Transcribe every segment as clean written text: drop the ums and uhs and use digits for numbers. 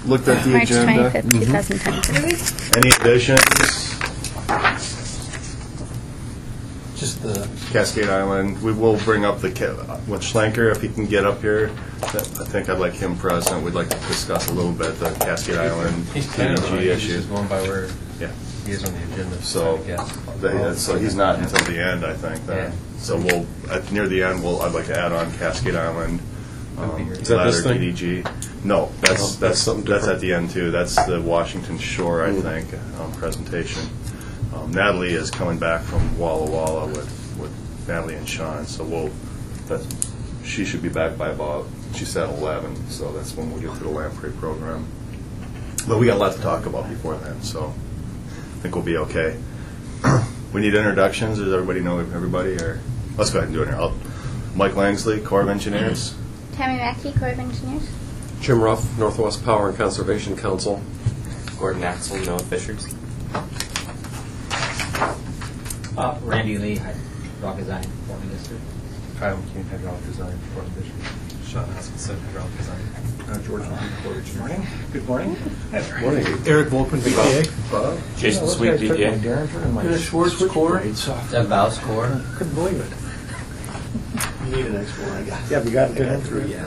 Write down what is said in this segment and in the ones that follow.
looked at the March agenda. 25th, 2010. Any additions? Just the Cascade Island. We will bring up with Schlenker if he can get up here. I think I'd like him present. We'd like to discuss a little bit the Cascade Island He's kind of PG issue. He's going by where Yeah. he is on the agenda. So, so he's not until the end, I think. Then. Yeah. So we'll near the end. I'd like to add on Cascade Island. Is that ladder this thing? DDG. No, that's something that's different. at the end too. That's the Washington Shore, I think, presentation. Natalie is coming back from Walla Walla with Natalie and Sean, so she should be back by about, she said 11, so that's when we'll get to the lamprey program. But we got a lot to talk about before then, so I think we'll be okay. We need introductions. Does everybody know everybody? Or let's go ahead and do it here. Mike Langsley, Corps of Engineers. Tammy Mackey, Corps of Engineers. Jim Ruff, Northwest Power and Conservation Council. Gordon Axel, Noah Fishers. Randy Lee, Rock Design, Forming District. Kyle McKean, Hydraulic Design, Fort Division. Sean Hoskinson, Hydraulic Design. George Morning. Good morning. Good morning. Morning. Eric Volkman, VPA. Jason Sweet, DPA. Schwartz, Core. Deb Vows, Core. Couldn't believe it. You need an extra one, I guess. Yeah, we got through it. Yeah.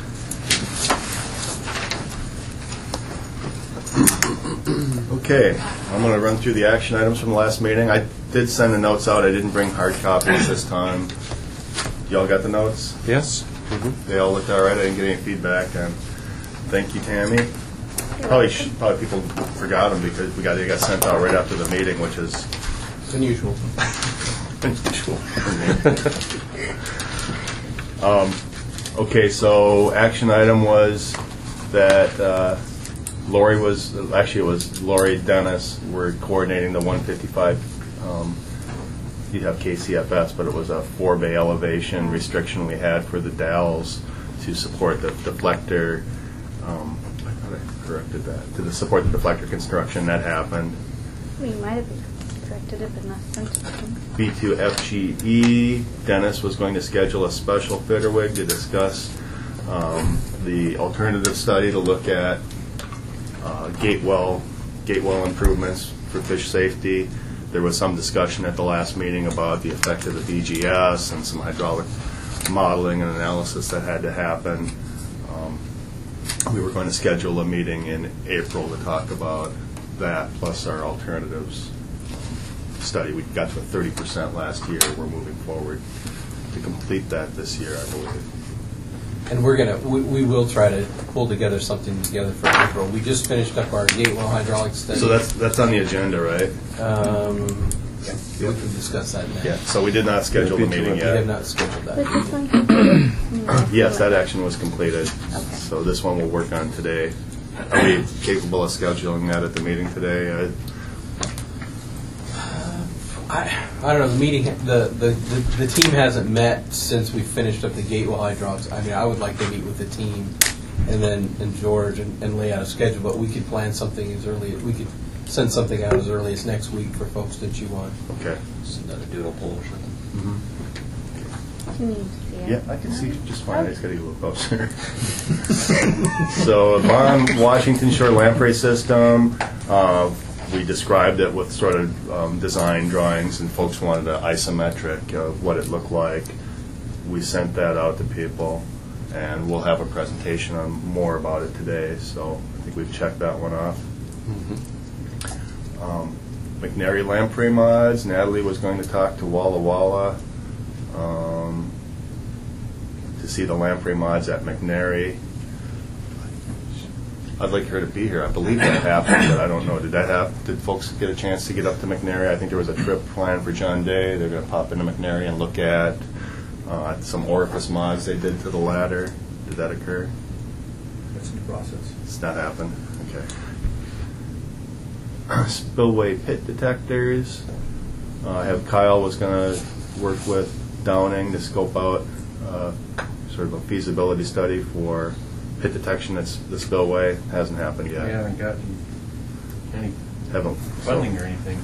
Okay, I'm going to run through the action items from the last meeting. I did send the notes out. I didn't bring hard copies this time. Y'all got the notes? Yes? They all looked all right. I didn't get any feedback. And thank you, Tammy. Probably people forgot them because they got sent out right after the meeting, which is Unusual. unusual for me. Okay, so action item was that Lori Lori Dennis. We're coordinating the 155. You'd have KCFS, but it was a 4-bay elevation restriction we had for the Dalles to support the deflector. I thought I corrected that to support the deflector construction. That happened. We might have corrected it, but not sent it to him. B2FGE, Dennis was going to schedule a special fitterwig to discuss the alternative study to look at gate well improvements for fish safety. There was some discussion at the last meeting about the effect of the BGS and some hydraulic modeling and analysis that had to happen. We were going to schedule a meeting in April to talk about that, plus our alternatives study. We got to a 30% last year. We're moving forward to complete that this year, I believe. And we will try to pull something together for April. We just finished up our Gatewell hydraulic study. So that's on the agenda, right? We can discuss that now. Yeah. So we did not schedule the meeting We have yet. not scheduled that. Was this one completed? Yes, that action was completed. Okay. So this one we'll work on today. Are we capable of scheduling that at the meeting today? I don't know. The meeting, the team hasn't met since we finished up the Gatewell hydraulics. I mean, I would like to meet with the team and George and lay out a schedule. But we could plan something as early. We could send something out as early as next week for folks that you want. Okay. Just another doodle poll or something. Can you see it? Yeah, I can see just fine. I just got to get a little closer. So, on Washington Shore lamprey system, we described it with sort of design drawings, and folks wanted an isometric of what it looked like. We sent that out to people, and we'll have a presentation on more about it today. So I think we've checked that one off. McNary lamprey mods. Natalie was going to talk to Walla Walla to see the lamprey mods at McNary. I'd like her to be here. I believe that happened, but I don't know. Did folks get a chance to get up to McNary? I think there was a trip planned for John Day. They're going to pop into McNary and look at some orifice mods they did to the ladder. Did that occur? That's in the process. It's not happened. Okay. Spillway pit detectors. I have Kyle was going to work with Downing to scope out sort of a feasibility study for pit detection at the spillway. Hasn't happened yet. We haven't gotten any funding or anything,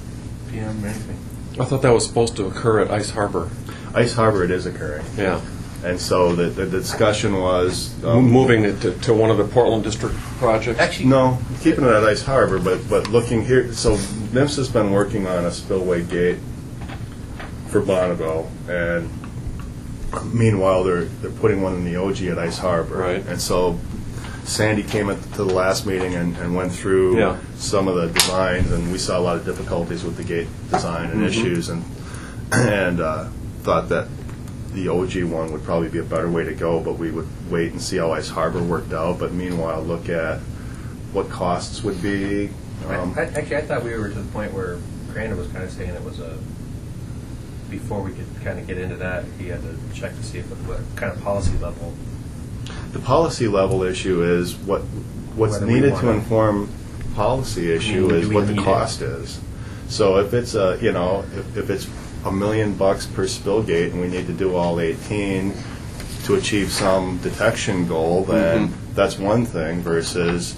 PM or anything. I thought that was supposed to occur at Ice Harbor. Ice Harbor, it is occurring. Yeah. And so the discussion was Moving it to one of the Portland District projects? Actually, no, keeping it at Ice Harbor, but looking here. So NIMS has been working on a spillway gate for Bonneville, and meanwhile they're putting one in the OG at Ice Harbor. Right. And so Sandy came to the last meeting and went through Yeah. some of the designs, and we saw a lot of difficulties with the gate design and issues, and thought that the OG one would probably be a better way to go, but we would wait and see how Ice Harbor worked out, but meanwhile look at what costs would be. Actually, I thought we were to the point where Crandon was kind of saying it was before we could kind of get into that, he had to check to see what kind of policy level. The policy level issue is what's Whether we needed want to to- inform policy issue Do is we what the need it? cost is. So if it's if it's $1 million per spill gate and we need to do all 18 to achieve some detection goal, then that's one thing versus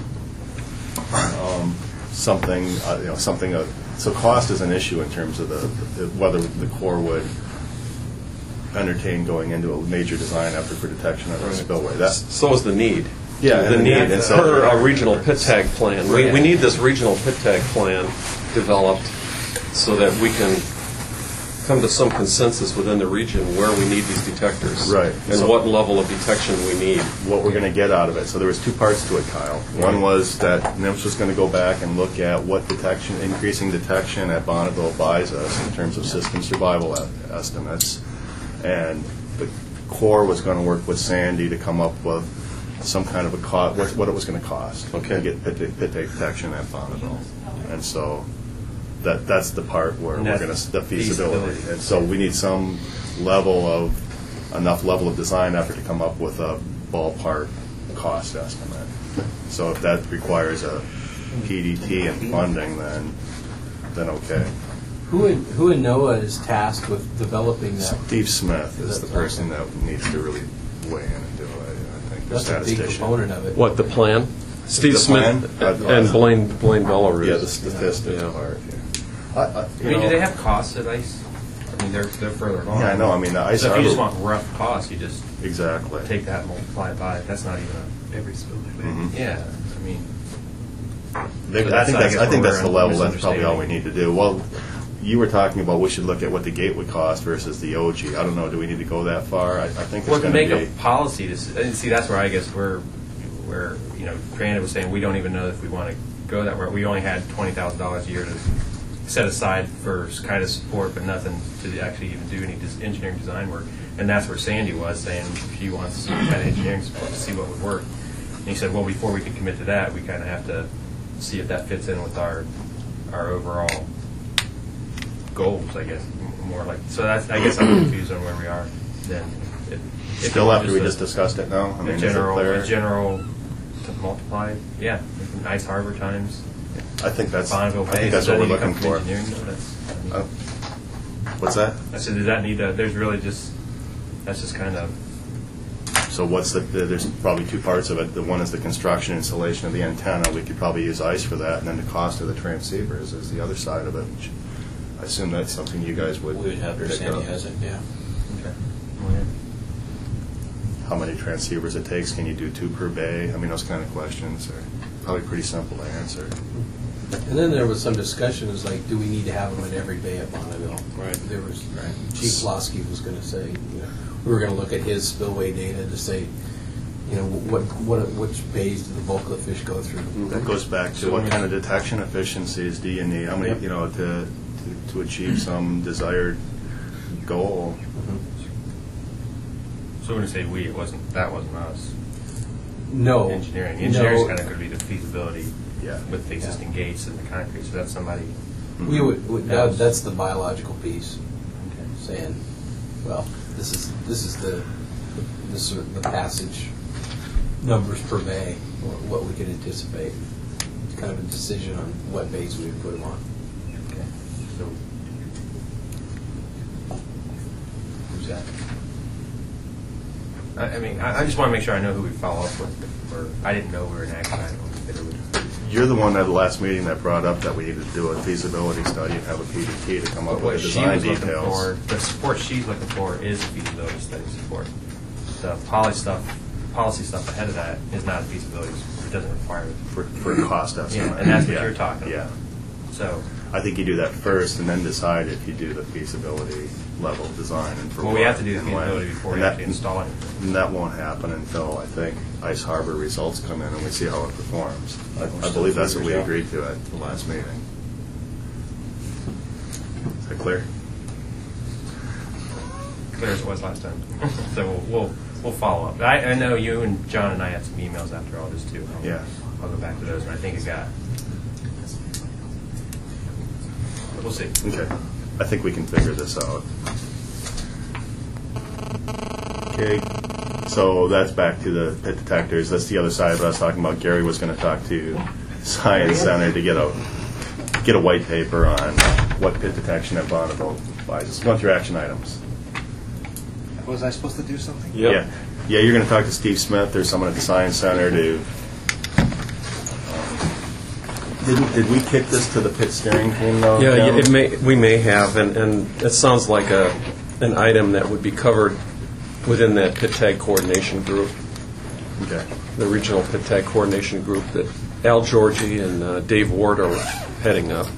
something so cost is an issue in terms of whether the Corps would entertain going into a major design effort for detection of a spillway. So is the need. Yeah, The and need, and so- per a regional pit tag plan. We need this regional pit tag plan developed so that we can come to some consensus within the region where we need these detectors. Right. And So- what level of detection we need. what we're going to get out of it. So there was two parts to it, Kyle. One was that NIMS was going to go back and look at what increasing detection at Bonneville buys us in terms of system survival estimates. And the Corps was going to work with Sandy to come up with some kind of a cost, what it was going to cost to get pit detection at Bonneville. And so that's the part where And we're that's going to, the feasibility. feasibility. And so we need some enough level of design effort to come up with a ballpark cost estimate. So if that requires a PDT and funding, then okay. Who in NOAA is tasked with developing that? Steve Smith is the That's person that needs to really weigh in and do it, I think, the That's a big statistician. component of it. What, the plan? Steve The plan? Smith and Blaine Bellarus. Yeah, the statistics Yeah. part, yeah. Do they have costs at ICE? I mean, they're further along. Yeah, I know, I mean, the Ice So if you just Harbor, want rough costs, you just exactly. take that and multiply it by, that's not even every spillway. Mhm. Yeah, I mean. I think that's the level, that's probably all we misunderstanding. need to do. Well, you were talking about we should look at what the gate would cost versus the OG. I don't know, do we need to go that far? I think Well, it's to going to make be... a policy, and see, that's where I guess where Crandon was saying we don't even know if we want to go that way. We only had $20,000 a year to set aside for kind of support, but nothing to actually even do any engineering design work. And that's where Sandy was saying she wants some kind of engineering support to see what would work. And he said, well, before we can commit to that, we kind of have to see if that fits in with our overall goals, I guess, more like. So that's, I guess I'm confused on where we are then. If Still it after we a- just discussed it now? I mean, a is it clear? general to multiply, yeah, Ice Harbor times I think that's Bonneville Bay. what we're looking for. Engineering, though? That's, I mean, What's that? I said, does that need a, there's really just, that's just kind of, So there's probably two parts of it. The one is the construction installation of the antenna. We could probably use ICE for that, and then the cost of the transceivers is the other side of it. Which I assume that's something you guys would We would have to, pick Sandy up. has it, yeah. okay. How many transceivers it takes? Can you do 2 per bay? I mean, those kind of questions are probably pretty simple to answer. And then there was some discussion, it was like, do we need to have them at every bay at Bonneville? Right. There was, Chief Flosky was going to say, we were going to look at his spillway data to say, which bays do the bulk of the fish go through? That goes back to what kind of detection efficiencies do you need? How many, Yep. to achieve some desired goal? So when you say we, that wasn't us, No. engineering. Engineering's No. kind of going to be the feasibility Yeah. with the existing gates and the concrete, so that's somebody. We that's the biological piece, saying, well, this is the passage numbers per bay, or what we could anticipate. It's kind of a decision on what bays we would put them on. Okay. So, who's that? I mean, I just want to make sure I know who we follow up with. Or I didn't know we were an action item. You're the one at the last meeting that brought up that we needed to do a feasibility study and have a PDT to come up But with what the she design was looking details. for, the support she's looking for is feasibility study support. The policy stuff ahead of that is not a feasibility, it doesn't require it. For cost estimate. Yeah, and that's what Yeah. you're talking Yeah. about. So, I think you do that first and then decide if you do the feasibility level design and for well, we what have to do the and when. feasibility before And we that- actually install anything. And that won't happen until, I think, Ice Harbor results come in and we see how it performs. I believe that's what we agreed to at the last meeting. Is that clear? Clear as it was last time. So we'll follow up. I know you and John and I had some emails after all this too. Yeah. I'll go back to those, and I think it got. But we'll see. Okay. I think we can figure this out. Okay. So that's back to the pit detectors. That's the other side of what I was talking about. Gary was going to talk to Science Center to get a white paper on what pit detection at Bonneville buys. Let's go through action items. Was I supposed to do something? Yep. Yeah. Yeah, you're going to talk to Steve Smith or someone at the Science Center to. Did we kick this to the pit steering team though? Yeah, Jim? we may have, and it sounds like an item that would be covered within that pit tag coordination group, Okay. the regional pit tag coordination group that Al Georgie and Dave Ward are heading up.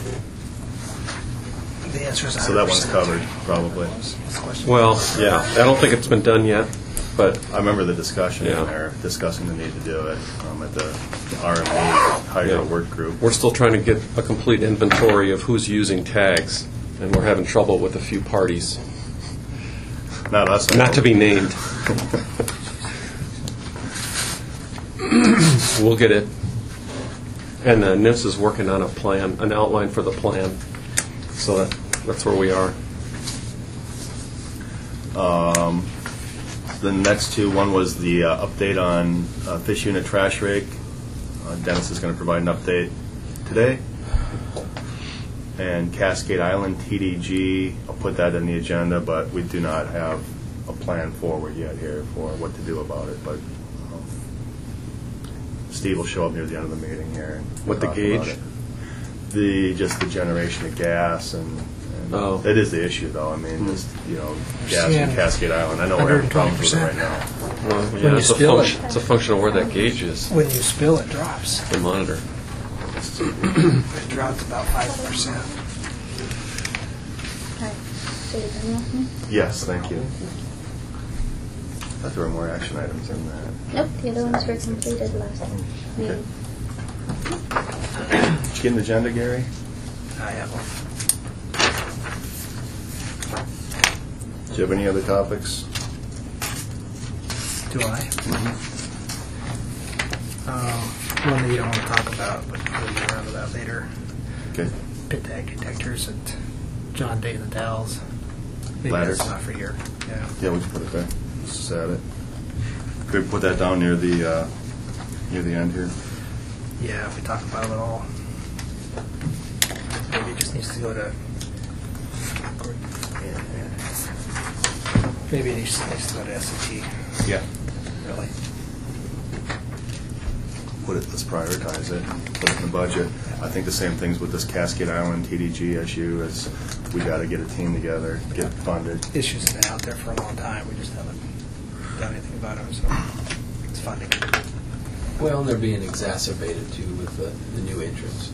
The answer is 100%. So that one's covered, probably. What's the question? Well, yeah, I don't think it's been done yet, but I remember the discussion Yeah. in there, discussing the need to do it at the RME Hydro Yeah. Work Group. we're still trying to get a complete inventory of who's using tags, and we're having trouble with a few parties, Not us. I not hope. to be named. We'll get it. And NIMS is working on a plan, an outline for the plan, so that's where we are. The next two, one was the update on fish unit trash rake. Dennis is going to provide an update today. And Cascade Island TDG, I'll put that in the agenda, but we do not have a plan forward yet here for what to do about it. But Steve will show up near the end of the meeting here. And What, the talk about gauge? it. Just the generation of gas and Oh. it is the issue though. I mean, just, gas from Cascade Island. I know we're having problems with it right now. Well, When yeah, you it's a spill it. function. It's a function of where that gauge is. When you spill, it drops. The monitor. It drops about 5%. Okay. So you done with me? Yes, thank you. I thought there were more action items in that. Nope, the other ones were completed last meeting. Did you get an agenda, Gary? I have one. Do you have any other topics? Do I? One that you don't want to talk about, but we'll get around to that later. Okay. Pit tag detectors at John Day and the Dalles. Maybe Ladders. that's not for here. Yeah. Yeah, we can put it there. Let's just add it. Could we put that down near the end here? Yeah, if we talk about it at all. Maybe it just needs to go to. Maybe it needs to go to SAT. Yeah. Really. Let's prioritize it. Put it in the budget. I think the same things with this Cascade Island TDG issue is we got to get a team together, get it funded. Issues have been out there for a long time. We just haven't done anything about them, so it's funding. Well, and they're being exacerbated too with the new entrants.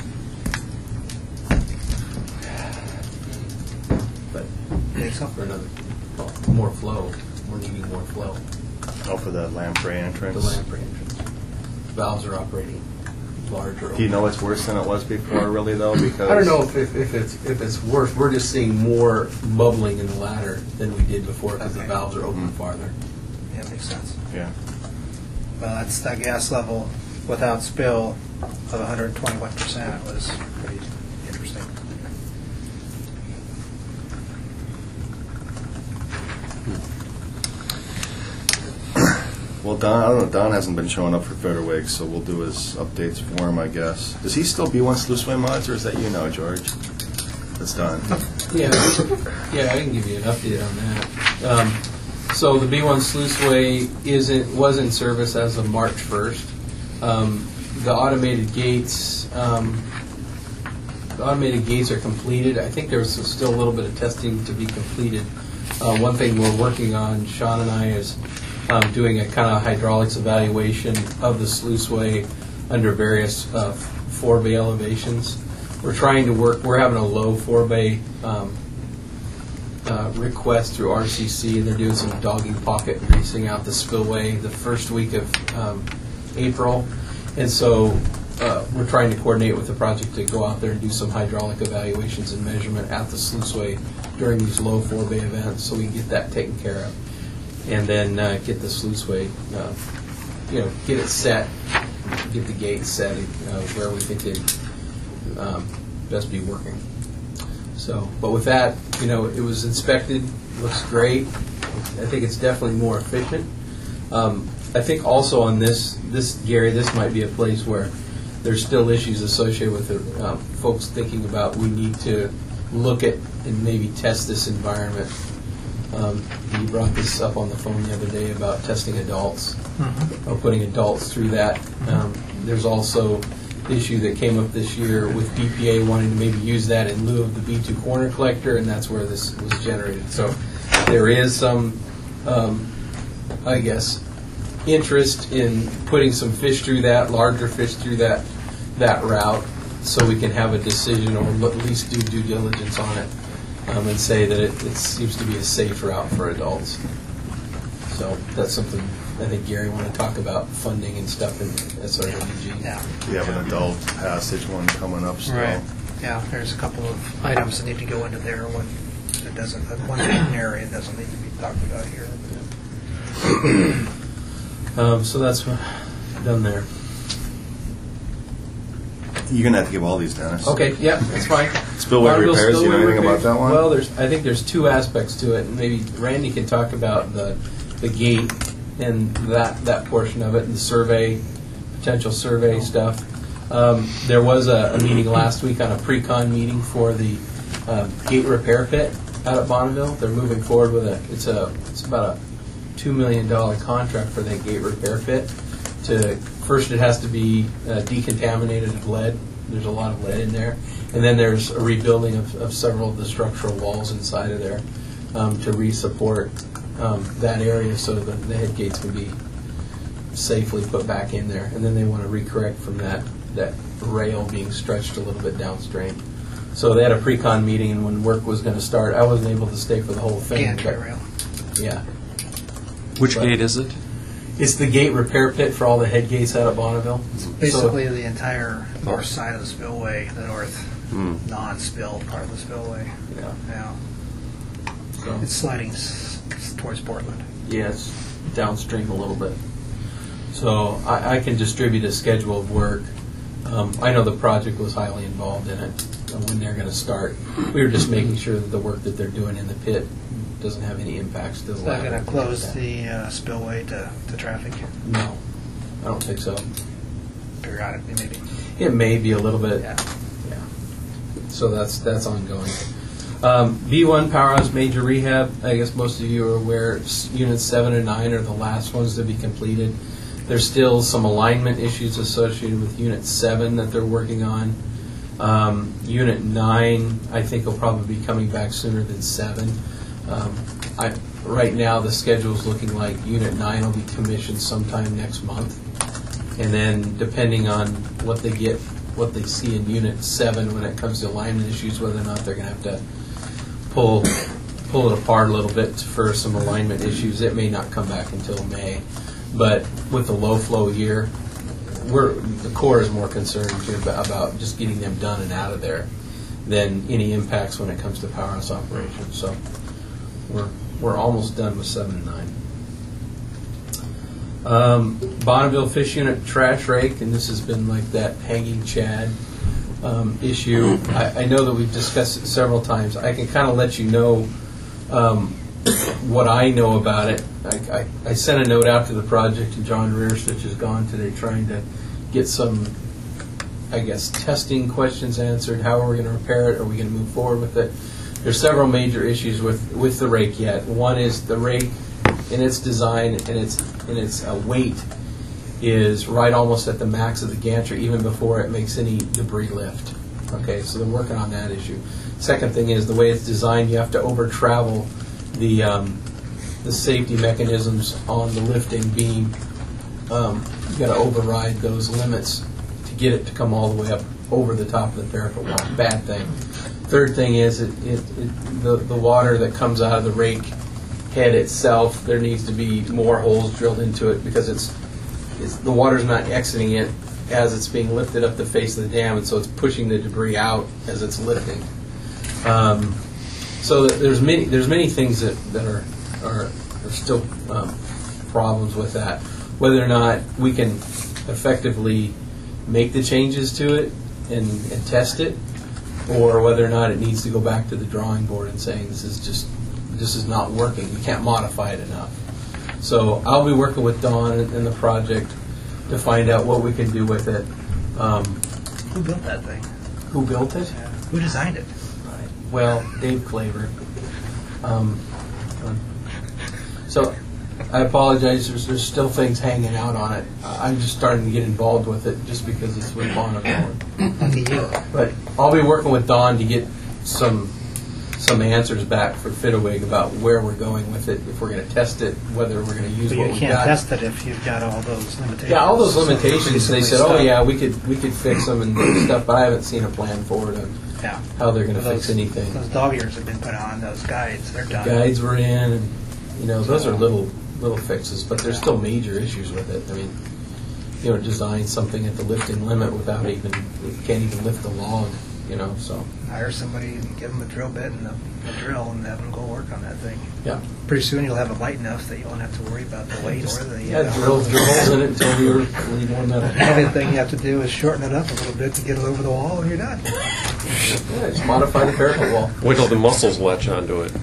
But Think so? for another, well, more flow, we're needing more flow. Oh, for the lamprey entrance. The lamprey entrance. Valves are operating larger. Do you know it's worse than it was before, really, though? Because I don't know if it's worse. We're just seeing more bubbling in the ladder than we did before because the Okay. valves are open farther. Yeah, makes sense. Yeah. Well, that's that gas level without spill of 121% was pretty interesting. Well, Don, I don't know. Don hasn't been showing up for Federwig, so we'll do his updates for him, I guess. Does he still B1 Sluiceway mods, or is that you now, George? That's Don. Yeah, I can give you an update on that. So the B1 Sluiceway was in service as of March 1st. the automated gates. The automated gates are completed. I think there's still a little bit of testing to be completed. One thing we're working on, Sean and I, is doing a kind of hydraulics evaluation of the sluiceway under various forebay elevations. We're trying to work. We're having a low forebay request through RCC, and they're doing some dogging pocket greasing out the spillway the first week of April, and so we're trying to coordinate with the project to go out there and do some hydraulic evaluations and measurement at the sluiceway during these low forebay events, so we can get that taken care of, and then get the sluiceway, get it set, get the gates set where we think they'd best be working. So, but with that, it was inspected, looks great. I think it's definitely more efficient. I think also on this, Gary, this might be a place where there's still issues associated with the folks thinking about we need to look at and maybe test this environment. You brought this up on the phone the other day about testing adults, or putting adults through that. There's also issue that came up this year with BPA wanting to maybe use that in lieu of the B2 corner collector, and that's where this was generated. So there is some, interest in putting some fish through that, larger fish through that route, so we can have a decision or at least do due diligence on it, and say that it seems to be a safe route for adults. So that's something I think Gary want to talk about, funding and stuff in SRWG. Yeah. We have an adult passage one coming up still. Right. Yeah, there's a couple of items that need to go into there. One that doesn't, one area doesn't need to be talked about here. So that's what I've done there. You're going to have to give all these, Dennis. Okay, yeah, that's fine. Spillway Barnville repairs, do you know spillway anything about that one? Well, I think there's two aspects to it, and maybe Randy can talk about the gate and that portion of it, and the survey, potential survey stuff. There was a meeting last week on a pre-con meeting for the gate repair pit out at Bonneville. They're moving forward with it's about a $2 million contract for that gate repair pit. First, it has to be decontaminated of lead. There's a lot of lead in there. And then there's a rebuilding of several of the structural walls inside of there to re-support that area so that the head gates can be safely put back in there. And then they want to recorrect from that rail being stretched a little bit downstream. So they had a pre-con meeting, and when work was going to start, I wasn't able to stay for the whole thing. Gantry rail. Yeah. Which gate is it? It's the gate repair pit for all the head gates out of Bonneville. Basically, the entire north side of the spillway, the north non-spill part of the spillway. Yeah. So, It's sliding towards Portland. yes, downstream a little bit. So I can distribute a schedule of work. I know the project was highly involved in it when they're going to start. We were just making sure that the work that they're doing in the pit doesn't have any impacts to the Is that lab. going to close the spillway to traffic No, I don't think so. periodically, maybe? It may be a little bit. Yeah. Yeah. So that's ongoing. B1 Powerhouse Major Rehab, I guess most of you are aware, Units 7 and 9 are the last ones to be completed. There's still some alignment issues associated with Unit 7 that they're working on. Unit 9, I think, will probably be coming back sooner than 7. Right now, the schedule is looking like Unit 9 will be commissioned sometime next month. And then, depending on what they see in Unit 7 when it comes to alignment issues, whether or not they're going to have to pull it apart a little bit for some alignment issues, it may not come back until May. But with the low flow year, the Corps is more concerned about just getting them done and out of there than any impacts when it comes to powerhouse operations. So we're almost done with 7 and 9. Bonneville Fish Unit trash rake, and this has been like that hanging chad issue. I know that we've discussed it several times. I can kind of let you know what I know about it. I sent a note out to the project, and John Rearstitch is gone today trying to get some, testing questions answered. How are we going to repair it? Are we going to move forward with it? There's several major issues with the rake yet. One is the rake in its design and its weight is right almost at the max of the gantry, even before it makes any debris lift. Okay, so they're working on that issue. Second thing is the way it's designed, you have to over travel the safety mechanisms on the lifting beam. You've got to override those limits to get it to come all the way up over the top of the parapet wall. Bad thing. Third thing is the water that comes out of the rake head itself, there needs to be more holes drilled into it because the water's not exiting it as it's being lifted up the face of the dam, and so it's pushing the debris out as it's lifting. So there's many things that are still problems with that. Whether or not we can effectively make the changes to it and test it, or whether or not it needs to go back to the drawing board and saying this is not working. We can't modify it enough. So I'll be working with Dawn and the project to find out what we can do with it. Who built that thing? Who built it? Who designed it? Well, Dave Claver. So I apologize. There's still things hanging out on it. I'm just starting to get involved with it just because it's with Bonneville. Lucky you. But I'll be working with Dawn to get some answers back for Fitterwig about where we're going with it, if we're going to test it, whether we're going to use But what you we can't got. test it if you've got all those limitations. Yeah, all those limitations. So They said, stuff. "Oh yeah, we could fix them and stuff," but I haven't seen a plan for it and Yeah. how they're going to Those- fix anything. Those dog ears have been put on, those guides, they're done. Guides were in, and those are little fixes, but there's still major issues with it. I mean, design something at the lifting limit without it can't even lift the log. So Hire somebody and give them a drill bit and a drill and have them go work on that thing. yeah, Pretty soon you'll have it light enough that you won't have to worry about the weight or the... drill holes in it until we need more metal. The only thing you have to do is shorten it up a little bit to get it over the wall and you're done. Yeah, just modify the parapet wall. Wait till the muscles latch onto it.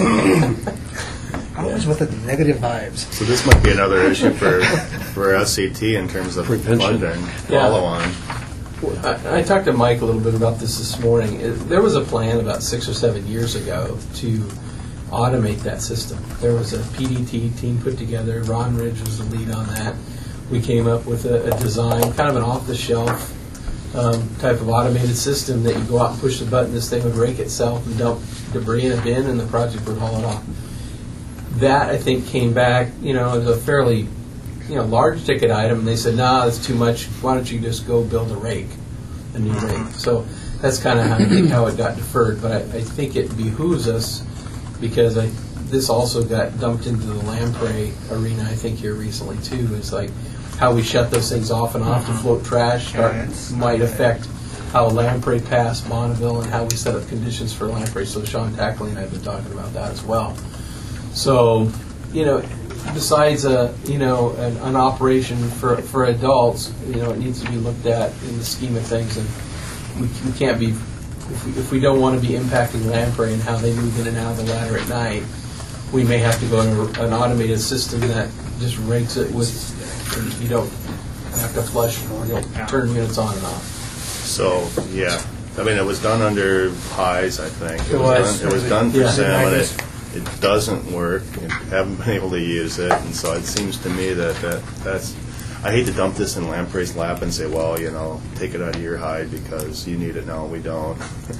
Always with the negative vibes. So this might be another issue for SCT in terms of Prevention. funding, Yeah. follow-on. I talked to Mike a little bit about this morning. There was a plan about 6 or 7 years ago to automate that system. There was a PDT team put together. Ron Ridge was the lead on that. We came up with a design, kind of an off-the-shelf type of automated system that you go out and push the button, this thing would rake itself and dump debris in a bin, and the project would haul it off. That, I think, came back, as a fairly large ticket item, and they said, nah, that's too much. Why don't you just go build a new rake? So that's kind of how it got deferred. But I think it behooves us because this also got dumped into the lamprey arena, I think, here recently, too. It's like how we shut those things off and off to float trash might affect how lamprey pass Bonneville and how we set up conditions for lamprey. So Sean Tackley and I have been talking about that as well. So, besides an operation for adults, it needs to be looked at in the scheme of things, and we can't be if we don't want to be impacting lamprey and how they move in and out of the ladder at night. We may have to go to an automated system that just rakes it with. You don't have to flush, turn units on and off. So, yeah. I mean, it was done under Highs, I think. It was. It was done for Yeah. Sam, and it doesn't work. And haven't been able to use it, and so it seems to me that's. I hate to dump this in Lamprey's lap and say, well, take it out of your hide because you need it. No, we don't.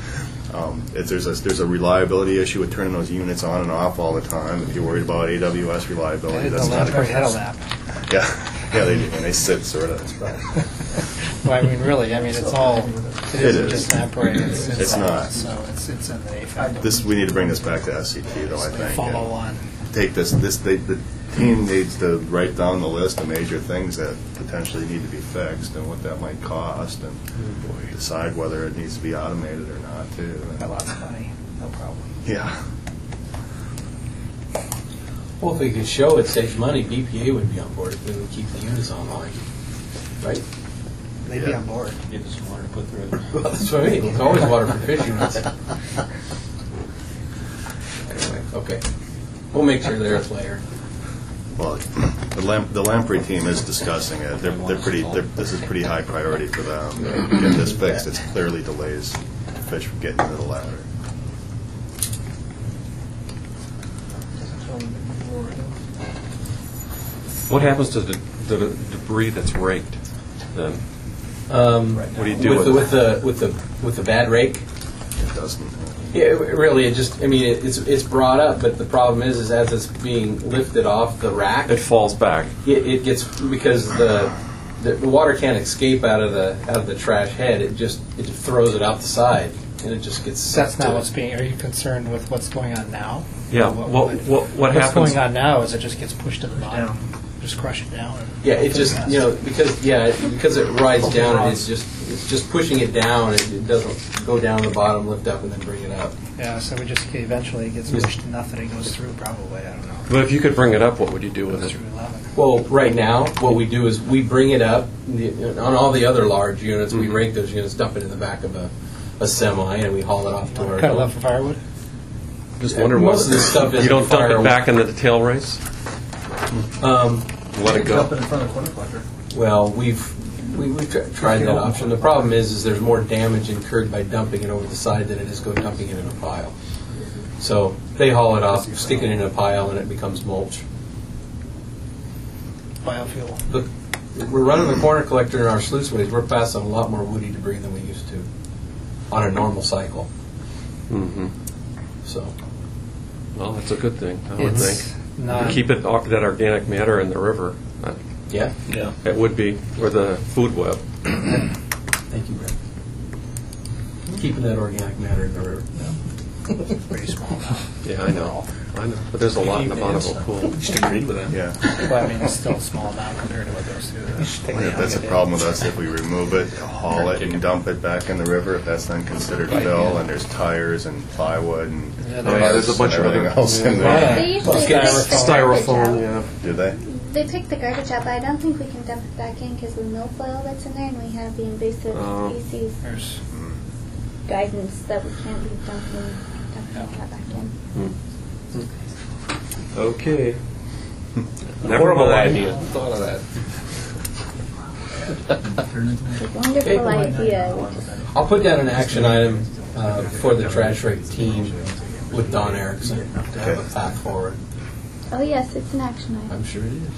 There's a reliability issue with turning those units on and off all the time. If you're worried about AWS reliability, that's The not a lamprey had a lap. Yeah, they do, and they sit sort of. Well, really, it's all, it It isn't is. just lamprey. It's not. So it's in the AFAB. We need to bring this back to SCT, though, I think. Follow on. Take the team needs to write down the list of major things that potentially need to be fixed and what that might cost, and decide whether it needs to be automated or not, too. A lot of money, no problem. Yeah. Well, if they could show it saves money, BPA would be on board if they would keep the units online, right? They'd be Yeah. on board. Give us some water to put through it. Well, that's what I mean. There's always water for fish units. Anyway, okay. We'll make sure they're a player. Well, the Lamprey team is discussing it. This is pretty high priority for them. Get this fixed. It clearly delays fish from getting into the ladder. What happens to the the debris that's raked then? What do you do with with the bad rake? It doesn't. Yeah, really, it's brought up, but the problem is as it's being lifted off the rack, It falls back. it gets, because the water can't escape out of the trash head. It throws it out the side, and it just gets. That's sucked not to what's it. being. Are you concerned with what's going on now? Yeah. What What what's happens? going on now is it just gets pushed to the bottom, just crush it down. Yeah, it just because it rides down, and it's just pushing it down. It doesn't go down the bottom, lift up, and then bring it up. Yeah, so we just eventually it gets pushed enough that it goes through. Probably, I don't know. But if you could bring it up, what would you do with Goes it? through 11. Well, right now, what we do is we bring it up on all the other large units. We rake those units, dump it in the back of a semi, and we haul it off to our. Cut it up for firewood. Just wonder Most of this stuff you isn't don't dump it firewood. back into the tail race. Let it go. Dump it in front of the corner collector. Well, we've tried that option. The problem is there's more damage incurred by dumping it over the side than it is dumping it in a pile. So they haul it off, stick it in a pile, and it becomes mulch. Biofuel. Look, we're running the corner collector in our sluiceways. We're passing a lot more woody debris than we used to on a normal cycle. Mm-hmm. So Well, that's a good thing, I would It's think. not. Keep it that organic matter in the river. yeah, It would be, or the food web. thank you, Brett. Keeping that organic matter in the river. Pretty small now. Yeah, I know. But there's a lot in the Bonneville pool. Just agreed with that. Yeah. Well, I mean, it's still a small amount compared to what goes through. That's a problem with us if we remove it, haul it, and dump it back in the river. If that's then considered fill, and there's tires and plywood and Yeah, there's a bunch of everything other- else in Yeah. there. They usually pick the Styrofoam, garbage yeah. out. Do they? They pick the garbage out, but I don't think we can dump it back in because of the milfoil that's in there, and we have the invasive Oh. species There's guidance that we can't be dumping that back in. Okay. Never Horrible mind. idea. Thought of that. It's a wonderful idea. We just I'll put down an action item for the trash rake team with Don Erickson to have a path forward. Oh yes, it's an action item. I'm sure it is.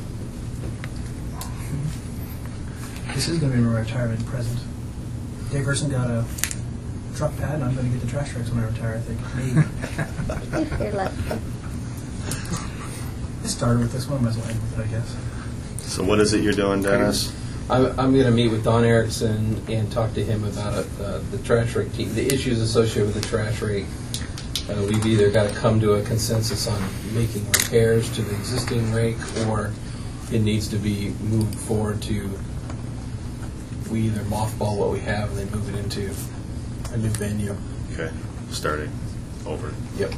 This is going to be my retirement present. Dave Gerson got a truck pad, and I'm going to get the trash trucks when I retire, I think. Maybe. If you're lucky. Started with this one, might as well end with it, I guess. So what is it you're doing, Dennis? I'm going to meet with Don Erickson and talk to him about the trash rake team, the issues associated with the trash rake. We've either got to come to a consensus on making repairs to the existing rake, or it needs to be moved forward to, we either mothball what we have and then move it into a new venue. Okay, starting over. Yep.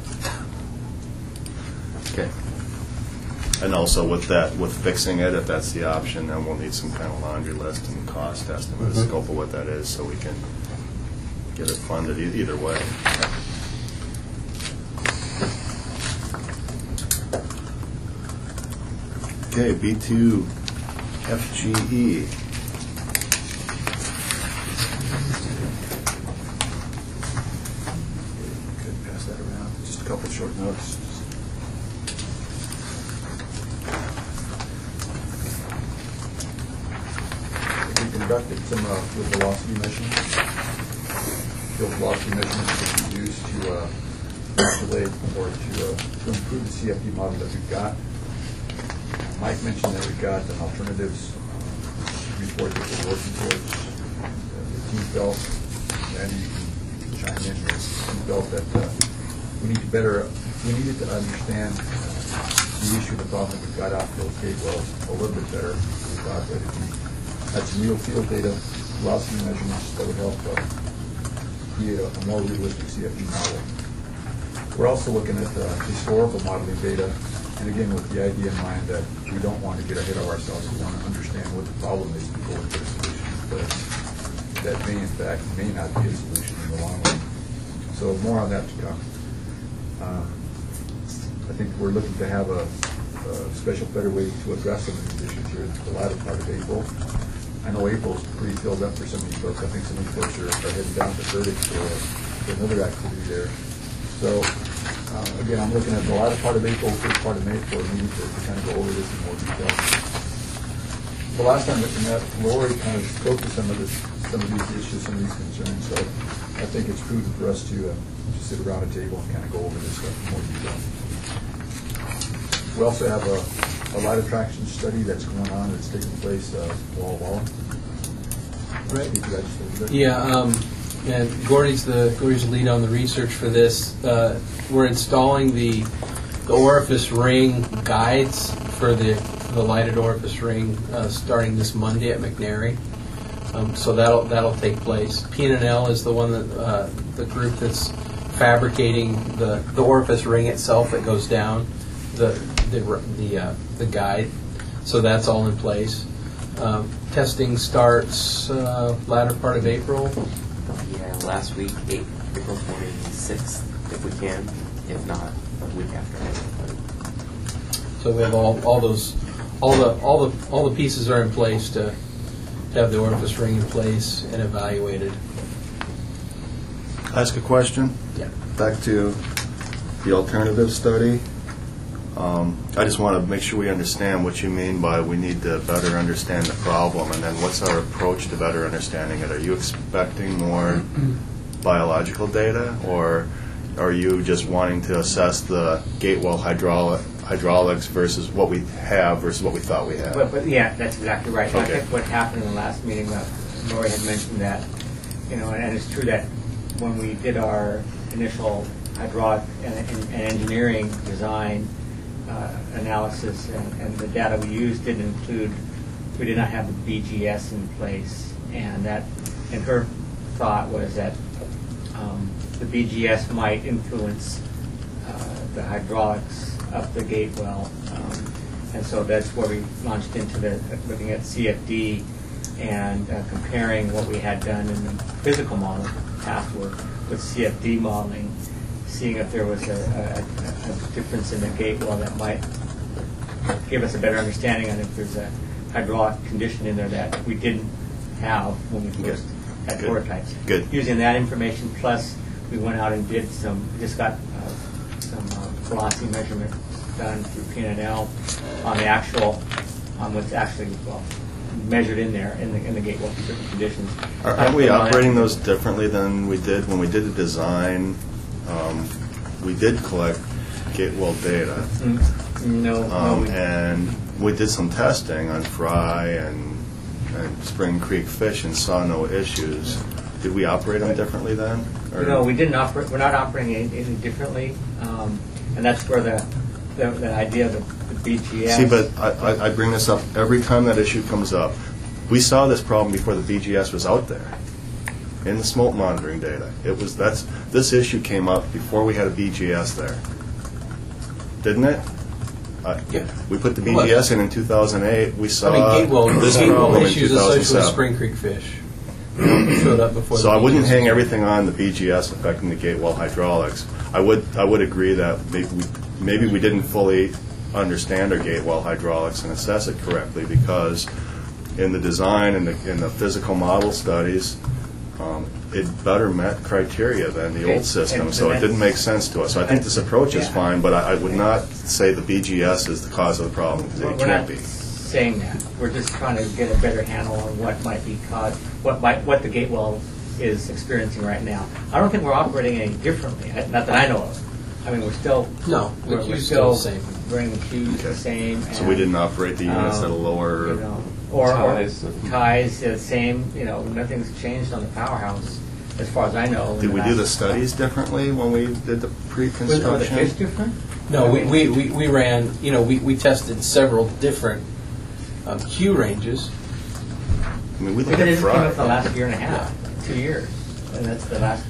Okay. And also with fixing it, if that's the option, then we'll need some kind of laundry list and cost estimate, scope of what that is, so we can get it funded either way. Okay, B2 FGE. Could pass that around. Just a couple short notes. We conducted some field velocity measurements. Field velocity measurements that we use to calculate or to improve the CFD model that we've got. Mike mentioned that we've got an alternatives report that we're working towards. The team felt, and you can chime in here, the team felt that we needed to understand the issue, the problem that we've got out those gate wells a little bit better. We thought that if we had some real field data, velocity measurements that would help create a more realistic CFD model. We're also looking at historical modeling data, and again, with the idea in mind that we don't want to get ahead of ourselves. We want to understand what the problem is before we get a solution, but that may in fact may not be a solution in the long run. So more on that to come. I think we're looking to have a special better way to address some of these issues here in the latter part of April. I know April's pretty filled up for some of these folks. I think some of these folks are heading down to Burdick for another activity there. So, again, I'm looking at the latter part of April, first part of May for a meeting to kind of go over this in more detail. the last time that we met, Lori kind of spoke to some of these issues, some of these concerns. So I think it's prudent for us to sit around a table and kind of go over this stuff in more detail. We also have a light attraction study that's going on, that's taking place wall to wall. Right. You guys a little bit? Yeah, and Gordy's the lead on the research for this. We're installing the orifice ring guides for the lighted orifice ring starting this Monday at McNary. So that'll take place. P&L is the one that the group that's fabricating the orifice ring itself that goes down the guide. So that's all in place. Testing starts latter part of April. Yeah, last week, April 26th, if we can. If not, a week after. So we have all the pieces are in place to have the orifice ring in place and evaluated. Ask a question? Yeah. Back to the alternative study. I just want to make sure we understand what you mean by we need to better understand the problem, and then what's our approach to better understanding it? Are you expecting more biological data, or are you just wanting to assess the gate wall hydraulics versus what we have versus what we thought we had? But yeah, that's exactly right. Okay. I think what happened in the last meeting, Lori had mentioned that, and it's true that when we did our initial hydraulic and engineering design analysis and the data we used didn't include, we did not have the BGS in place, and her thought was that the BGS might influence the hydraulics of the gate well, and so that's where we launched into looking at CFD and comparing what we had done in the physical model, past work, with CFD modeling, seeing if there was a difference in the gate well that might give us a better understanding on if there's a hydraulic condition in there that we didn't have when we first had prototypes. Good. Using that information, plus we went out and did just got some velocity measurement done through P&L on the on what's actually measured in there in the gate well for different conditions. Aren't we operating those differently than we did when we did the design? We did collect gate well data. No. And we did some testing on fry and Spring Creek fish and saw no issues. Did we operate them differently then? Or? No, we didn't operate. We're not operating any differently, and that's where the idea of the BGS. See, but I bring this up every time that issue comes up. We saw this problem before the BGS was out there in the smoke monitoring data. This issue came up before we had a BGS there, didn't it? Yeah. We put the BGS in 2008. We saw gate well this problem in issues associated with 2007. Spring Creek fish showed up before. So I wouldn't hang everything on the BGS affecting the gate well hydraulics. I would agree that maybe we didn't fully understand our gate well hydraulics and assess it correctly, because in the design and in the physical model studies, it better met criteria than the old system, so it didn't make sense to us. So I think this approach is fine, but I would not say the BGS is the cause of the problem, because it can't be. Saying that. We're just trying to get a better handle on what might be caused, what the gate well is experiencing right now. I don't think we're operating any differently, not that I know of. I mean, we're still we're still the same. running the cues the same. So we didn't operate the units at a lower. Or ties the same. Nothing's changed on the powerhouse, as far as I know. Did we do the studies differently when we did the pre-construction? Were the fish different? No, we ran. We tested several different Q ranges. I mean, we But looked it at came up fry. the last year and a half, 2 years, and that's the last.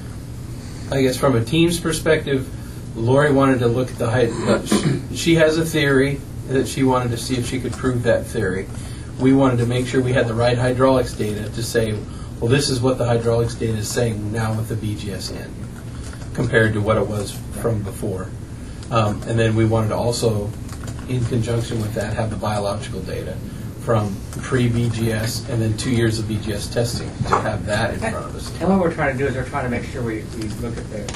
I guess from a team's perspective, Lori wanted to look at the height. She has a theory that she wanted to see if she could prove that theory. We wanted to make sure we had the right hydraulics data to say, well, this is what the hydraulics data is saying now with the BGS in, compared to what it was from before. And then we wanted to also, in conjunction with that, have the biological data from pre-BGS and then 2 years of BGS testing to have that in front of us. And what we're trying to do is we're trying to make sure we look at the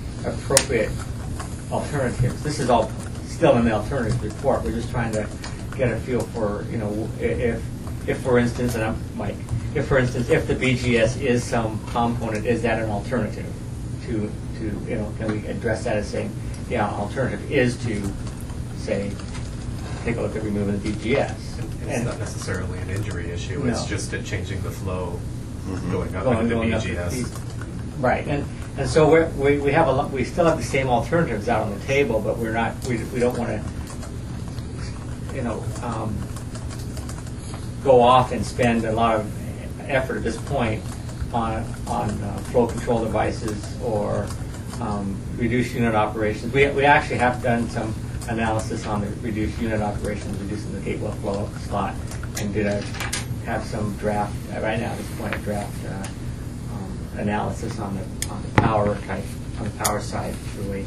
appropriate alternatives. This is all still in the alternatives report. We're just trying to get a feel for, you know, if for instance, and I'm Mike, if for instance, if the BGS is some component, is that an alternative to you know, can we address that as saying, yeah, alternative is to say, take a look at removing the BGS. It's not necessarily an injury issue. No. It's just a changing the flow, going up Going into the up BGS. Right, and so we have a lot, we still have the same alternatives out on the table, but we're not, we don't want to, you know, go off and spend a lot of effort at this point on flow control devices or reduced unit operations. We actually have done some analysis on the reduced unit operations, reducing the gate well flow up the slot, and have some draft right now at this point, a draft analysis on the power type, on the power side through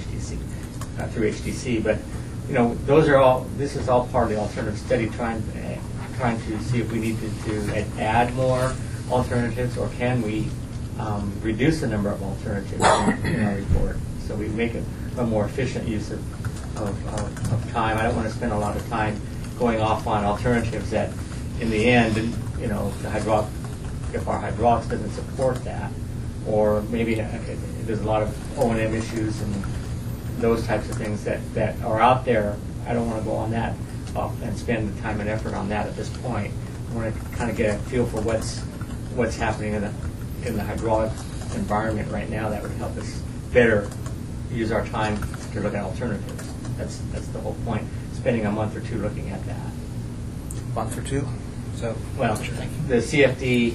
HDC. But you know, those are all. This is all part of the alternative study, trying to see if we need to add more alternatives, or can we reduce the number of alternatives in our report, so we make it a more efficient use of time. I don't want to spend a lot of time going off on alternatives that, in the end, you know, if our hydraulics doesn't support that, or maybe there's a lot of O&M issues and those types of things that are out there. I don't want to go on that and spend the time and effort on that at this point. I want to kind of get a feel for what's happening in the hydraulic environment right now that would help us better use our time to look at alternatives. That's the whole point. Spending a month or two looking at that. Month or two? So, well, the CFD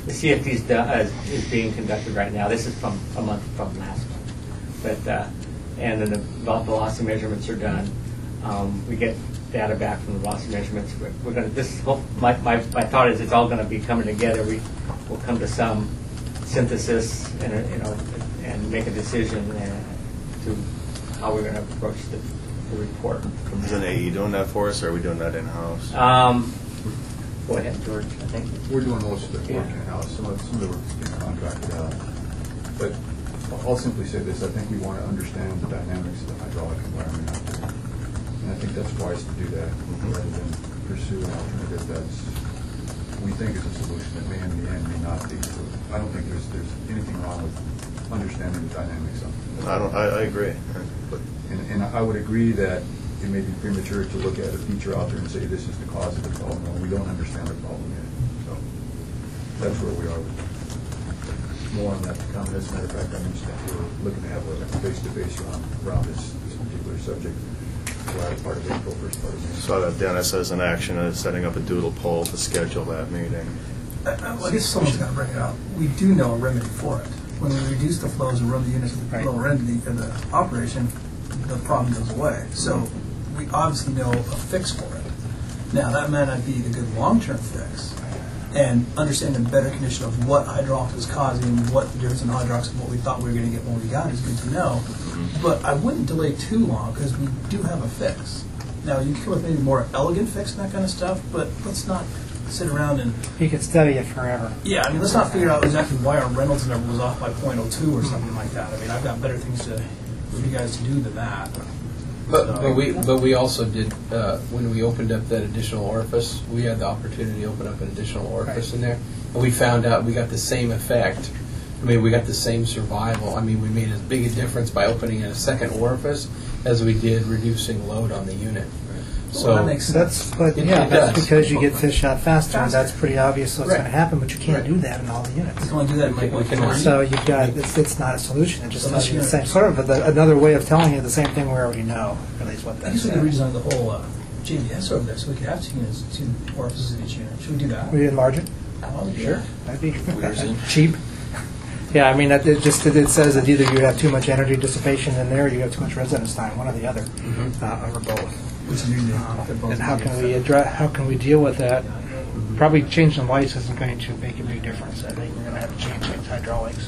is being conducted right now. This is from a month from last month. But and then the velocity measurements are done. We get data back from the velocity measurements. We're going to. My thought is it's all going to be coming together. We'll come to some synthesis and and make a decision to how we're going to approach the report. Is an AE doing that for us, or are we doing that in-house? Go ahead, George. I think We're doing most of the work in-house. Some of the work is being contracted out. But I'll simply say this. I think we want to understand the dynamics of the hydraulic environment out there. And I think that's wise to do that rather than pursue an alternative that's we think is a solution that may in the end may not be. So I don't think there's anything wrong with understanding the dynamics of it. I agree. And I would agree that it may be premature to look at a feature out there and say this is the cause of the problem. Well, we don't understand the problem yet. So that's where we are. More on that to come. As a matter of fact, I understand we're looking to have a face-to-face around this particular subject. Latter part of April, first part of May. So that Dennis has an action of setting up a doodle poll to schedule that meeting. I guess someone's got to bring it up. We do know a remedy for it. When we reduce the flows and run the units at the lower end of the operation, the problem goes away. So we obviously know a fix for it. Now, that may not be the good long-term fix. And understanding the better condition of what hydraulics is causing, what the difference in hydraulics and what we thought we were going to get when we got is good to know. But I wouldn't delay too long because we do have a fix. Now, you can come with maybe a more elegant fix and that kind of stuff, but let's not sit around and... you could study it forever. Yeah, I mean, let's not figure out exactly why our Reynolds number was off by .02 or something like that. I mean, I've got better things for you guys to do than that. But we also did, when we opened up that additional orifice, we had the opportunity to open up an additional orifice in there, and we found out we got the same effect. I mean, we got the same survival. I mean, we made as big a difference by opening in a second orifice as we did reducing load on the unit. So that makes sense. That's does. because you get fish out faster. That's pretty obvious what's going to happen, but you can't do that in all the units. We can only do that in like We can- So you've got, it's not a solution, it just Unless tells you the you're- same, sort of another way of telling you the same thing we already know, really is what I that guess we could says. redesign the whole JVS over there so we could have two units, two orifices in each unit. Should we do that? We enlarge it? Oh, sure. That'd be cheap. Yeah, I mean, it says that either you have too much energy dissipation in there or you have too much residence time, one or the other, or both. Which is usually they're both And how can we deal with that? Probably changing the lights isn't going to make a big difference. I think we're going to have to change things hydraulics.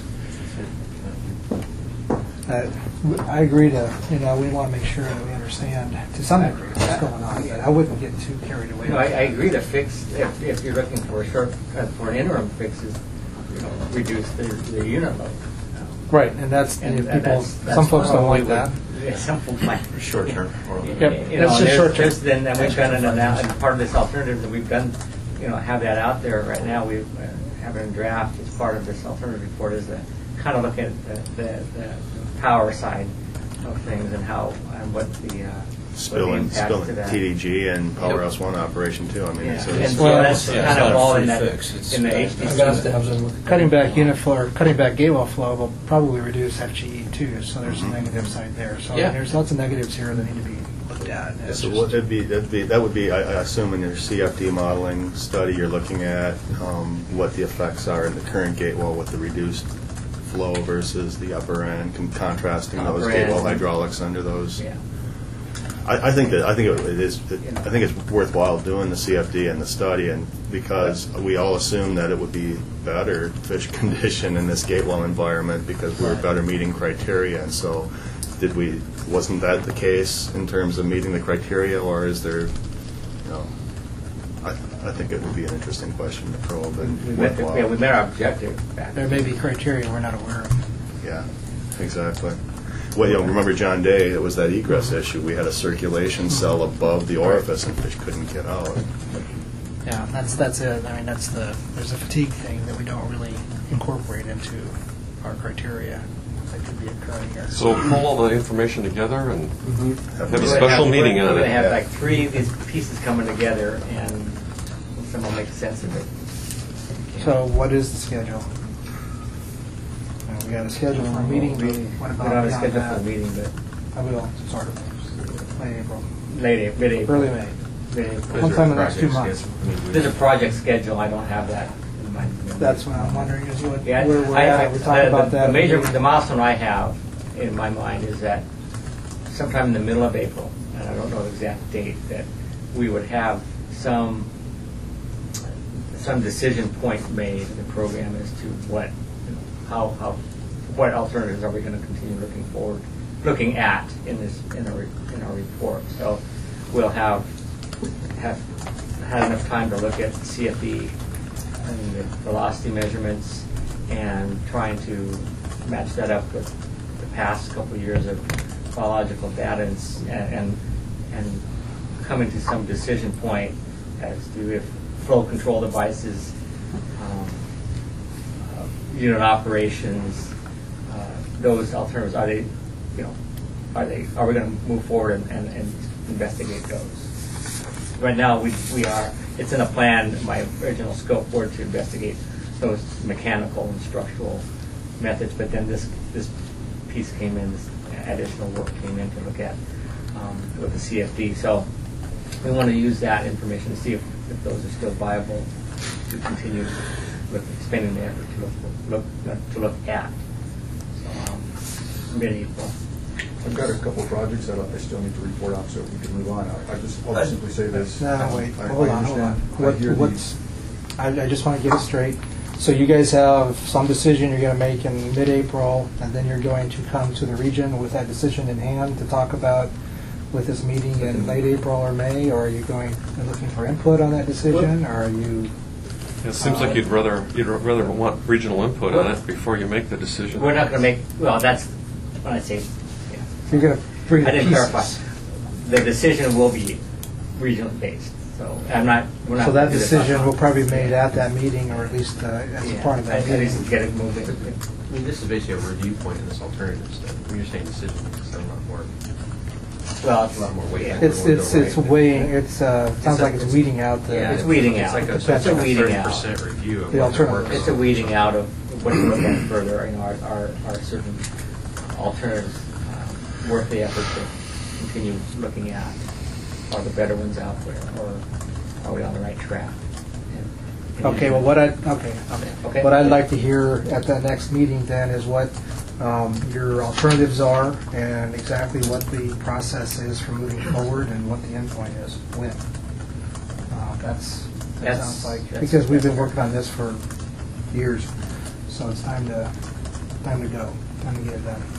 I agree to, we want to make sure that we understand to some degree what's going on, but I wouldn't get too carried away. I agree. The fix, if you're looking for for an interim fix, is reduce the unit load. Right, and that's, And people, that's some folks don't probably like that. simple plan. Short term. Yep, You know, that's just short term. Then we've done an analysis, and part of this alternative that we've done, you know, have that out there right now. We have it in draft as part of this alternative report is to kind of look at the power side of things and how and what the Spilling impact to that. TDG and Powerhouse 1 operation too. I mean, Yeah. it's And so Well, that's yeah, kind it's of not a all free in that fix. It's- in the HDC. Cutting back unit flow, cutting back gatewell flow will probably reduce FGE too, so there's a negative side there. So Yeah. there's lots of negatives here that need to be looked at. It's So just- what that would be, I assume in your CFD modeling study, you're looking at what the effects are in the current gatewell with the reduced flow versus the upper end, contrasting those Upper end. gatewell hydraulics under those. Yeah. I think it's worthwhile doing the CFD and the study, and because we all assume that it would be better fish condition in this gatewell environment because we were better meeting criteria, and so wasn't that the case in terms of meeting the criteria, or is there, you know, I think it would be an interesting question to probe and We worthwhile. met our objective back There may be criteria we're not aware of. Yeah, exactly. Well, you know, remember John Day, it was that egress issue. We had a circulation cell above the orifice and fish couldn't get out. Yeah, that's it. I mean, there's a fatigue thing that we don't really incorporate into our criteria that could be occurring here. So pull all the information together and have a We're special meeting We're on going to have it. like three of these pieces coming together, and someone will make sense of it. So what is the schedule? We got a schedule for a meeting. What We about don't have a beyond schedule for that? a meeting, but I will, sort of, late April, mid-April. early May. Mid-April. Sometime in the next 2 months. There's a project schedule, I don't have that in mind. That's what I'm wondering is what, Yeah, where we're at. We talked about that. The milestone I have in my mind is that sometime in the middle of April, and I don't know the exact date, that we would have some decision point made in the program as to what, you know, what alternatives are we going to continue looking at in our report. So we'll have had enough time to look at CFD and the velocity measurements and trying to match that up with the past couple of years of biological data and coming to some decision point as to if flow control devices, unit operations, those alternatives, are we going to move forward and investigate those? Right now, we are. It's in a plan. My original scope were to investigate those mechanical and structural methods, but then this piece came in. This additional work came in to look at with the CFD. So we want to use that information to see if those are still viable to continue with spending the effort to look at. So mid-April. I've got a couple of projects that I still need to report on, so we can move on. I'll simply say this. No, wait, I hold on. understand. I hear I just want to get it straight. So you guys have some decision you're going to make in mid-April, and then you're going to come to the region with that decision in hand to talk about with this meeting in late April or May, or are you looking for input on that decision, or are you? It seems like you'd rather want regional input on it before you make the decision. We're not going to make. Well, that's when I say. Yeah. You're going to bring the I didn't pieces. clarify. The decision will be regionally based. So I'm not. We're not. So that gonna do this decision on- will probably be made at that meeting, or at least as Yeah, part of that at least meeting. get it moving. I mean, this is basically a review point in this alternative study. When you're saying decision, it's a lot more. Well, it's A lot more weight. Yeah. It's weighing. Sounds like it's weeding out the. Yeah, it's weeding It's out. like a It's a weeding out. 30% review of The what their work alternative. is. It's a weeding out of what to look at further. You know, are certain alternatives worth the effort to continue looking at? Are the better ones out there, or are we on the right track? And Okay. Well, what I'd like to hear at that next meeting then is what your alternatives are and exactly what the process is for moving forward and what the endpoint is when. That sounds like because we've been working on this for years, so it's time to go, time to get it done.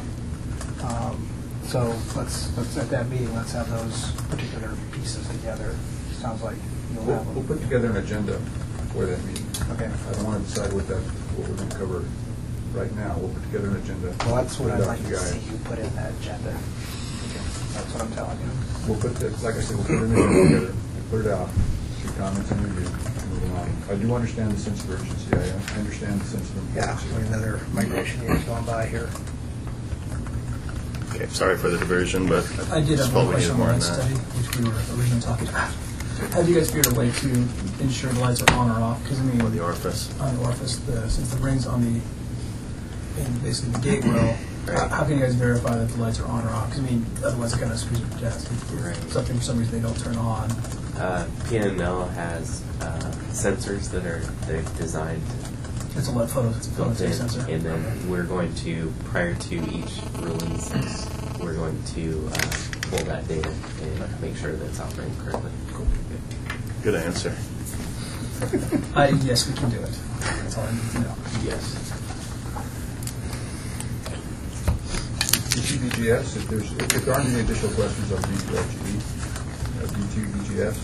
So let's at that meeting let's have those particular pieces together. Sounds like you'll have We'll them. put together an agenda for that meeting. Okay. I don't want to decide what we're going to cover right now. We'll put together an agenda. Well, that's what put it I'd out like you to guys. see you put in that agenda. That's what I'm telling you. We'll put the, like I said, we'll put an agenda together, put it out, see comments and review, and move along. I do understand the sense of urgency. I understand the sense of Yeah, importance. another migration year's going by here. Okay, sorry for the diversion, but I did just have one felt we needed question on more the on light that. study, which we were originally talking about. Have you guys figured a way to ensure the lights are on or off? Because I mean, Or the orifice. on the orifice, since the ring's on the, in basically the gate well, how can you guys verify that the lights are on or off? Because I mean, otherwise it kind of screws with jazz. Right. Something for some reason they don't turn on. PNL has sensors that they've designed It's a light photo built in, sensor. and then we're going to, prior to each release, we're going to pull that data and make sure that it's operating correctly. Good answer. Yes, we can do it. That's all I need to know. Yes. B2BGS, if there aren't any additional questions on B2LGE, B2BGS,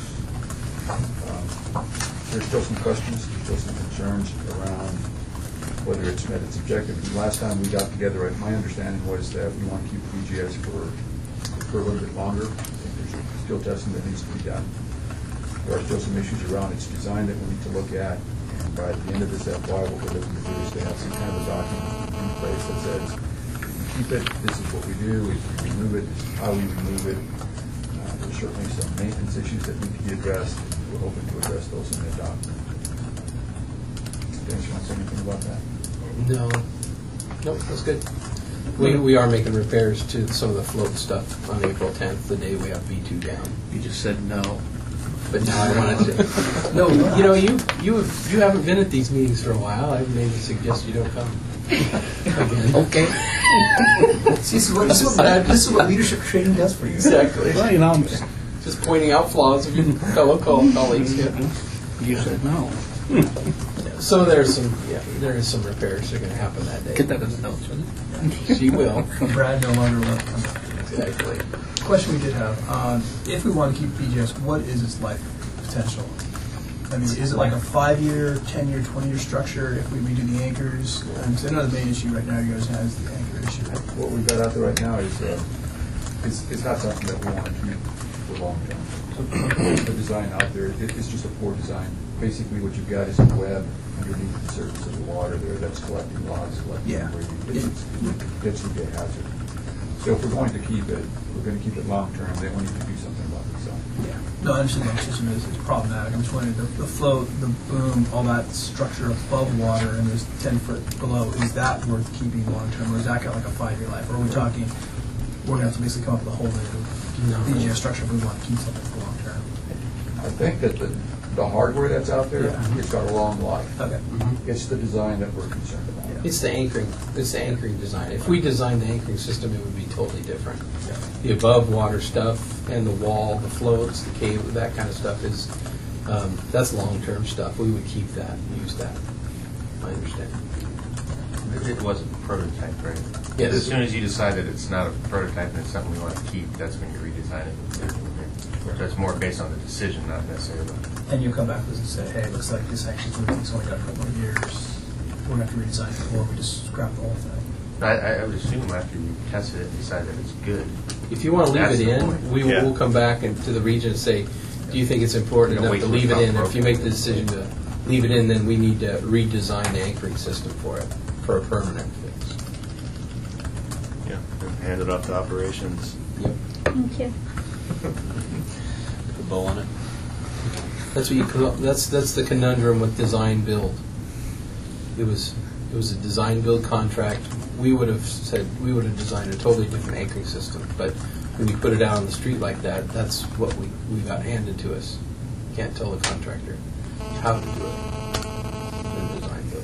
there's still some questions, there's still some concerns around whether it's met its objective. And last time we got together, my understanding was that we want to keep BGS for a little bit longer. I think there's still testing that needs to be done. There are still some issues around its design that we need to look at. And by the end of this FY, what we're looking to do is to have some kind of a document in place that says, keep it, this is what we do, if we remove it, this is how we remove it. There's certainly some maintenance issues that need to be addressed. We're hoping to address those in the document. Dennis, you want to say anything about that? No. Nope, that's good. We are making repairs to some of the float stuff on April 10th, the day we have B2 down. You just said no. But now I wanted to. No, you know, you haven't been at these meetings for a while. I maybe suggest you don't come. Okay. See, this is what leadership training does for you. Exactly. Well, you know, Just pointing out flaws of your fellow colleagues. Yeah. you said no. So there is some repairs that are going to happen that day. Get that in the notes, will you? She will. Brad no longer will come back. Exactly. Question we did have, if we want to keep BGS, what is its life potential? I mean, is it like a 5-year, 10-year, 20-year structure if we redo the anchors? Because I know the main issue right now you guys have is the anchor issue. What we've got out there right now is it's not something that we want to keep for long term. The design out there, it's just a poor design. Basically, what you've got is a web underneath the surface of the water there that's collecting logs, collecting debris. It's a big hazard. So if we're going to keep it, we're going to keep it long term, then we need to do something about the design. Yeah. No, I understand the system is problematic. I'm just wondering, the float, the boom, all that structure above water and there's 10 foot below, is that worth keeping long term, or is that got like a 5-year life? Or are we talking, we're going to have to basically come up with a whole new BGS structure if we want to keep something for long term? I think that the hardware that's out there, it's got a long life. Okay. It's the design that we're concerned about. It's the anchoring. It's the anchoring design. If we designed the anchoring system, it would be totally different. The above water stuff and the wall, the floats, the cable, that kind of stuff is that's long-term stuff. We would keep that, use that. I understand. It wasn't a prototype, right? Yes. As soon as you decide that it's not a prototype and it's something we want to keep, that's when you redesign it. So it's more based on the decision, not necessarily. And you'll come back with us and say, hey, it looks like this actually it's only got a couple of years. We're going to have to redesign it, or we just scrap the whole thing. I would assume after you tested it and decide that it's good. If you want to leave That's it the in, point. we'll come back and to the region and say, do you think it's important You don't enough to wait leave till it it's in? not If you make the decision to leave it in, then we need to redesign the anchoring system for it, for a permanent fix. Yeah, and hand it off to operations. Yep. Thank you. Put a bow on it. That's what you call, that's the conundrum with design build. It was a design build contract. We would have designed a totally different anchoring system, but when you put it out on the street like that, that's what we got handed to us. Can't tell the contractor how to do it in design build.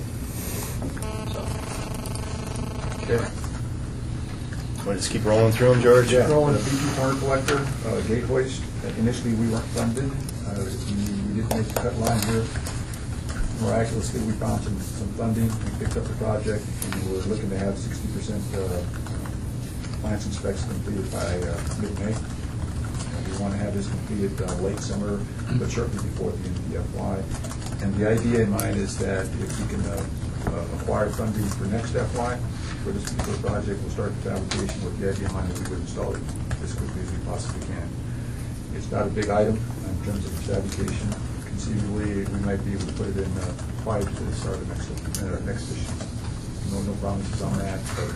So Okay. Want to just keep rolling through them, George? Yeah, the BG corner collector, gate hoist, initially we weren't funded. We didn't make the cut line here. Miraculously, we found some funding, we picked up the project, and we're looking to have 60% plants and specs completed by mid-May. We want to have this completed late summer, but certainly before the end of the FY. And the idea in mind is that if we can acquire funding for next FY for this particular project. We'll start the fabrication with the idea in mind that we would install it as quickly as we possibly can. It's not a big item in terms of the fabrication. Conceivably, we might be able to put it in prior to the start of next issue. No promises on that, but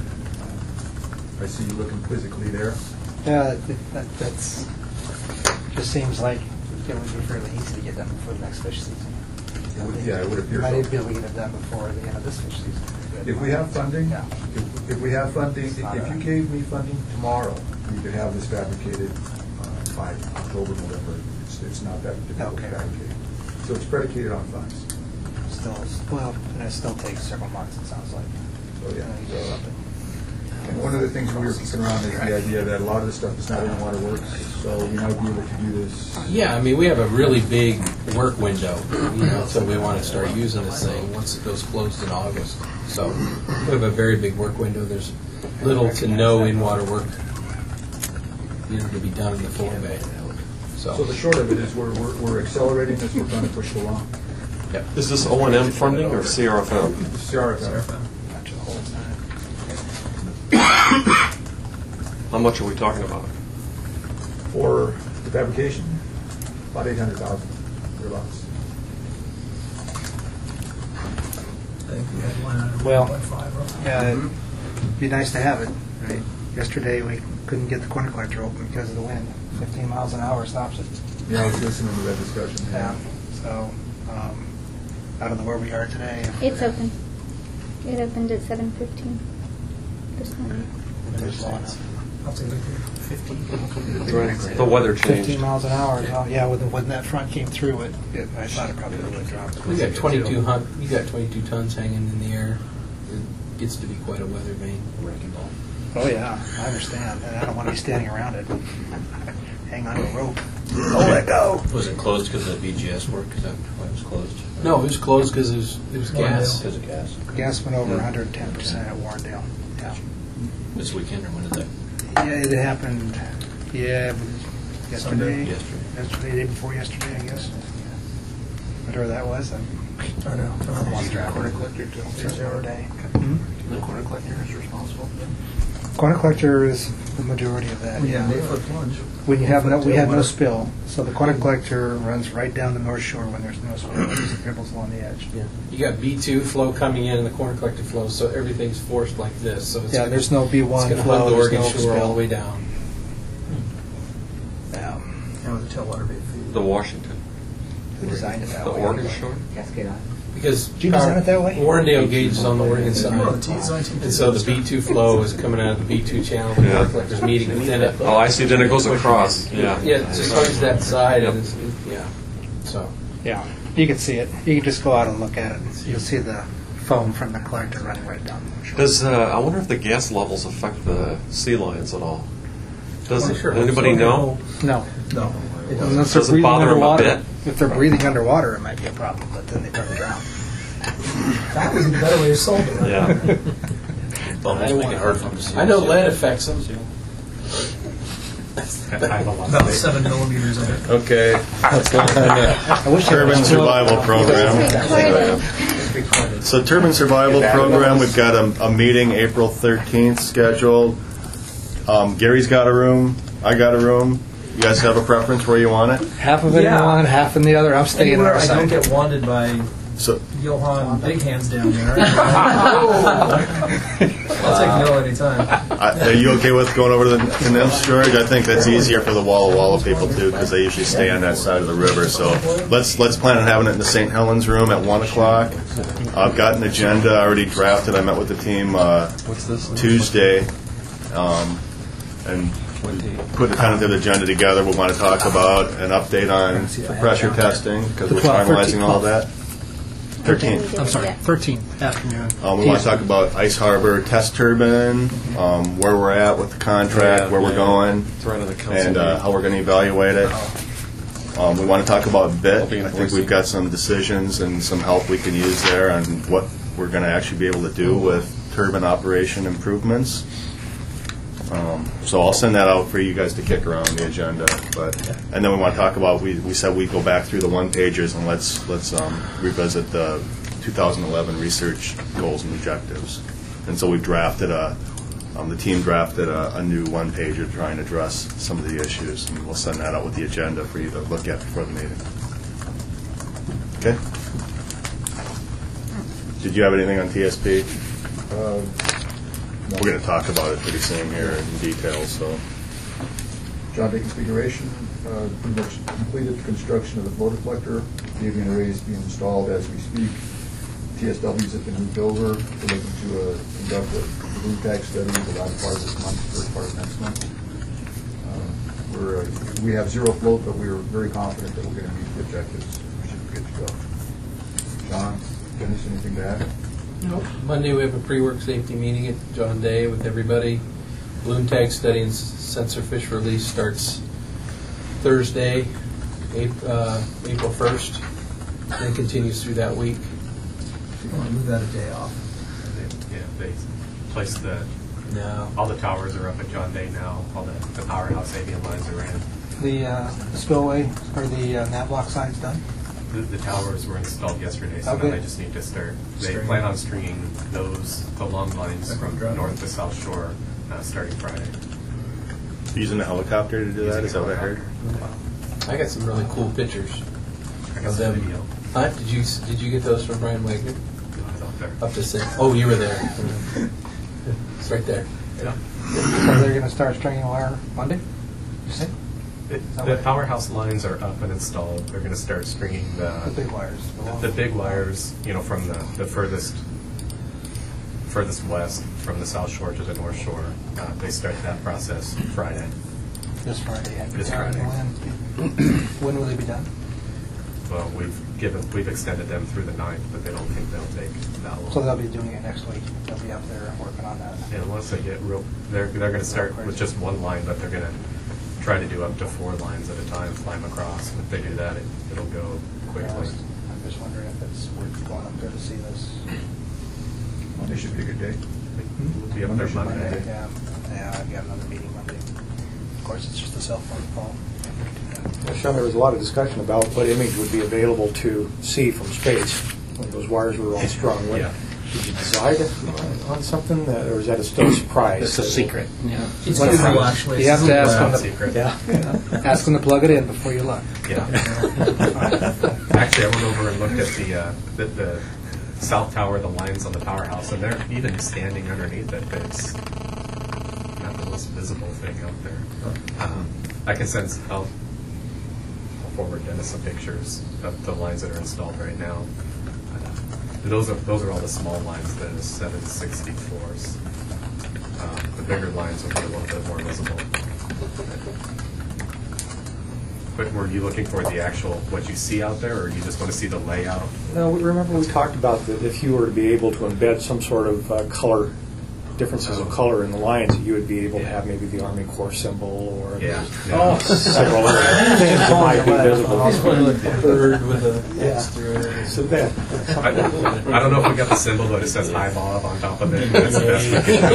I see you looking quizzically there. Yeah, that's just seems like it would be fairly easy to get done before the next fish season. Yeah, it would appear You might so. be able to get it done before the end of this fish season. If we have funding, Yeah. if we have funding, if you gave me funding tomorrow, we could have this fabricated by October, November. It's not that difficult to Okay. fabricate. So it's predicated on funds. Well, and it still takes several months, it sounds like. So, yeah. You get something. And one of the things we were kicking around is the idea that a lot of this stuff is not in water works, so we might be able to do this. Yeah, I mean, we have a really big work window, so we want to start using this thing once it goes closed in August. So we have a very big work window. There's little to no in-water work, to be done in the Full Bay. So the short of it is we're accelerating this, we're trying to push it along. Yep. Is this O&M funding or CRFM? CRFM. How much are we talking about? For the fabrication, about 800,000 or less. I think we had one Well, 1.5 roughly. Yeah, it'd be nice to have it, right? Yesterday, we couldn't get the corner collector open because of the wind. 15 miles an hour stops it. Yeah, I was listening to that discussion. Yeah, so, I don't know where we are today. It's open. It opened at 7:15 this morning. There's long enough. I'll take it. The weather changed. 15 miles an hour. Oh, yeah, when that front came through, I thought it probably would have dropped. We got 22 tons hanging in the air. It gets to be quite a weather vane, a wrecking ball. Oh, yeah, I understand, and I don't want to be standing around it. Hang on to a rope. Oh, let go. Was it closed because of the BGS work? Is that why it was closed? No, it was closed because it was gas. Because of gas. Gas went over 110% at Warrendale. Yeah. This weekend, or when did that? Yeah, it happened, yesterday. Yesterday. Day before yesterday, I guess. Whatever that was. I know. I lost track. Corner collector till day. The corner collector is responsible. Corner collector is the majority of that. Yeah, they flip plunge. We had no spill, so the corner collector runs right down the North Shore when there's no spill. It just dribbles along the edge. Yeah. You got B2 flow coming in and the corner collector flow, so everything's forced like this. So it's Yeah, gonna, there's no it's B1 going to flow. hunt the There's Oregon no Shore all spill. the way down. Yeah. And with the tailwater bait feed. The Washington. Who designed it that The way? Oregon Shore? Cascade on. Because Did you design it that way? Warrendale gauge is on the Oregon side. Oh, the design team And so the B2 flow is coming out of the B2 channel. The corner collector's meeting within it. Oh, I see. Then it goes across. Yeah. Yeah, it just hugs that side. And yeah. So. Yeah, you can see it. You can just go out and look at it. You'll see the foam from the collector running right down the shore. Does I wonder if the gas levels affect the sea lions at all? Does I'm sure. anybody know? No. No, it doesn't. Unless they're Does it breathing bother 'em a underwater. bit? If they're breathing underwater, it might be a problem, but then they probably drown. That was a better way to solve it. Yeah. Bubbles make it hard for them to see. I know lead affects them. About 7 millimeters of it. Okay. I wish they Turbine were- Survival Program. Recorded. So Turbine Survival Program, we've got a meeting April 13th scheduled. Gary's got a room. I got a room. You guys have a preference where you want it? Half of it in Yeah. one, half in the other. I'm staying on Anywhere our I don't side. get wanted by So Johan Big Hands down there. I'll take no anytime. are you okay with going over to the NIMS, George? I think that's easier for the Walla Walla people too, because they usually stay on that side of the river. So let's plan on having it in the St. Helens room at 1 o'clock. I've got an agenda already drafted. I met with the team What's this? Tuesday, and put a tentative agenda together. We want to talk about an update on pressure testing because we're finalizing all that. 13th. I'm sorry, 13th afternoon. We want to talk about Ice Harbor test turbine, where we're at with the contract, where we're going, It's right on the council. and meeting. how we're going to evaluate it. We want to talk about BIT. I think we've got some decisions and some help we can use there on what we're going to actually be able to do with turbine operation improvements. So I'll send that out for you guys to kick around the agenda. And then we want to talk about, we said we'd go back through the one-pagers and let's revisit the 2011 research goals and objectives. And so we've drafted the team drafted a new one-pager to try and address some of the issues, and we'll send that out with the agenda for you to look at before the meeting. Okay? Did you have anything on TSP? We're going to talk about it pretty soon here in detail. So, John Day configuration, pretty much completed the construction of the flow deflector. The avian array is being installed as we speak. TSWs have been moved over. We're looking to conduct a balloon tag study the last part of this month, first part of next month. We have zero float, but we're very confident that we're going to meet the objectives. We should be good to go. John, Dennis, anything to add? Nope. Monday we have a pre-work safety meeting at John Day with everybody. Balloon tag study and sensor fish release starts Thursday, April 1st, and continues through that week. You want to move that a day off. They placed all the towers are up at John Day now. All the powerhouse avian lines are in. The spillway or the nav block sign's done? The towers were installed yesterday, so now they just need to start. They plan on stringing the long lines from north to south shore starting Friday. Using a helicopter to do that? Is that what I heard? I got some really cool pictures I got of some them. video. Huh? Did you get those from Brian Wagner? I was out there. Up to 6. Oh, you were there. It's right there. Yeah. So they're going to start stringing wire Monday? You say? The powerhouse lines are up and installed. They're going to start stringing The big wires. the big wires, from the furthest west, from the south shore to the north shore. They start that process Friday. This Friday. This Friday. When will they be done? Well, we've extended them through the 9th, but they don't think they'll take that long. So they'll be doing it next week. They'll be up there working on that. And once they get they're going to start with just one line, but they're going to try to do up to 4 lines at a time, fly them across. If they do that, it'll go quickly. I'm just wondering if it's worth going up there to see this. Monday should be a good day. We'll be up there Monday. Yeah, I've got another meeting Monday. Of course, it's just a cell phone call. Well, Sean, there was a lot of discussion about what image would be available to see from space when those wires were all strung. Yeah. Did you decide on something, or is that still a surprise? It's a secret. Yeah. It's Google, actually. You have to ask them Secret. ask them to plug it in before you look. Yeah. Actually, I went over and looked at the south tower, the lines on the powerhouse, and they're even standing underneath it. But it's not the most visible thing out there. I can sense. I'll forward Dennis some pictures of the lines that are installed right now. Those are all the small lines, the 764s. The bigger lines will be a little bit more visible. But were you looking for the actual, what you see out there, or you just want to see the layout? No, remember we talked about that if you were to be able to embed some sort of color, differences of color in the lines, you would be able to have maybe the Army Corps symbol or several other things that might be visible. Bird with a X through it. So that. I don't know if we got the symbol, but it says "Hi Bob" on top of it. That's the best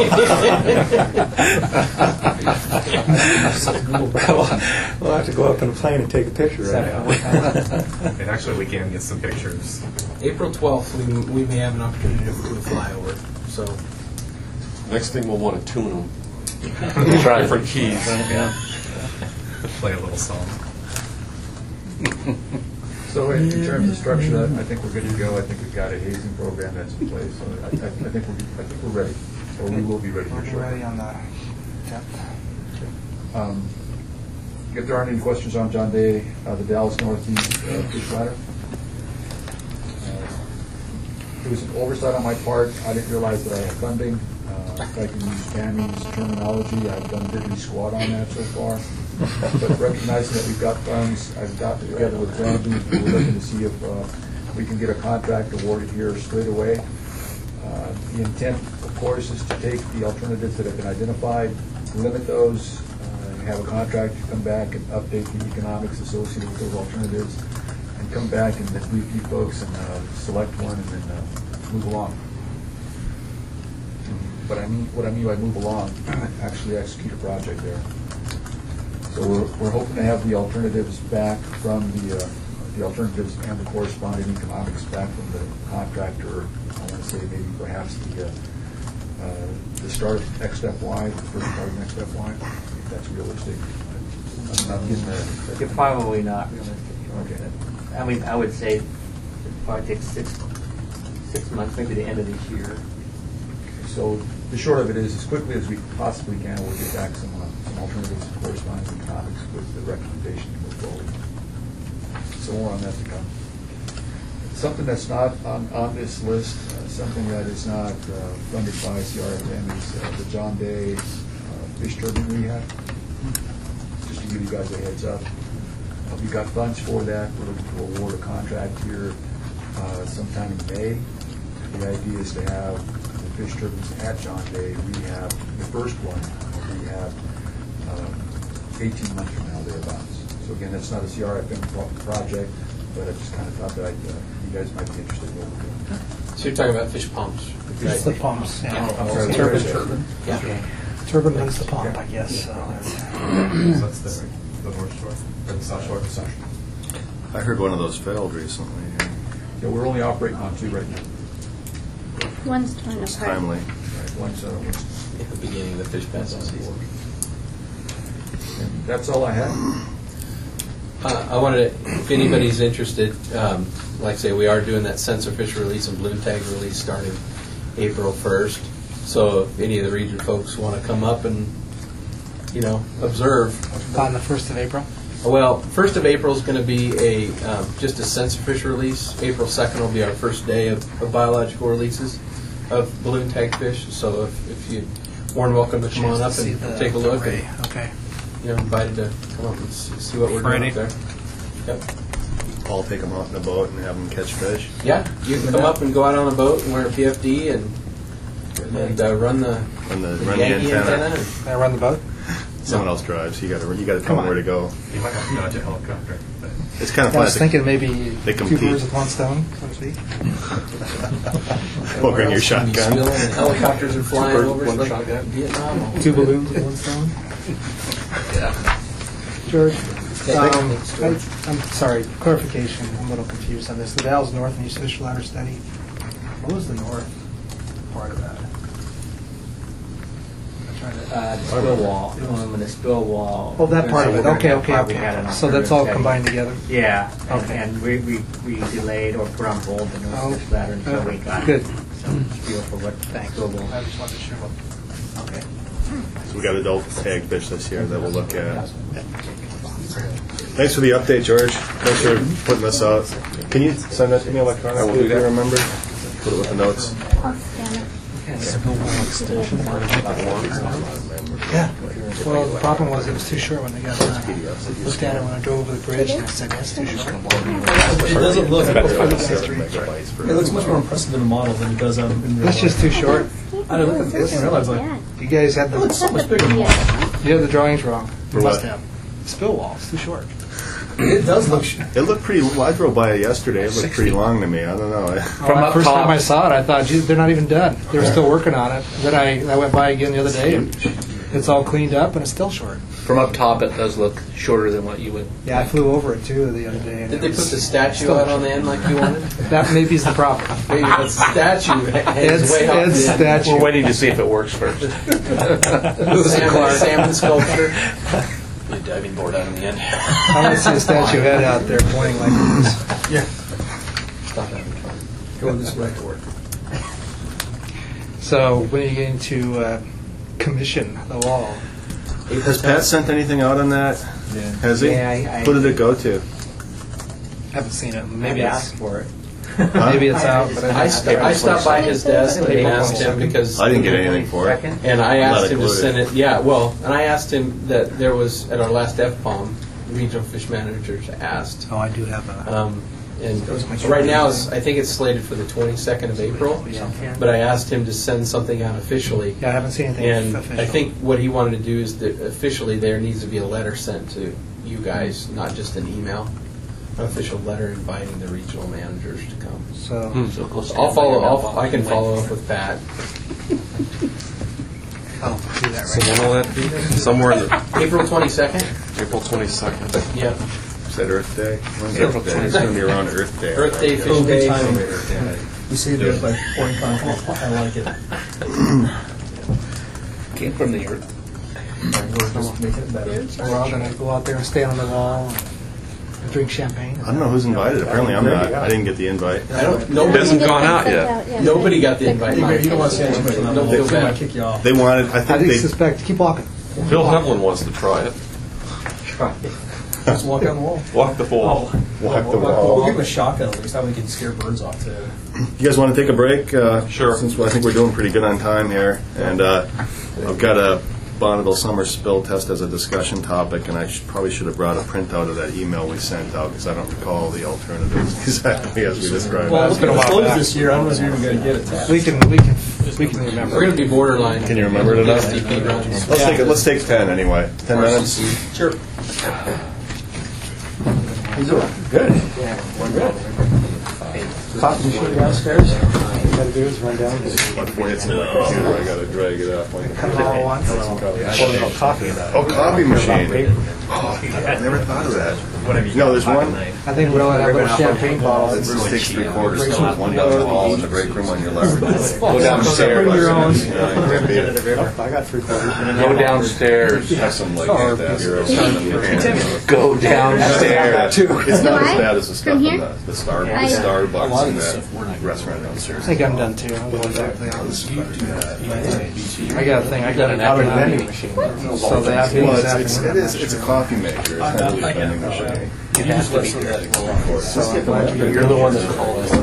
we can do. We'll have to go up in a plane and take a picture right now. And actually, we can get some pictures. April 12th, we may have an opportunity to do a flyover. So. Next thing we'll want to tune them. Try different keys. Play a little song. So in terms of structure, I think we're good to go. I think we've got a hazing program that's in place. So I think we're ready. Or we will be ready here We're shortly. ready on the 10th. If there aren't any questions on John Day, the Dallas Northeast fish ladder. It was an oversight on my part. I didn't realize that I had funding. If I can use Tammy's terminology, I've done diddly squat on that so far. But recognizing that we've got funds, I've got together with Brandy. We're looking to see if we can get a contract awarded here straight away. The intent, of course, is to take the alternatives that have been identified, limit those, have a contractor come back and update the economics associated with those alternatives, and come back and brief you folks and select one and then move along. But what I mean by move along, actually execute a project there. So we're hoping to have the alternatives back from the the alternatives and the corresponding economics back from the contractor. I want to say maybe perhaps the start of Next Step Y, the first part of Next Step Y, if that's realistic. I'm not getting there. You're probably not realistic. Okay. I mean, I would say it probably takes 6 months, maybe the end of this year. So the short of it is, as quickly as we possibly can, we'll get back some alternatives to corresponding economics with the recommendation to move forward. So more on that to come. Something that's not on this list, something that is not funded by CRFM is the John Day fish turbine rehab. Just to give you guys a heads up. We got funds for that. We're looking to award a contract here sometime in May. The idea is to have the fish turbines at John Day rehab, the first one rehab 18 months from now, thereabouts. So again, that's not a CRFM project, but I just kind of thought that you guys might be interested in what we're doing. So you're talking about fish pumps? It's the pumps. Yeah. I'm sorry, Turbine. Yeah. Okay. Turbine runs the pump, I guess. So So that's the North Shore, or the South Shore. I heard one of those failed recently. Yeah, we're only operating on 2 right now. One's torn It's apart. timely. Right, one's At the beginning of the fish passing season. and that's all I have. I wanted to, if anybody's interested, like I say, we are doing that sensor fish release and balloon tag release starting April 1st. So if any of the region folks want to come up and, observe. on the 1st of April. Well, 1st of April is going to be just a sensor fish release. April 2nd will be our first day of biological releases of balloon tag fish. So if you're more than welcome to come on up and take a look. And, Okay. you're invited to come up and see what we're doing up there. Yep. Paul take them out in a boat and have them catch fish. Yeah, you can come up and go out on a boat and wear a PFD and run the Yankee antenna. Can I run the boat? Someone else drives. You got to tell them where to go. You might have to dodge a helicopter. But It's kind of I fun. was thinking maybe They 2 compete. birds with 1 stone, so to speak. Well, bring your Where else can you shotgun. spill and helicopters are flying birds, over. one like shotgun. Vietnam. 2 balloons with 1 stone. George, I'm sorry, clarification. I'm a little confused on this. The Dalles North and East Fish Ladder study. What was the north part of that? I'm trying to. The spill wall, when the spill wall. Oh, that part of it. Okay. We had an So that's all alternative combined study. together. Yeah. Okay. And we delayed or put on hold the North Fish Ladder until we got Good. some feel for what spill wall. I just wanted to share what. Okay. So we got adult tag fish this year that we'll look at. Thanks for the update, George. Thanks for putting this out. Can you send that to me electronically if you remember? Put it with the notes. I'll scan it. Yeah. Well, the problem was it was too short when they got looked at it when I drove over the bridge, and I said, that's too short. It doesn't look. It looks much more impressive in a model than it does in real That's life. just too short. I look at this and realize like You guys had it looks so much bigger. you have the drawings wrong. For You must what? have. Spill wall, it's too short. It does look. It looked pretty. Well, I drove by it yesterday. It looked pretty long to me. I don't know. From the first time I saw it, I thought, geez, they're not even done. They were still working on it. Then I went by again the other day, and it's all cleaned up, and it's still short. From up top, it does look shorter than what you would. Yeah, I flew over it too the other day. And Did it they was put the statue still out on the end like you wanted? That maybe is the problem. Maybe the statue hangs Ed's, way off Ed's the end. statue. We're waiting to see if it works first. Salmon sculpture. The diving board out in the end. I want to see a statue head out there pointing like this. Yeah. Go this way. So when are you going to commission the wall? Has Pat sent anything out on that? Yeah. Has he? Yeah, Who did it go to? Haven't seen it. Maybe asked for it. Maybe it's out, but I stopped by his desk and asked him because I didn't get anything for it. And I asked Not him to included. send it. Yeah, well, and I asked him that there was at our last FPOM, regional fish managers asked. Oh, I do have a. And right now, I think it's slated for the 22nd of April. But I asked him to send something out officially. Yeah, I haven't seen anything And official. I think what he wanted to do is that officially there needs to be a letter sent to you guys, not just an email. An official letter inviting the regional managers to come. So I'll follow. I can follow up with Pat. I'll do that So right when will that be? Somewhere in the April 22nd. April 22nd. Yeah. Said Earth Day? When's Earth Day? It's going to be around Earth Day. Earth Day, right? Fish Day. We saved it by pouring concrete. I like it. Came from the earth. We're just making it better. We're all going to go out there and stand on the wall and drink champagne. I don't know who's invited. Apparently I'm not. I didn't get the invite. It hasn't gone out yet. Nobody got the invite. You don't want to say anything. Don't feel They might bad. kick you off. They wanted, I I think didn't they, suspect. Keep walking. Phil Hevlin wants to try it. Just walk on the wall. Walk the wall. walk the We'll wall. give him a shotgun at least. That way we can scare birds off too. You guys want to take a break? Sure. Since I think we're doing pretty good on time here. And I've got a Bonneville summer spill test as a discussion topic, and I probably should have brought a printout of that email we sent out because I don't recall the alternatives exactly as we described. Well, it's it. going to close this year. I don't know if you're even going to get it. We can remember. We're going to be borderline. Can you remember it enough? STP runs. Let's take 10 anyway. 10 minutes. Sure. Good. Yeah, we're good. Coffee machine downstairs. All you got to do is run down. Before it's in my computer, I got to drag it up. Cut it all at once. Coffee. Oh, coffee machine. I never thought of that. No, there's one. I think we'll have a little champagne bottle. It takes 3/4 cup, one down the hall in the break room on your left. Go downstairs. Bring your own. I got 3/4. Go downstairs. have some like that here. Go downstairs. It's not as bad as the stuff From in here? the Starbucks and that restaurant downstairs. I think I'm done too. I'm going back there. I got a thing. I got an outer vending machine. So that means It's a coffee maker. It's not really a vending machine. you're the one that called us.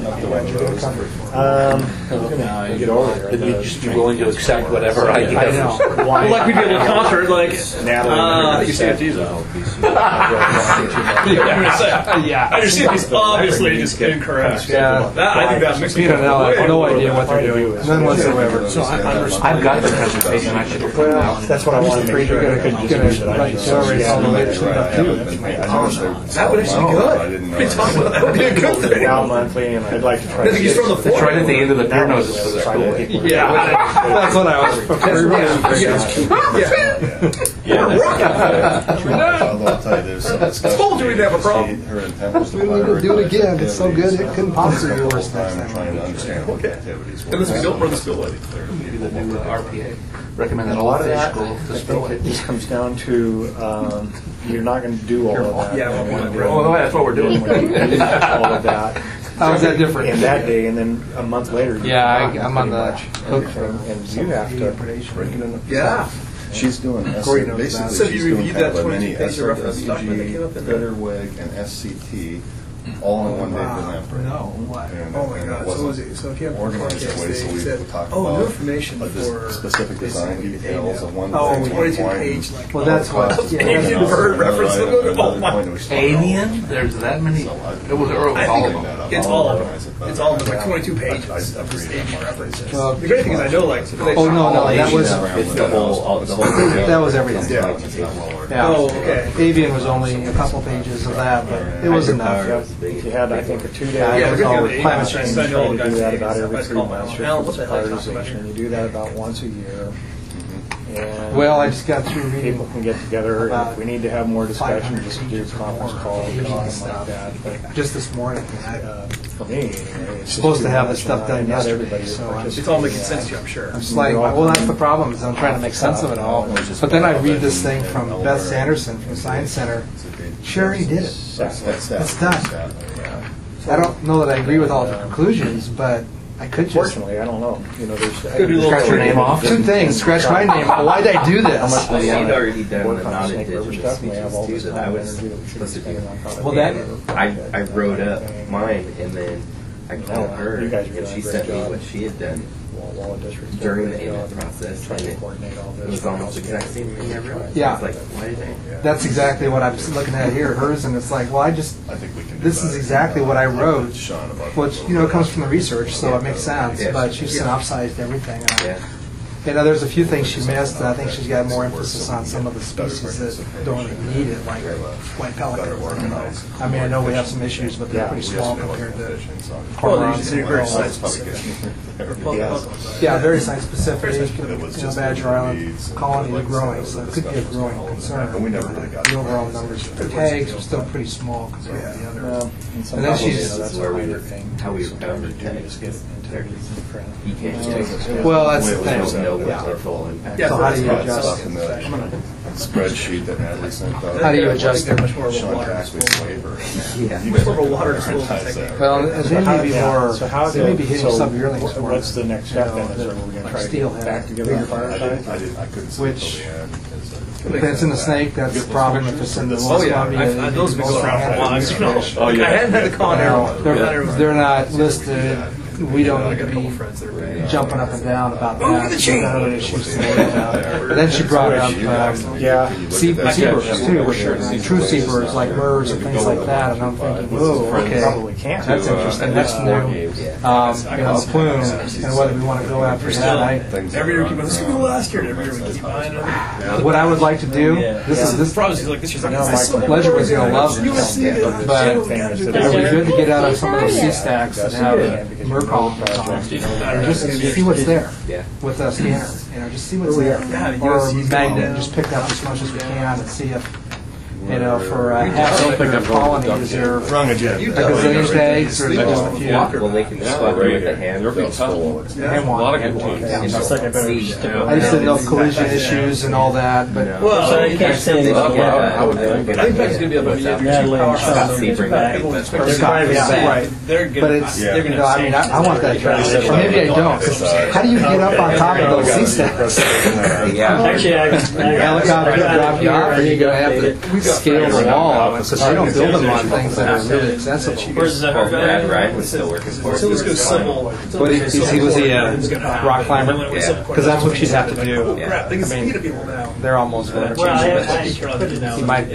Get over there. You'd just be willing to accept whatever I give. I know. Well, like we'd be able to conquer it, like, Natalie, you CFTs out. Yeah. I just CFTs obviously just incorrect. Yeah. I think that makes Me and Nell have no idea what they're doing. None whatsoever. I've got the presentation. I should have printed out. That's what I want to make sure. You're going to write accelerate all the latest stuff too. That would actually be good. I didn't know. That would be a good thing. now monthly, and I'd like to try I think he's from the floor. It's right at the end of the peer notice for the school. Yeah. That's what I was prepared. Although I'll tell you, there's some discussion. told you we'd have a problem. Her intent was to We need to do it again. It's so good, it couldn't possibly be worse next time. Trying to understand what the activities were. Unless we don't run the spillway. Maybe the new RPA. Recommend that a lot of all fish that, go I to think spillway. it just comes down to, you're not going to do all of that. Yeah, well, Well, that's what we're doing. all of that. How is that different? In that day, and then a month later. you're Yeah, not I'm on pretty the much. hook for And you have to break it into. Yeah. She's doing Corey knows basically that. So she's you doing reviewed kind that of a mini 22-page reference document that came up in there? Bitterwig, and SCT all in one day for them. No. What? And- Oh my and God. it So wasn't was it? So if you have organized that way, so we said, talk oh, about new information the for specific design details of one Oh, thing, 22 one page, point, like. Well, that's what. Yeah, Alien that's- bird reference. Oh my. Alien? There's that many? It was all of them. It's all of them. It's all of them. Like 22 pages of just alien references. Well, The great thing is I know like. Oh no, that was It's the whole, that was everything. Yeah. Oh, okay. Avian was only a couple pages of that, but it was enough. If you had, I think, a 2-day. Yeah, Yeah, it was we're all going to climate change. change. I know all You the do guys that saying about stuff. every That's 3 called months. Al, what the hell are you talking Prioritization, and you do that about once a year. And Well, I just got through reading. people can get together, and if we need to have more discussion, 500 just do pages conference more calls or Asian something stuff. like that. But Just this morning. for me, anyway, it's Supposed just to have too this much, stuff and done not yesterday, everybody so I'm- It's all making sense to you, I'm sure. I'm just like, well, that's the problem, is I'm trying to make sense of it all. But then I read this thing from Beth Sanderson from Science Center. She already did it. That's done. I don't know that I agree with all the conclusions, but I could just Fortunately, I don't know. You know, there's Scratch your name off? two things. Scratch my name. Why'd I do this? Well, he'd already done work the on Snake River non-indigenous stuff, and we have all speeches this too that I time was energy that we should be supposed to do. spending on product. Well, that I wrote up mine and then I called her You guys are and doing she a great sent me job. what she had done Walla District's during doing a the great AMAT job. process, Trying and to it coordinate all this. was almost the exact same thing I wrote. Yeah. I was like, why did I? That's exactly what I'm looking at here, hers, and it's like, well, I think we can do this is better. exactly what I wrote, Sean about which, comes from the research, so it makes sense, Yeah. but she synopsized everything. Yeah. You know, there's a few things she missed. I think she's got more emphasis on some of the species that don't even need it, like white pelican. I mean, I know we have some issues, but they're pretty small compared to cormorants. Yeah, very site-specific. Badger Island colony is growing, so it could be a growing concern. The overall numbers for tags are still pretty small compared to the other. And then she's... That's where we were, how we found the tags. You can't just take well, that's the thing. There's no potential impact. So how do you adjust? Spreadsheet that Natalie sent out. How do you adjust it? Sean Caxley's waiver. Well, they may be more. They may be hitting some yearlings more. What's the next step then? Is that we're going to try to get back together on fire side? I couldn't see Which, it till the end. if it's in the snake, that's the problem. If it's in the Los Columbia, those been going around for a while. Oh, yeah. I hadn't had the con arrow. they're not listed. We don't need to be jumping up and down about that. There's other issues to worry about. But then she brought up seabirds too, true seabirds like murres and things like that. And I'm thinking, whoa, okay, that's interesting. That's new. Plume, and whether we want to go after that. Every year we keep on, this could be last year, and every year we keep buying them. What I would like to do, this Probably like this year's like, Pleasure was going to love this, but it would be good to get out of some of those sea stacks that have murre columns on it, and just see what's there with a scanner. You know, just see what's there, or magnet, just pick up as much as we can and see if. You know, for half-acre colony, is there a gazillion tags or just a few? Well, they can discover with the hand. A lot of good ones. I just didn't know collision issues and all that, but Well, you can't say that. I think that's going to be able to right. But it's, you know, I mean, I want that track. Or maybe I don't. 'Cause how do you get up on top of those sea stacks? Actually, Helicopter drop you off, or you going to have to scale the wall on it, because they don't build them on things that are really accessible. Brad Ryan was still working for us. Was he a rock climber? Because that's what she'd have to do. Crap, they can speed to people now. They're almost vertical. He might,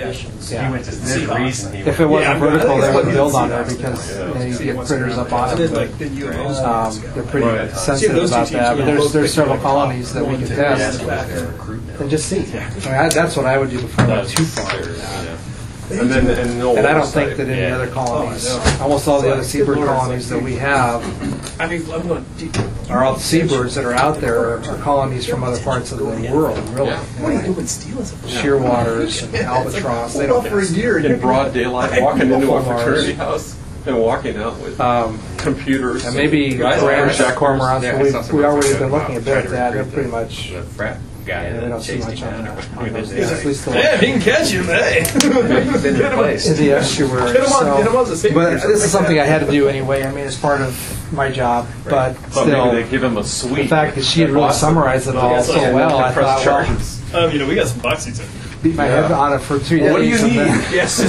if it wasn't vertical, they wouldn't build on there because you get critters up on it. But, they're pretty sensitive about that. But there's several colonies that we can test and just see. I mean, that's what I would do before I went too far. And I don't think that any other colonies, almost all the other seabird colonies that we have, are all the seabirds that are out there are colonies from other parts of the world, really. What are you doing, stealing something? Shearwaters, and albatross. They don't for a year in broad daylight, walking into a fraternity house and walking out with computers. And maybe grand cormorants. We already been looking a bit at that. They're pretty much. Yeah, we don't see much on those. At least the he can catch him, hey! In the estuary. But this is something I had to do anyway. I mean, it's part of my job. But still, they give him a suite. The fact that she had really summarized it all so well, I thought, well, you know, we got some box seats in. Beat my head on it for 2 days. What do you need? Yes,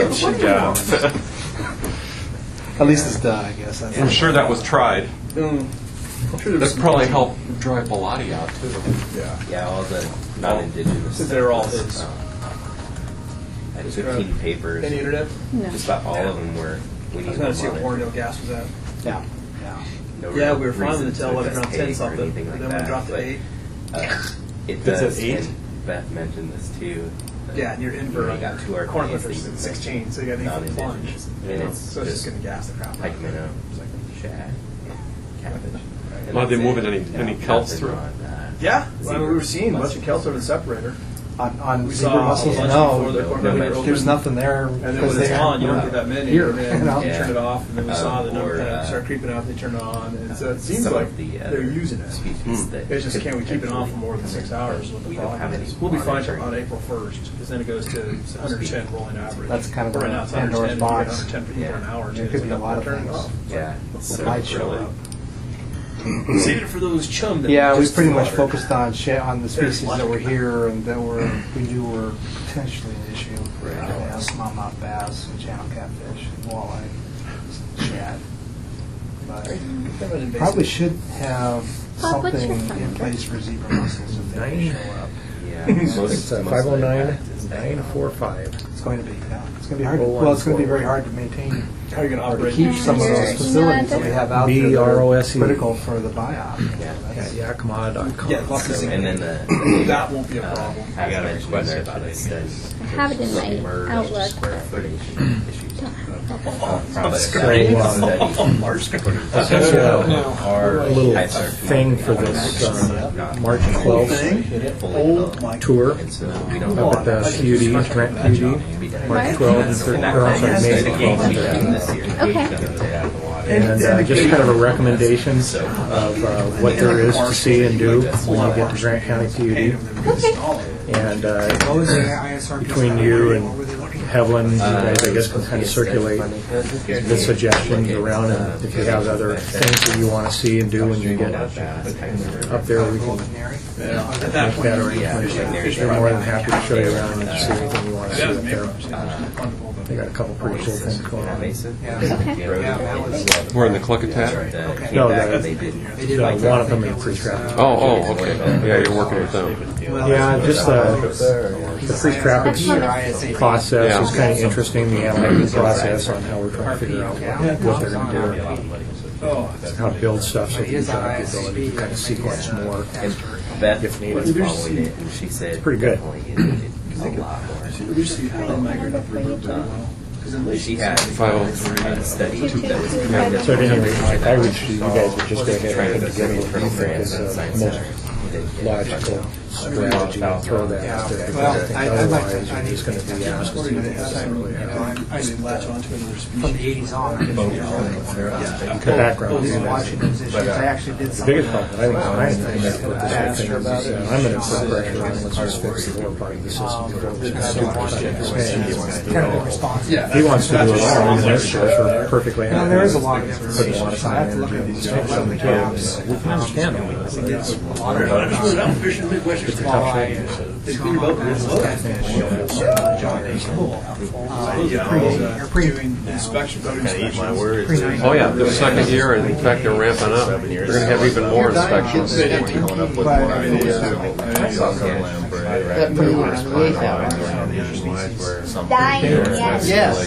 at least it's done, I guess. I'm sure that was tried. That probably helped drive Bilotti out too. Yeah, all the non-indigenous. They're all his. 15 papers. Any internet? No. Just about all of them were. I was going to see what Warrendale gas was at. Yeah. Yeah, we were finally to tell whether around 10 something, and then we dropped to 8. It does. And Beth mentioned this too. Yeah, near Inver. You got 2 corn RPAs for 16, so you got 8 for the plunge. So it's just going to gas the crap out. Pike minnow, shad, cabbage. Are they moving any kelps through? Yeah, well, we were seeing a bunch of kelps over the separator. On zebra mussels, no. There's nothing there. And then when it's on, you don't get that many. And then you turn it off, and then we saw the number kind of start creeping out, they turn it on. And so it seems like they're using it. It's just, can we keep it on for more than 6 hours? We'll be fine on April 1st, because then it goes to 110 rolling average. That's kind of right now, it's Pandora's box. 110 people an hour. There could be a lot of things. Yeah. That might show up. Save it for those chum. Yeah, we pretty much focused on the species that were here and that we knew were potentially an issue. Smallmouth bass, and channel catfish, and walleye, shad. But probably should have something in place for zebra mussels if they show up. Yeah. It's 509-945. going to be. Yeah, it's going to be hard. Well, it's going to be very hard to maintain. How are you going to Or to operate? keep some of those facilities that we have out there that are BROSE. critical for the buyout. Yakima.com. Yeah, lots of And then that won't be a problem. I got a question about it. I have it in my Outlook. Square footage issues. Essentially, our little thing for this March 12th tour up at the PUD, Grant PUD, March 12th and 13th, or I'm sorry, May 12th and 13th. Okay. And just kind of a recommendation of what there is to see and do when you get to Grant County PUD. Okay. And between you and Hevelin, you guys, I guess, can kind of circulate the suggestions around, and if you have other things that you want to see and do when you get up there, we can make that arrangement. We're more than happy to show you around and see anything you want to see up there. They got a couple pretty cool things going on. We're in the Klickitat? No, one of them in pre-traffic. Oh, okay. Yeah, you're working with them. Yeah, just the pre-traffic process is kind of interesting, the analytic process on how we're trying to figure out what they're going to do. How to build stuff so people have the ability to kind of sequence more Beth if needed. was following it, and she said Pretty good. A lot more. She had a study that was kind of So at any rate, Mike, I would, you guys would just go ahead and put together what you think is the most logical strategy and throw that out there. Because I think otherwise you're just going to be asked to do I didn't latch on to another speech. From the 80s on. the background. I actually did The something. biggest problem, I think that's what this whole thing is, I'm going to put pressure on, let's just fix the lower part of the system before we can do Kind of a response. He wants to do it all, and that's we're perfectly happy. There is a lot of difference. Putting a lot of time and energy into some of the jobs. We can understand all that. It's a tough thing. Kind of eat my words. Oh, yeah, the second year, and in fact, they're ramping up. They're going to have even more inspections. Coming up with more ideas. Dying, yes.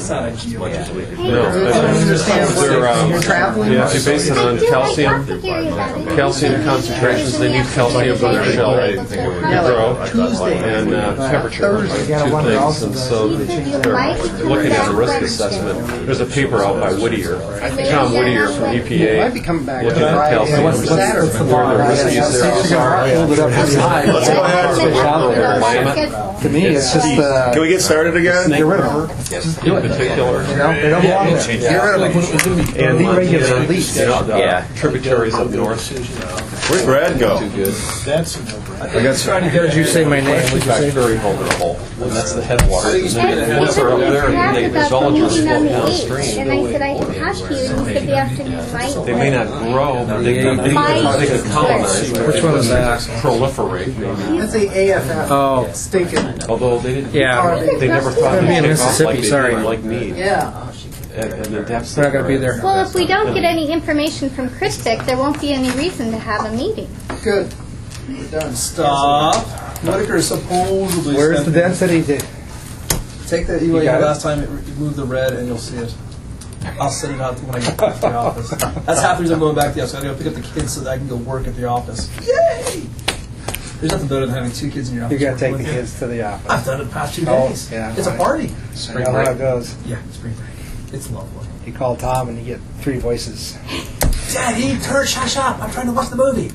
They base it on calcium concentrations. They need calcium for their shell to grow, and temperature, two things. And so they're looking at a risk assessment. There's a paper out by Whittier, Tom Whittier from EPA, looking at calcium. Where the risky areas are. Let's go ahead. To me, it's just Can we get started again? get rid of them. In particular, They don't belong there. Get rid of them. and Deregulate, release. tributaries up north. Where'd Brad go? Too good. I got some. Did you say my name? Actually, back very hole to the hole, and that's the headwater. And once they're up there, the zoologists flow downstream. And I said I can talk to you, and he said the afternoon might. They may not grow, but they can colonize. Which one was that? Proliferate, maybe. That's the AFF. Oh, Stinking. Although they didn't. yeah. They never thought Gonna be in they'd take off Mississippi, like they sorry. do, like mead. Yeah. And the depths. We're not going to be there. Well, if we don't get any information from Christic, there won't be any reason to have a meeting. Good. We're done. Stop. Whitaker supposedly. Where's spent- the density? Take that You you got had it? last time. Move the red, and you'll see it. I'll send it out when I get back to the office. That's half the reason I'm going back to the office. I got to go pick up the kids so that I can go work at the office. Yay! There's nothing better than having two kids in your office. You're going to take the kids to the office. I've done it the past 2 Oh, days. yeah. It's a party. I know how it goes. Yeah, spring break. It's lovely. You call Tom and you get 3 voices. Daddy, turn, shut up! I'm trying to watch the movie.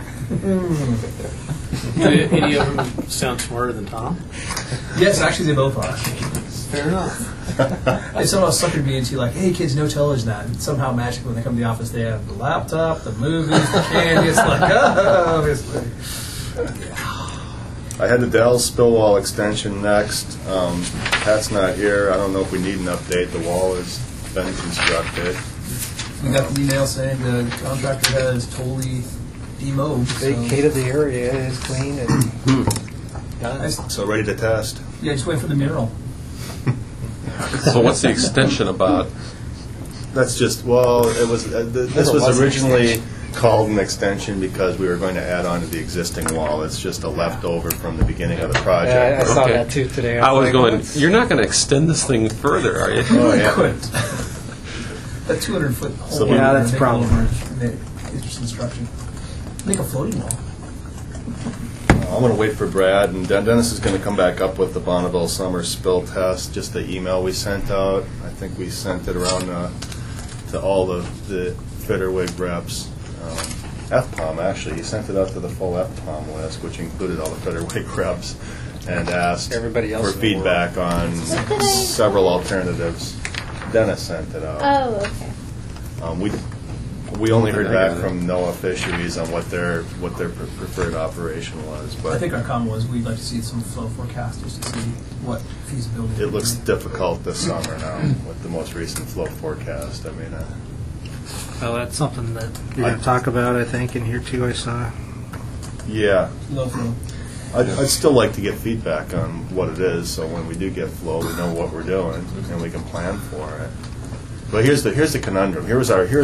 Do any of them sound smarter than Tom? Yes, actually, they both are. Fair enough. They somehow suckered me into like, hey, kids, no television. That and somehow magically when they come to the office, they have the laptop, the movies, the candy. It's like, oh, obviously. I had the Dell spill wall extension next. Pat's not here. I don't know if we need an update. The wall has been constructed. We got the email saying the contractor has totally demowed. Vacated the area, it is clean and done. So ready to test. Yeah, just wait for the mural. So what's the extension about? That's just, well, it was. This was originally called an extension because we were going to add on to the existing wall. It's just a leftover from the beginning of the project. Yeah, I saw that too today. I was like, going, you're not going to extend this thing further, are you? Oh, yeah. That 200-foot hole. So yeah, that's a problem. It's construction. Make a floating wall. I'm going to wait for Brad, and Dennis is going to come back up with the Bonneville summer spill test, just the email we sent out. I think we sent it around to all the Fitterwig reps. FPOM, actually, he sent it out to the full FPOM list, which included all the Fitterwig reps, and asked everybody else for feedback on several alternatives. Dennis sent it out. Oh, okay. We only heard back from NOAA Fisheries on what their preferred operation was. But I think our comment was we'd like to see some flow forecasters to see what feasibility. It looks difficult this summer now with the most recent flow forecast. I mean, well, that's something that you're going to talk about, I think, in here too. I saw. Yeah. Low flow. I'd still like to get feedback on what it is, so when we do get flow, we know what we're doing and we can plan for it. But here's the conundrum. Here was our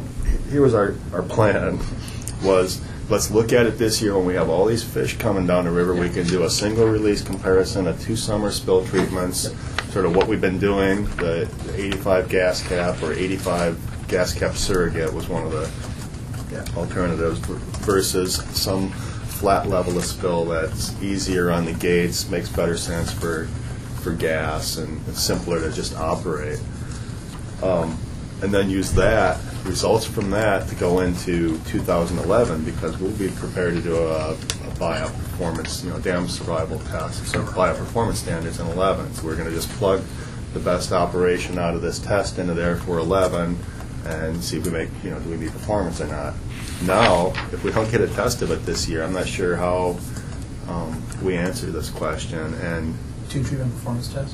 plan was, let's look at it this year when we have all these fish coming down the river. We can do a single release comparison of 2 summer spill treatments, sort of what we've been doing. The 85 gas cap or 85 gas cap surrogate was one of the alternatives versus some flat level of spill that's easier on the gates, makes better sense for gas, and it's simpler to just operate. And then use that, results from that, to go into 2011, because we'll be prepared to do a bioperformance, dam survival test, so bioperformance standards in 11. So we're going to just plug the best operation out of this test into there for 11 and see if we make, do we meet performance or not. Now, if we don't get it tested but this year, I'm not sure how we answer this question. And 2 treatment performance test?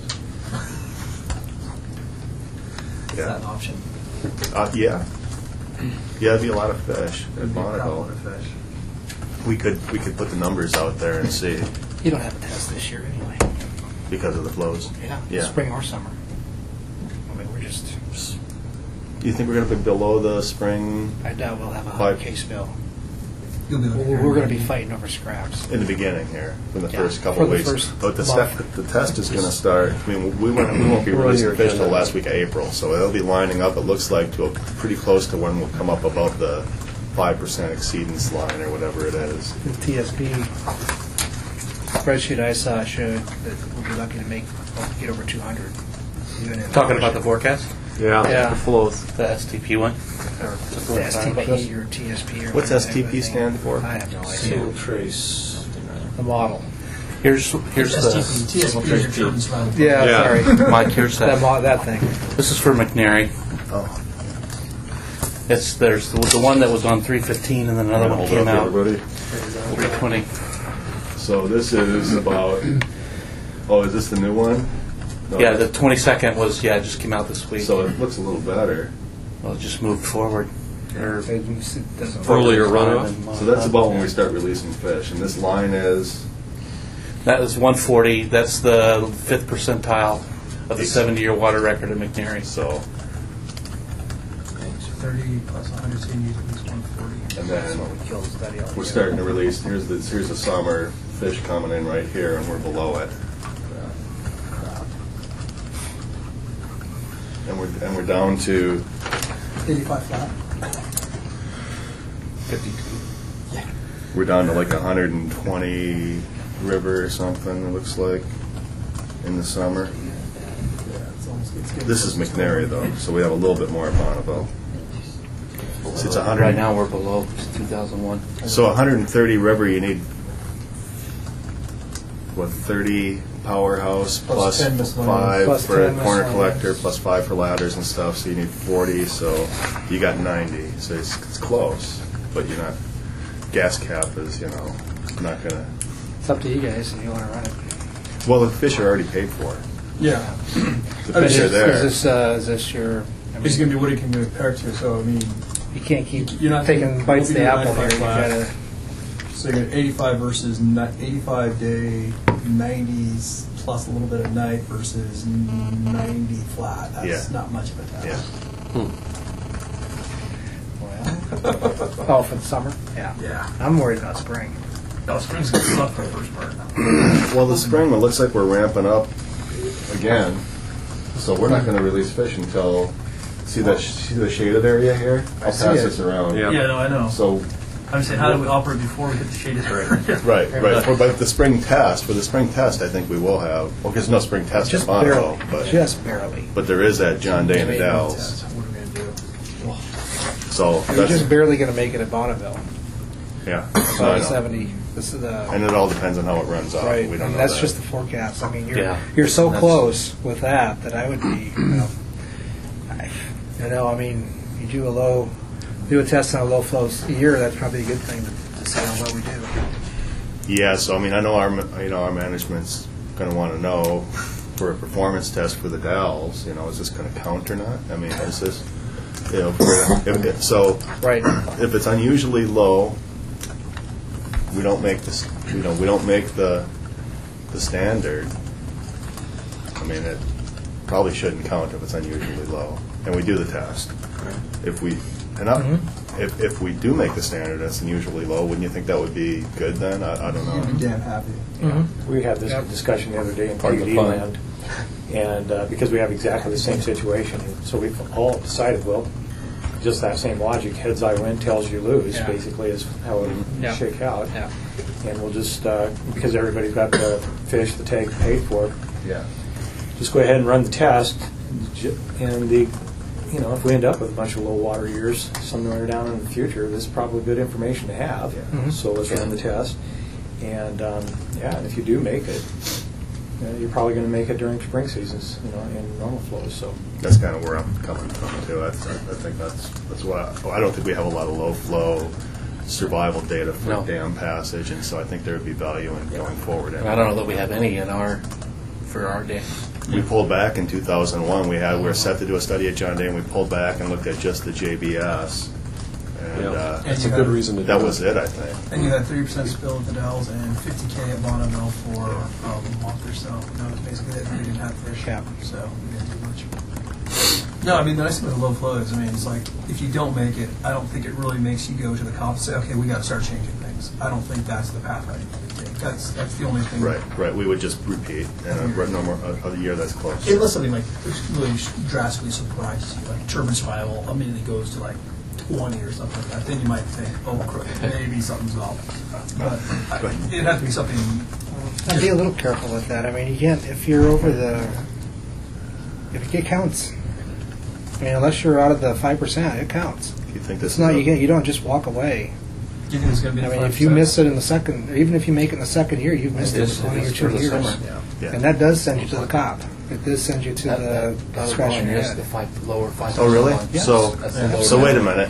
Is that an option? Yeah, it'd be a lot of fish at Bonneville. We could put the numbers out there and see. You don't have a test this year anyway. Because of the flows? Yeah. Spring or summer. I mean, we're just. Do you think we're going to be below the spring? I doubt we'll have a 100K spill. We're going to be fighting over scraps. In the beginning here, in the first couple of weeks. But the test is going to start, I mean, we won't be releasing fish till last week of April, so it'll be lining up, it looks like, to pretty close to when we'll come up above the 5% exceedance line or whatever it is. The TSP spreadsheet I saw showed that we'll be lucky to get over 200. Talking about the forecast? Yeah. The flows. The STP one? The STP or TSP. Or what's STP stand for? I have no idea. Single trace. The model. Here's the TSP. Sorry. Mike, here's that thing. This is for McNary. Oh. There's the one that was on 315, and then another one came out. 320. So this is about. Oh, is this the new one? No. Yeah, the 22nd was just came out this week. So it looks a little better. Well, it just moved forward. Earlier runoff. So that's about when we start releasing fish, and this line is. That is 140. That's the 5th percentile of the 70-year water record at McNary. So 30 plus 100, so you need at least 140. And then we're starting to release. Here's the summer fish coming in right here, and we're below it. And we're down to 85 flat. 52. We're down to like 120 river or something. It looks like in the summer. This is McNary though, so we have a little bit more at Bonneville. So it's 100. Right now we're below 2001. So 130 river, you need what, 30 powerhouse plus 5 for a corner collector plus 5 for ladders and stuff. So you need 40. So you got 90. So it's close, but you're not. Gas cap is not gonna. It's up to you guys if you want to run it. Well, the fish are already paid for. Yeah. The fish are there. Is this your? It's going to be what it can compare to. So I mean, you can't keep. You're not taking bites of the apple here. You gotta. So you got 85 versus 85 day, 90s plus a little bit at night versus 90 flat. That's not much of a test. Yeah. Well, Oh, for the summer? Yeah. Yeah. I'm worried about spring. No, spring's going to suck for the first part. Well, the spring, it looks like we're ramping up again, so we're not going to release fish until, see the shaded area here? I'll pass this around. Yeah, no, I know. So, I'm saying, how do we operate before we hit the shaded area? right. But the spring test, I think we will have, well, because no spring test Just in Bonneville, barely. Just barely. but there is that John Day and the Dells. What are we going to do? So, You're that's, just barely going to make it at Bonneville. yeah. So I know. 70. This is the. And it all depends on how it runs off. Right, We don't and know that's that. just the forecast. I mean, Yeah. you're so That's- close with that I would be, I mean, you do a test on a low flow a year. That's probably a good thing to see how well we do. Yeah, so I mean, I know our management's going to want to know for a performance test for the Dells, is this going to count or not? I mean, is this, so Right. if it's unusually low, we don't make this, we don't make the standard. I mean, it probably shouldn't count if it's unusually low, and we do the test. If we if we do make the standard that's unusually low, wouldn't you think that would be good then? I don't know. You'd be damn happy. We had this discussion the other day in Part of the PUD fun. land, and because we have exactly the same situation, so we've all decided, well, just that same logic, heads I win, tails you lose, Yeah. basically is how it would shake out. Yeah. And we'll just, because everybody's got the fish, the tag paid for, Yeah. just go ahead and run the test, and if we end up with a bunch of low water years somewhere down in the future, this is probably good information to have. So let's run the test, and and if you do make it, you're probably going to make it during spring seasons, in normal flows. So That's kind of where I'm coming from too. I think that's why I don't think we have a lot of low flow survival data for No. dam passage, and so I think there would be value in going forward. And I don't know that we have any for our dams. We pulled back in 2001. We were set to do a study at John Day, and we pulled back and looked at just the JBS. And That's a good reason to do it. that was it, I think. And you had 3% spill at the Dells and 50K at Bonneville for a month or so. That was basically it. We didn't have fish, so we didn't do much. No, I mean, the nice thing with the low flows, it's like, if you don't make it, I don't think it really makes you go to the cop and say, okay, we got to start changing things. I don't think that's the path I need to take. That's the only thing. Right. We would just repeat in a year that's close. Unless something like really drastically surprises you, like turbine survival immediately goes to like 20 or something like that, then you might think, oh, maybe something's off. But it'd have to be something. I'd be a little careful with that. I mean, you can't, if you're over if it counts. I mean, unless you're out of the 5%, it counts. You think this It's not, you don't just walk away. Do you think it's going to be I mean, if you miss it in the second, or even if you make it in the second year, you've missed it for 1 or 2 years. Yeah. And that does send you to the cop. It does send you to the scratching your head. Lower 5%. Oh, really? Yes. So wait a minute.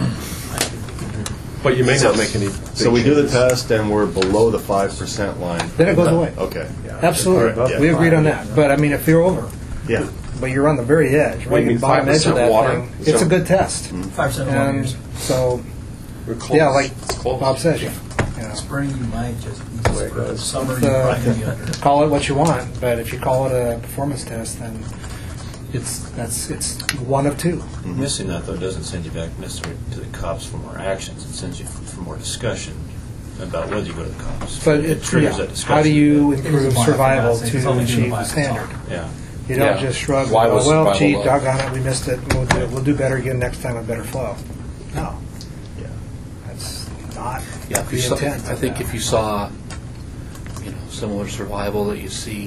But you may not make any. So we do the test, and we're below the 5% line. Then it goes away. Okay. Absolutely. All right, yeah. We agreed on that. But I mean, if you're over, Yeah. but you're on the very edge, right you mean at the bottom edge of 5% that water? thing, it's a good test. 5% of And years. so, We're close. yeah, like It's close. Bob says, Spring, you might just be way it goes. summer, you're probably going to be under. call it what you want, but if you call it a performance test, then it's one of two. Missing that, though, doesn't send you back necessarily to the cops for more actions. It sends you for more discussion about whether you go to the cops. But it triggers that discussion. how do you It is improve a bias, survival it's to something achieve the bias standard? Yeah. You don't Yeah. just shrug, Why was well, survival gee, low? doggone it, we missed it, we'll do better again next time with better flow. No. Yeah. That's not Yeah, if the you saw, intent. I think if you saw, similar survival that you see,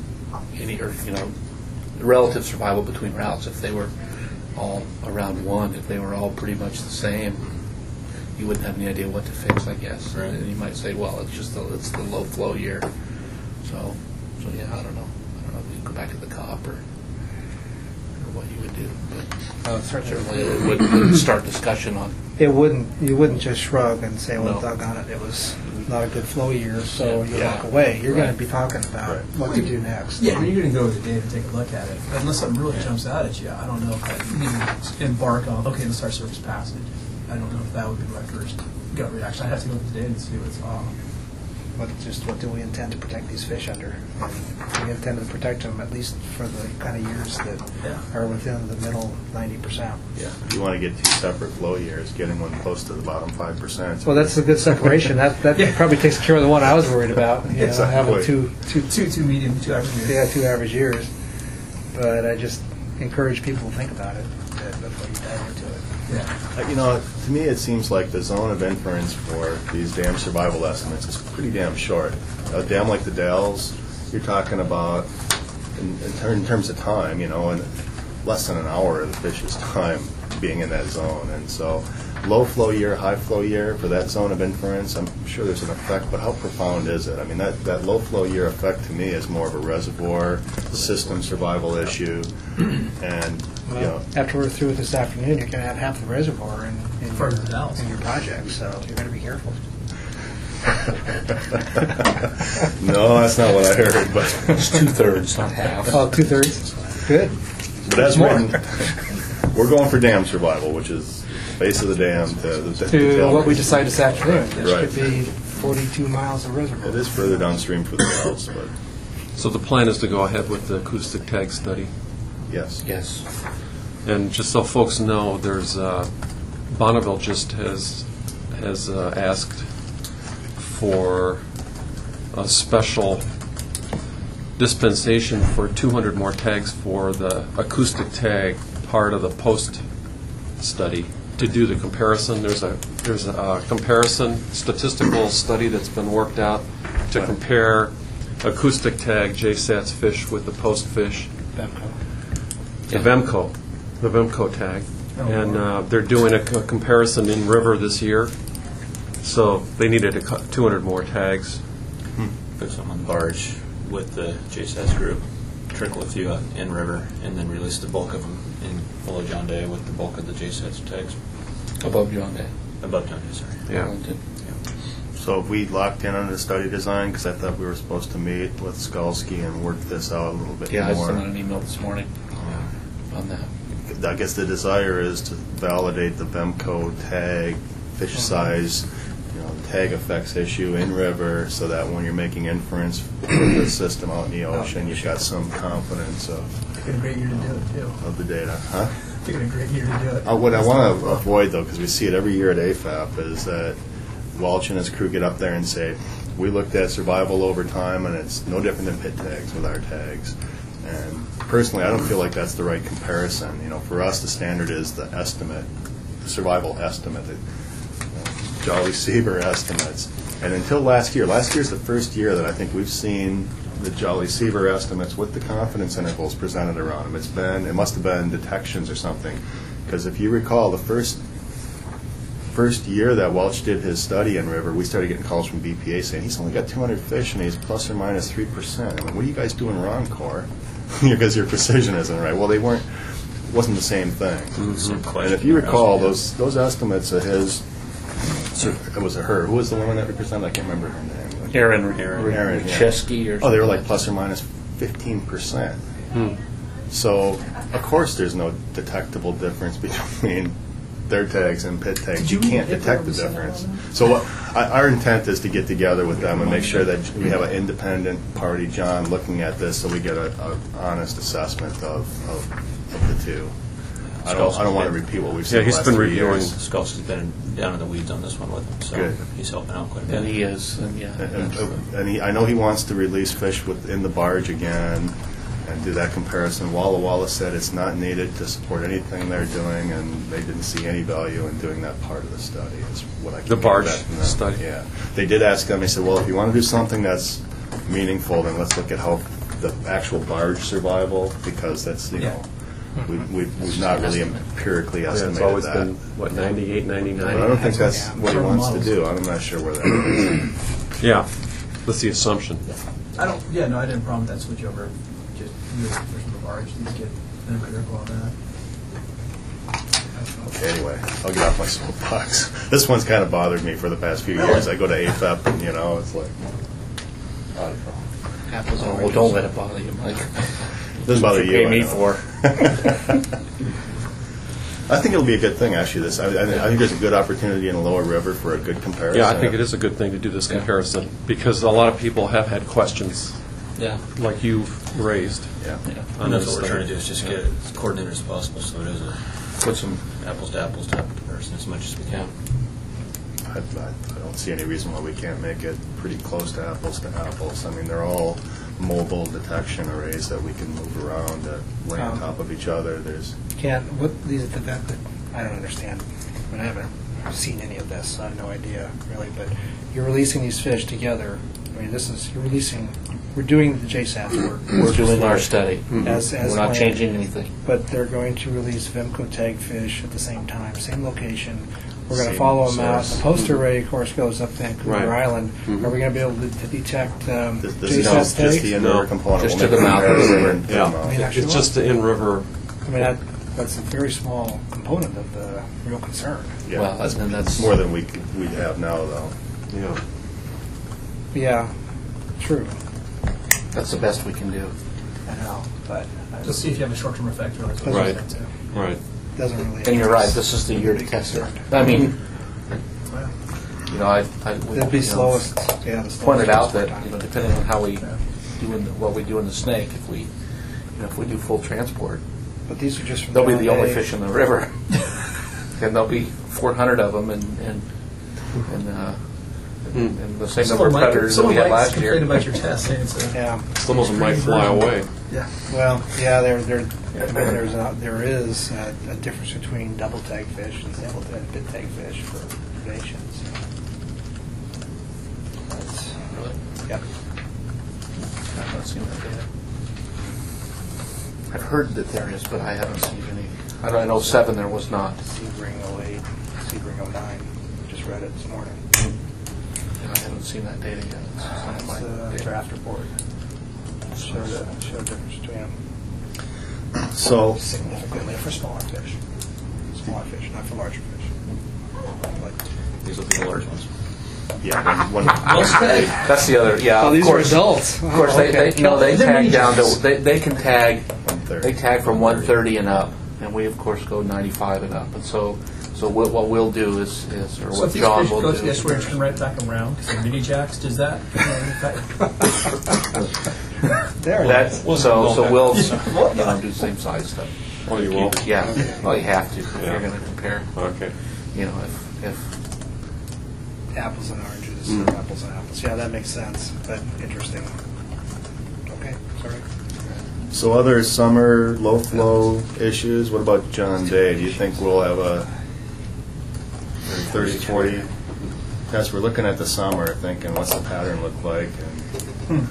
relative survival between routes, if they were all around 1, if they were all pretty much the same, you wouldn't have any idea what to fix, I guess. Right. And you might say, well, it's the low flow year. So yeah, I don't know. If you go back to the cop or what you would do, but certainly it would start discussion on. You wouldn't just shrug and say, well, No. doggone it was not a good flow year, so you Yeah. walk away. You're going Right. to be talking about what to do next. Yeah, you're going to go with the data and take a look at it. Unless something really jumps out at you, I don't know if you need to embark on, okay, let's start surface passage. I don't know if that would be my first gut reaction. I'd have to look at the data and see what's off. what do we intend to protect these fish under? And we intend to protect them at least for the kind of years that are within the middle 90%. Yeah, you want to get 2 separate flow years, getting one close to the bottom 5%. Well, that's a good separation. That probably takes care of the one I was worried about. Having two medium, 2 average years. Yeah, 2 average years. But I just encourage people to think about it before you dive into it. Yeah. To me, it seems like the zone of inference for these dam survival estimates is pretty damn short. A dam like the Dalles, you're talking about, in terms of time, in less than an hour of the fish's time being in that zone. And so low flow year, high flow year for that zone of inference, I'm sure there's an effect, but how profound is it? I mean, that low flow year effect to me is more of a reservoir system survival issue. And after we're through with this afternoon, you're going to have half the reservoir in your project, so you got to be careful. No, that's not what I heard. But it's 2/3, not half. Oh, 2/3. Good. But that's written. We're going for dam survival, which is base of the dam to what we decide this afternoon. Right. Could be 42 miles of reservoir. It is further downstream for the Dalles, but So the plan is to go ahead with the acoustic tag study. yes. Yes. And just so folks know, there's Bonneville just has asked for a special dispensation for 200 more tags for the acoustic tag part of the post study to do the comparison. There's a comparison statistical study that's been worked out to compare acoustic tag JSATS fish with the post fish. The VEMCO tag. And they're doing a comparison in river this year. So they needed 200 more tags. Put some on the barge with the JSATS group, trickle a few out in river, and then release the bulk of them in below John Day with the bulk of the JSATS tags. Above John Day. Above John Day, sorry. Yeah. So if we locked in on the study design, because I thought we were supposed to meet with Skalski and work this out a little bit more. Yeah, I sent out an email this morning on that. I guess the desire is to validate the VEMCO tag, fish size, tag effects issue in river, so that when you're making inference for the system out in the ocean, you've got some confidence of a great year to do it too. Of the data, huh? Taking a great year to do it. What I want to avoid, though, because we see it every year at AFAP, is that Walsh and his crew get up there and say, we looked at survival over time, and it's no different than pit tags with our tags. And personally, I don't feel like that's the right comparison. For us, the standard is the estimate, the survival estimate, the Jolly Sieber estimates. And until last year's the first year that I think we've seen the Jolly Sieber estimates with the confidence intervals presented around them. It must have been detections or something. Because if you recall, the first year that Welch did his study in river, we started getting calls from BPA saying he's only got 200 fish and he's plus or minus 3%. I mean, what are you guys doing wrong, Corps? Because your precision isn't right. Well, it wasn't the same thing. Mm-hmm. And if you recall, those estimates of his, it was a her. Who was the woman that represented? I can't remember her name. Erin Chesky or oh, they were like plus or minus 15%. So, of course, there's no detectable difference between their tags and pit tags. You can't detect the difference. So our intent is to get together with them and make sure that we have an independent party, John, looking at this so we get an honest assessment of the two. I don't want to repeat what we've seen. Yeah, he's been reviewing. Skulls has been down in the weeds on this one with him, so good. He's helping out quite a bit. And he is, and I know he wants to release fish within the barge again and do that comparison. Walla Walla said it's not needed to support anything they're doing, and they didn't see any value in doing that part of the study. Is what I the barge study. Yeah, they did ask them. They said, "Well, if you want to do something that's meaningful, then let's look at how the actual barge survival, because that's we've not really empirically estimated it's always that. been, what, 98, 99? But I don't think that's what he wants to do. I'm not sure where that is. Yeah, that's the assumption. I didn't problem that switch over. Just use the first the barge. These get critical on that. Okay, anyway, I'll get off my soapbox. This one's kind of bothered me for the past few years. I go to AFEP and, it's like, not a problem. Apples and oranges. Don't let it bother you, Mike. Doesn't bother you. Pay me for. I think it'll be a good thing, actually. This, I think there's a good opportunity in the Lower River for a good comparison. Yeah, I think it is a good thing to do this comparison, because a lot of people have had questions like you've raised. Yeah. And that's what we're trying to do, is just get it as coordinated as possible, so it is put some apples to apples type comparison as much as we can. I don't see any reason why we can't make it pretty close to apples. I mean, they're all mobile detection arrays that we can move around that lay on top of each other. These are the vet that I don't understand. I mean, I haven't seen any of this. I have no idea really. But you're releasing these fish together. I mean, we're doing the JSATS work. We're doing our study. As we're not changing anything. But they're going to release Vimco tag fish at the same time, same location. We're going to follow them out. The poster array, of course, goes up Vancouver Island. Are we going to be able to detect JSATS tags? Just the in-river component. Just to the mouth of the river. It's just the in-river. I mean, that's a very small component of the real concern. Yeah. Well, that's more than we have now, though. Yeah. Yeah, true. That's the best we can do. I know, but Just see if you have a short-term effect. Right. Right. Doesn't really. And you're right. This is the year to test it. I mean, it'll be slowest. Yeah, the slowest pointed out that depending on how we do what we do in the snake, if we do full transport, but these are just they'll be the only fish in the river, and there'll be 400 of them, and the same number of predators that we had last year. About your test, yeah, some of them might fly away. Yeah. Well, yeah, there is a difference between double tag fish and single bit tag fish for predations. Really? Yep. I've not seen that data. I've heard that there is, but I haven't seen any. I know 7 there was not. Sebring 08, Sebring 09. Just read it this morning. And I haven't seen that data yet. It's the draft report. Showed a difference between them. So significantly for smaller fish. Smaller fish, not for larger fish. These will be the large ones. Yeah, one. That's the other. Yeah, oh, these of course, are adults. Of course, they tag down to they can tag. They tag from 130 and up, and we of course go 95 and up. And so what we'll do is or what John will do. So if these fish go to the estuary, turn right back around because they're mini jacks. Does that? So we'll do the same size stuff. Oh, you will? Yeah. Well, you have to if you're going to compare. Okay. If apples and oranges or apples and apples. Yeah, that makes sense, but interesting. Okay, sorry. So other summer low flow issues, what about John Day? Do you think we'll have a 30, 40? Yes, we're looking at the summer thinking what's the pattern look like? And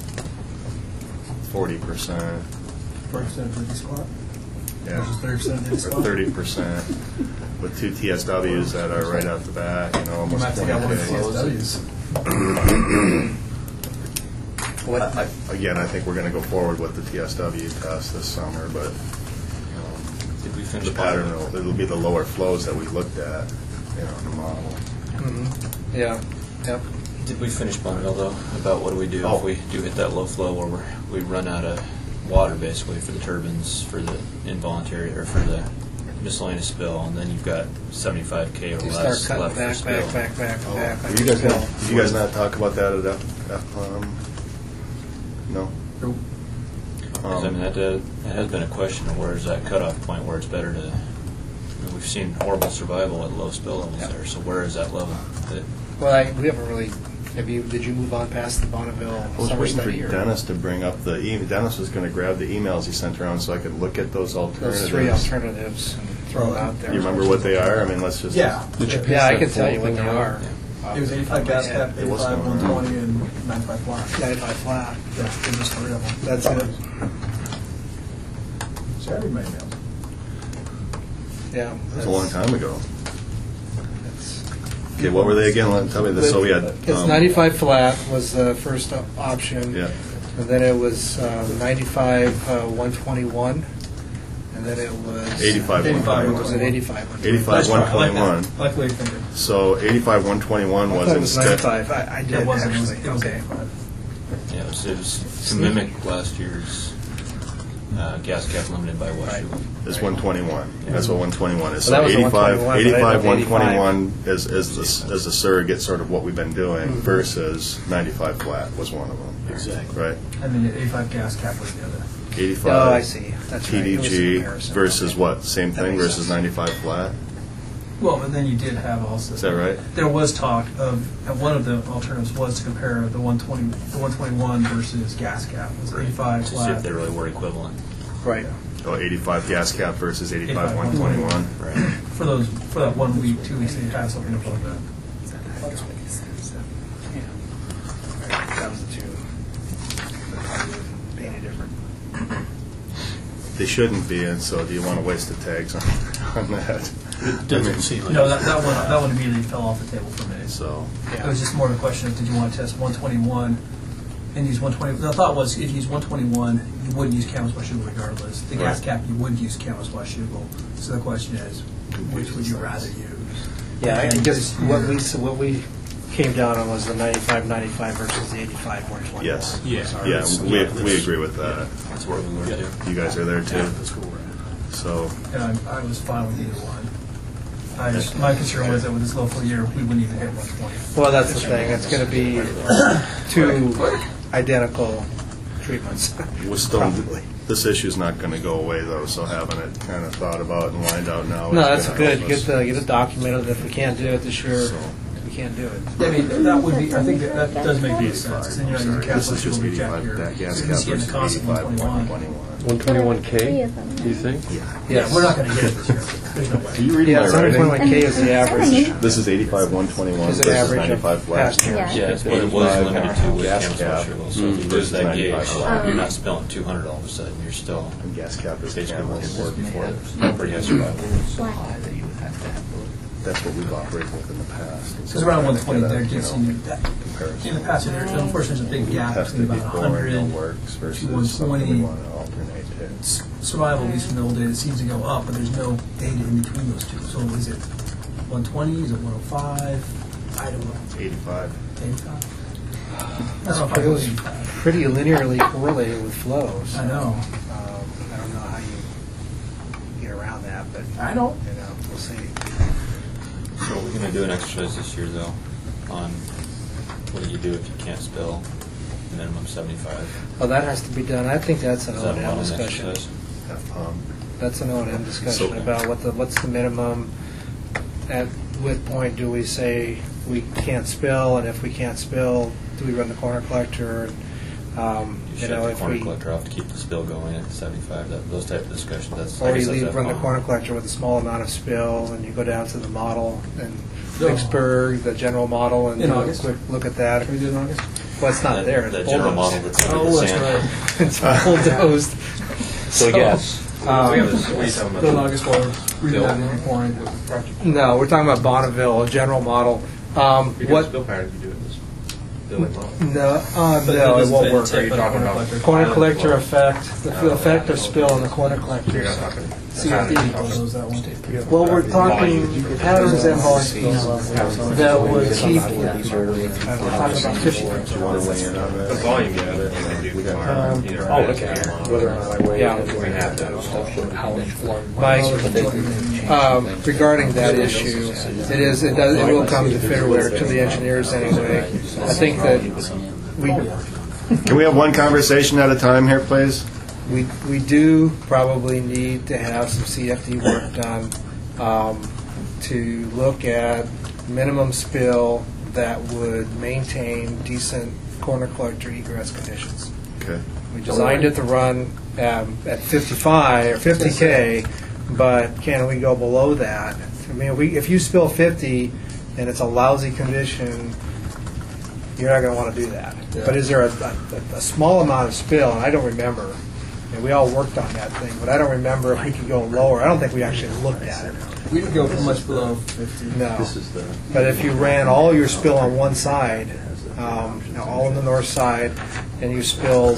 40%. 40% of the squat? Yeah. 30% of the squat? 30%. With 2 TSWs that are right out the back, almost 20 TSWs. Again, I think we're going to go forward with the TSW test this summer, but Did we finish the pattern it'll be the lower flows that we looked at, in the model. Mm-hmm. Yeah. Yep. Did we finish Bonneville though? About what do we do if we do hit that low flow where we run out of water basically for the turbines, for the involuntary or for the miscellaneous spill, and then you've got 75K or less left for spill. Back. Did you guys not talk about that at FPLM? No. I mean, that has been a question of where is that cutoff point where it's better to. We've seen horrible survival at low spill levels there. So where is that level? Well, we haven't really. Did you move on past the Bonneville I was summer waiting for study? Dennis to bring up the Dennis was going to grab the emails he sent around so I could look at those alternatives. Those 3 alternatives and throw them out there. You remember what they are? I mean, let's just. Yeah. I can tell you what they are. It was 85 gas cap, 85 120, and 95 flat. 95 flat. Yeah, just 3 of them. That's it. So I read my emails. Yeah. That was a long time ago. Okay, what were they again? Tell me this. So we had. It's 95 flat was the first option. Yeah. And then it was 95 121. And then it was 85 121. Was it 85 85 121. Like what you thinking. So 85 121 was instead. 95. I did actually. It was okay. 85. Yeah, it was to mimic last year's gas cap limited by what? Right. It's 121. That's what 121 is. Well, that So was the 85, 121, but I 121 is a surrogate sort of what we've been doing Mm-hmm. versus 95 flat was one of them. Exactly. Right. And then the 85 gas cap was the other. 85 Oh, I see. That's right. It was a TDG comparison. versus what? Same That thing makes versus sense. 95 flat? Well, but then you did have also. Is that right? There was talk of, one of the alternatives was to compare the 121 versus gas cap. It was 85 To see if flat. they really were equivalent. Right. Oh, 85 gas cap versus 85 85, 121. Right. For that 1 week, 2 weeks, they had something about that. That was the two. Painted different. They shouldn't be, and so do you want to waste the tags on that? It doesn't seem like. No, that one immediately fell off the table for me. So, It was just more of a question of, did you want to test 121 and use 120? The thought was, if you use 121, you wouldn't use canvas wash shingle regardless. The gas Right. cap, you would use canvas wash shingle. So the question is, which would you rather use? Yeah, I guess what we came down on was the 95 versus the 85 121. yes. Yeah. We agree with that. That's where we were too. You guys are there too? So, And I was fine with either one. My concern was that with this low full year, we wouldn't even hit 120. Well, that's the thing. It's going to be two identical treatments. we're still, Probably. this issue's not going to go away though, so having it kind of thought about and lined out now. No, is that's gonna good. help Get us. it documented. If we can't do it this year, So- we can't do it. I mean, that would be, I think that does make good sense, because then you're not using This canvas is wash just shingle to 85 check your, that gas you're cap just getting versus the cost of 85 121. 121K, do you think? Yeah, we're not going to get it this year. There's no way. Are you reading Yeah, my writing? 121K is the average. This is 85 121 Is an versus average of 95 flat. past years. Yeah, it's what it was 85 limited to with gas canvas cap wash shingle. So if you lose versus that 95 gauge, flat. you're not spilling 200 all of a sudden. You're still And gas cap is basically what canvas. it was before. Pretty high survival. That's what we've operated with in the past. Because around 120 there You gives know, you that. comparison. In the past, unfortunately, there's a big gap Has to between be about boring, no 100 works versus to something 120. we want to alternate to. Survival, at least from the old days, it seems to go up, but there's no data in between those two. So is it 120? Is it 105? I don't know. 85. 85? I don't know if I It go was 85. pretty linearly correlated with flows. I know. I don't know how you get around that, but I don't. we'll see. So we're going to do an exercise this year, though, on what do you do if you can't spill minimum 75? Well, that has to be done. I think that's an Is that a O&M model discussion. exercise? That's an O&M discussion So- about what's the minimum. At what point do we say we can't spill, and if we can't spill, do we run the corner collector? You shut the corner collector off to keep the spill going at 75. Those type of discussions. That's, I Or guess you that's run the FPOM. corner collector with a small amount of spill, and you go down to the model and Vicksburg, the general model, and In do a August. quick look at that. Can we do it in August? Well, it's not That- there. that It's general bulldozed. model that's under Oh, the that's sand. right. It's bulldozed. So yes. Go in August while we're reading that and pouring. No, we're talking about Bonneville, a general model. What? Spill pattern, you do it this building model. No, But no, it doesn't won't fit work. tip on a corner collector. Corner collector effect, the effect of spill on the corner collector. You're not talking. CFD follows that one. Well, we're talking patterns and volumes that would keep, we're talking about 50. Do you want to weigh in on The that? volume, yeah, that they do tomorrow. Either I'll look at it, whether or not I weigh Yeah. it. We have those. Mike, regarding that issue, it will come to Fairwear, to the engineers anyway. I think that Can we have one conversation at a time here, please? we do probably need to have some CFD work done to look at minimum spill that would maintain decent corner collector egress conditions. Okay. We designed it to run at 55 or 50K, but can we go below that? I mean, if you spill 50 and it's a lousy condition, you're not going to want to do that. Yeah. But is there a small amount of spill? And I don't remember. And we all worked on that thing, but I don't remember if we could go lower. I don't think we actually looked at it. We didn't go much below 50. No. But if you ran all your spill on one side, all on the north side, and you spilled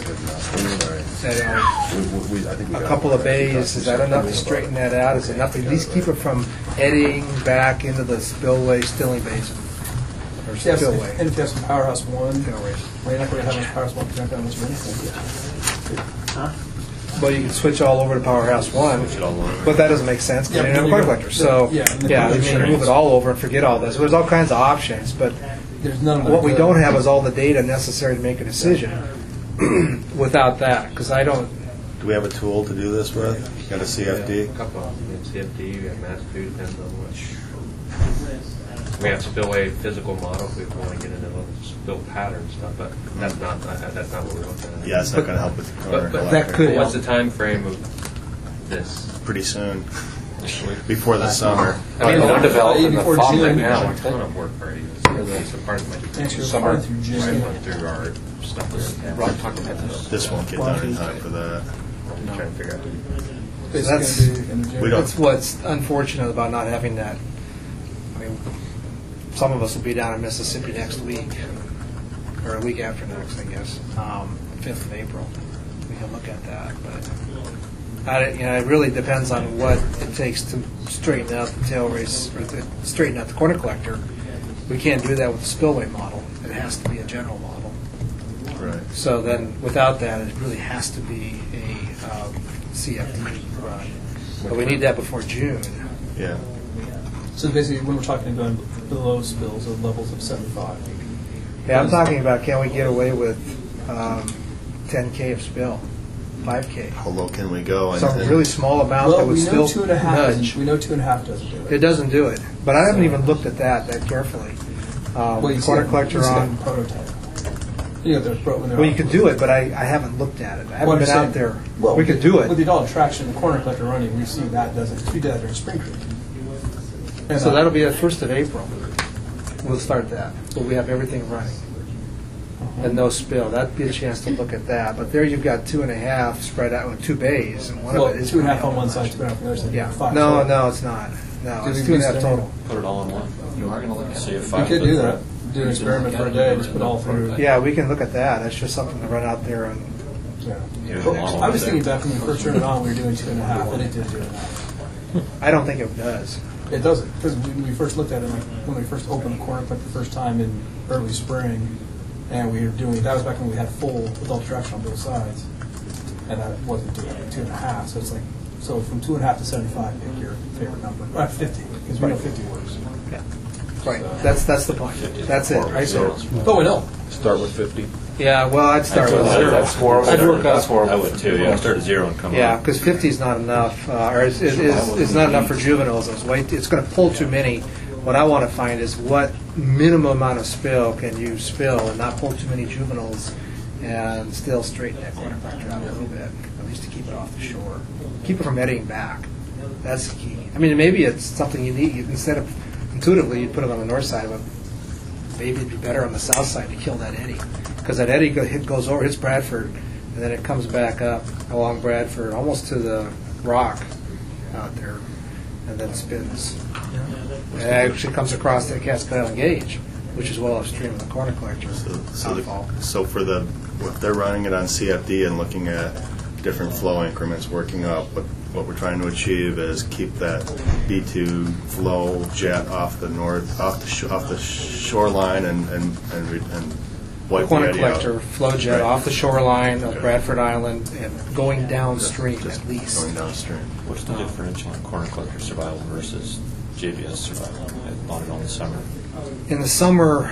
a couple of bays, is that enough to straighten that out? Is it enough to at least keep it from eddying back into the spillway, stilling basin? Or Yes, spillway? and if you have some Powerhouse 1, Spillways. well, you're not going to have much Powerhouse 1 because you're not that much rain. Well, you can switch all over to Powerhouse 1, but that doesn't make sense because you don't have a corn collector. So, you can move it all over and forget all this. There's all kinds of options, but what we don't have is all the data necessary to make a decision without that, because I don't... Do we have a tool to do this with? Got a CFD? A couple of them. CFD, we have Mass2, depends on which. We have spillway physical model if we want to get into the spill pattern stuff, but that's not what we're looking at. Yeah, it's not going to help with the corner but that could What's help. the time frame of this? Pretty soon. Before the summer. I mean, they're developing the farm right now. It's going to work already. It's a part of my Summer through June. went through our stuff. Rob talked about this. This won't get done in time for that. I'm trying to figure out. That's what's unfortunate about not having that. I mean, some of us will be down in Mississippi next week, or a week after next, I guess, 5th of April. We can look at that, but it really depends on what it takes to straighten out the tail race, or to straighten out the corner collector. We can't do that with the spillway model. It has to be a general model. Right. So then, without that, it really has to be a CFD run. But we need that before June. Yeah. So basically, when we're talking about below spills of levels of 75. Yeah, I'm talking about, can we get away with 10K of spill, 5K? How low can we go? Some really small amount that would we know still 2.5. nudge. We know 2.5 doesn't do it. It doesn't do it. But I haven't even looked at that carefully. Corner collector on. Prototype. You know, Well, you could do it, but I haven't looked at it. I haven't been out there. Well, we could do it. With the adult traction, the corner collector running, we've seen that does it. We did that during Spring Creek. And So that'll be the 1st of April. We'll start that. So we have everything running. And no spill. That'd be a chance to look at that. But there you've got 2.5 spread out with 2 bays. And one of it is 2.5 on one side, 2.5 on the other side. Yeah. 5. No, it's not. No, it's 2.5 total. Put it all in one. You are going to look at it. We could do that. Do an experiment for a day, just put all through. Yeah, we can look at that. That's just something to run out there and. Yeah. I was thinking back when we first turned it on, we were doing 2.5, and it did 2.5. I don't think it does. It doesn't, because when we first looked at it, like when we first opened the corner collector the first time in early spring, and we were doing, that was back when we had full adult traction on both sides, and that wasn't doing 2.5, so it's like, so from 2.5 to 75, pick your favorite number, 50, because we know 50 works. Yeah. Right. That's the point. That's it. Right. So. Oh, we know. Start with 50. Yeah. Well, I'd start with 0. That's horrible. I'd work up. I would too. Yeah, start at 0 and come Yeah, up. because 50 is not enough, or it's not enough for juveniles. It's going to pull too many. What I want to find is what minimum amount of spill can you spill and not pull too many juveniles, and still straighten that corner collector out a little bit, at least to keep it off the shore, keep it from eddying back. That's the key. I mean, maybe it's something you need. Instead of intuitively, you'd put it on the north side, but maybe it'd be better on the south side to kill that eddy. Because that eddy goes over, hits Bradford, and then it comes back up along Bradford, almost to the rock out there, and then spins. It actually comes across the Cascade Island Gauge, which is well upstream of the corner collector. So for if they're running it on CFD and looking at different flow increments working up, what we're trying to achieve is keep that B2 flow jet off the shoreline and wipe the Corner eddy out. collector flow jet off the shoreline of Bradford Island and going downstream at least. Going downstream. What's the differential in corner collector survival versus JBS survival? I bought it on the summer. In the summer,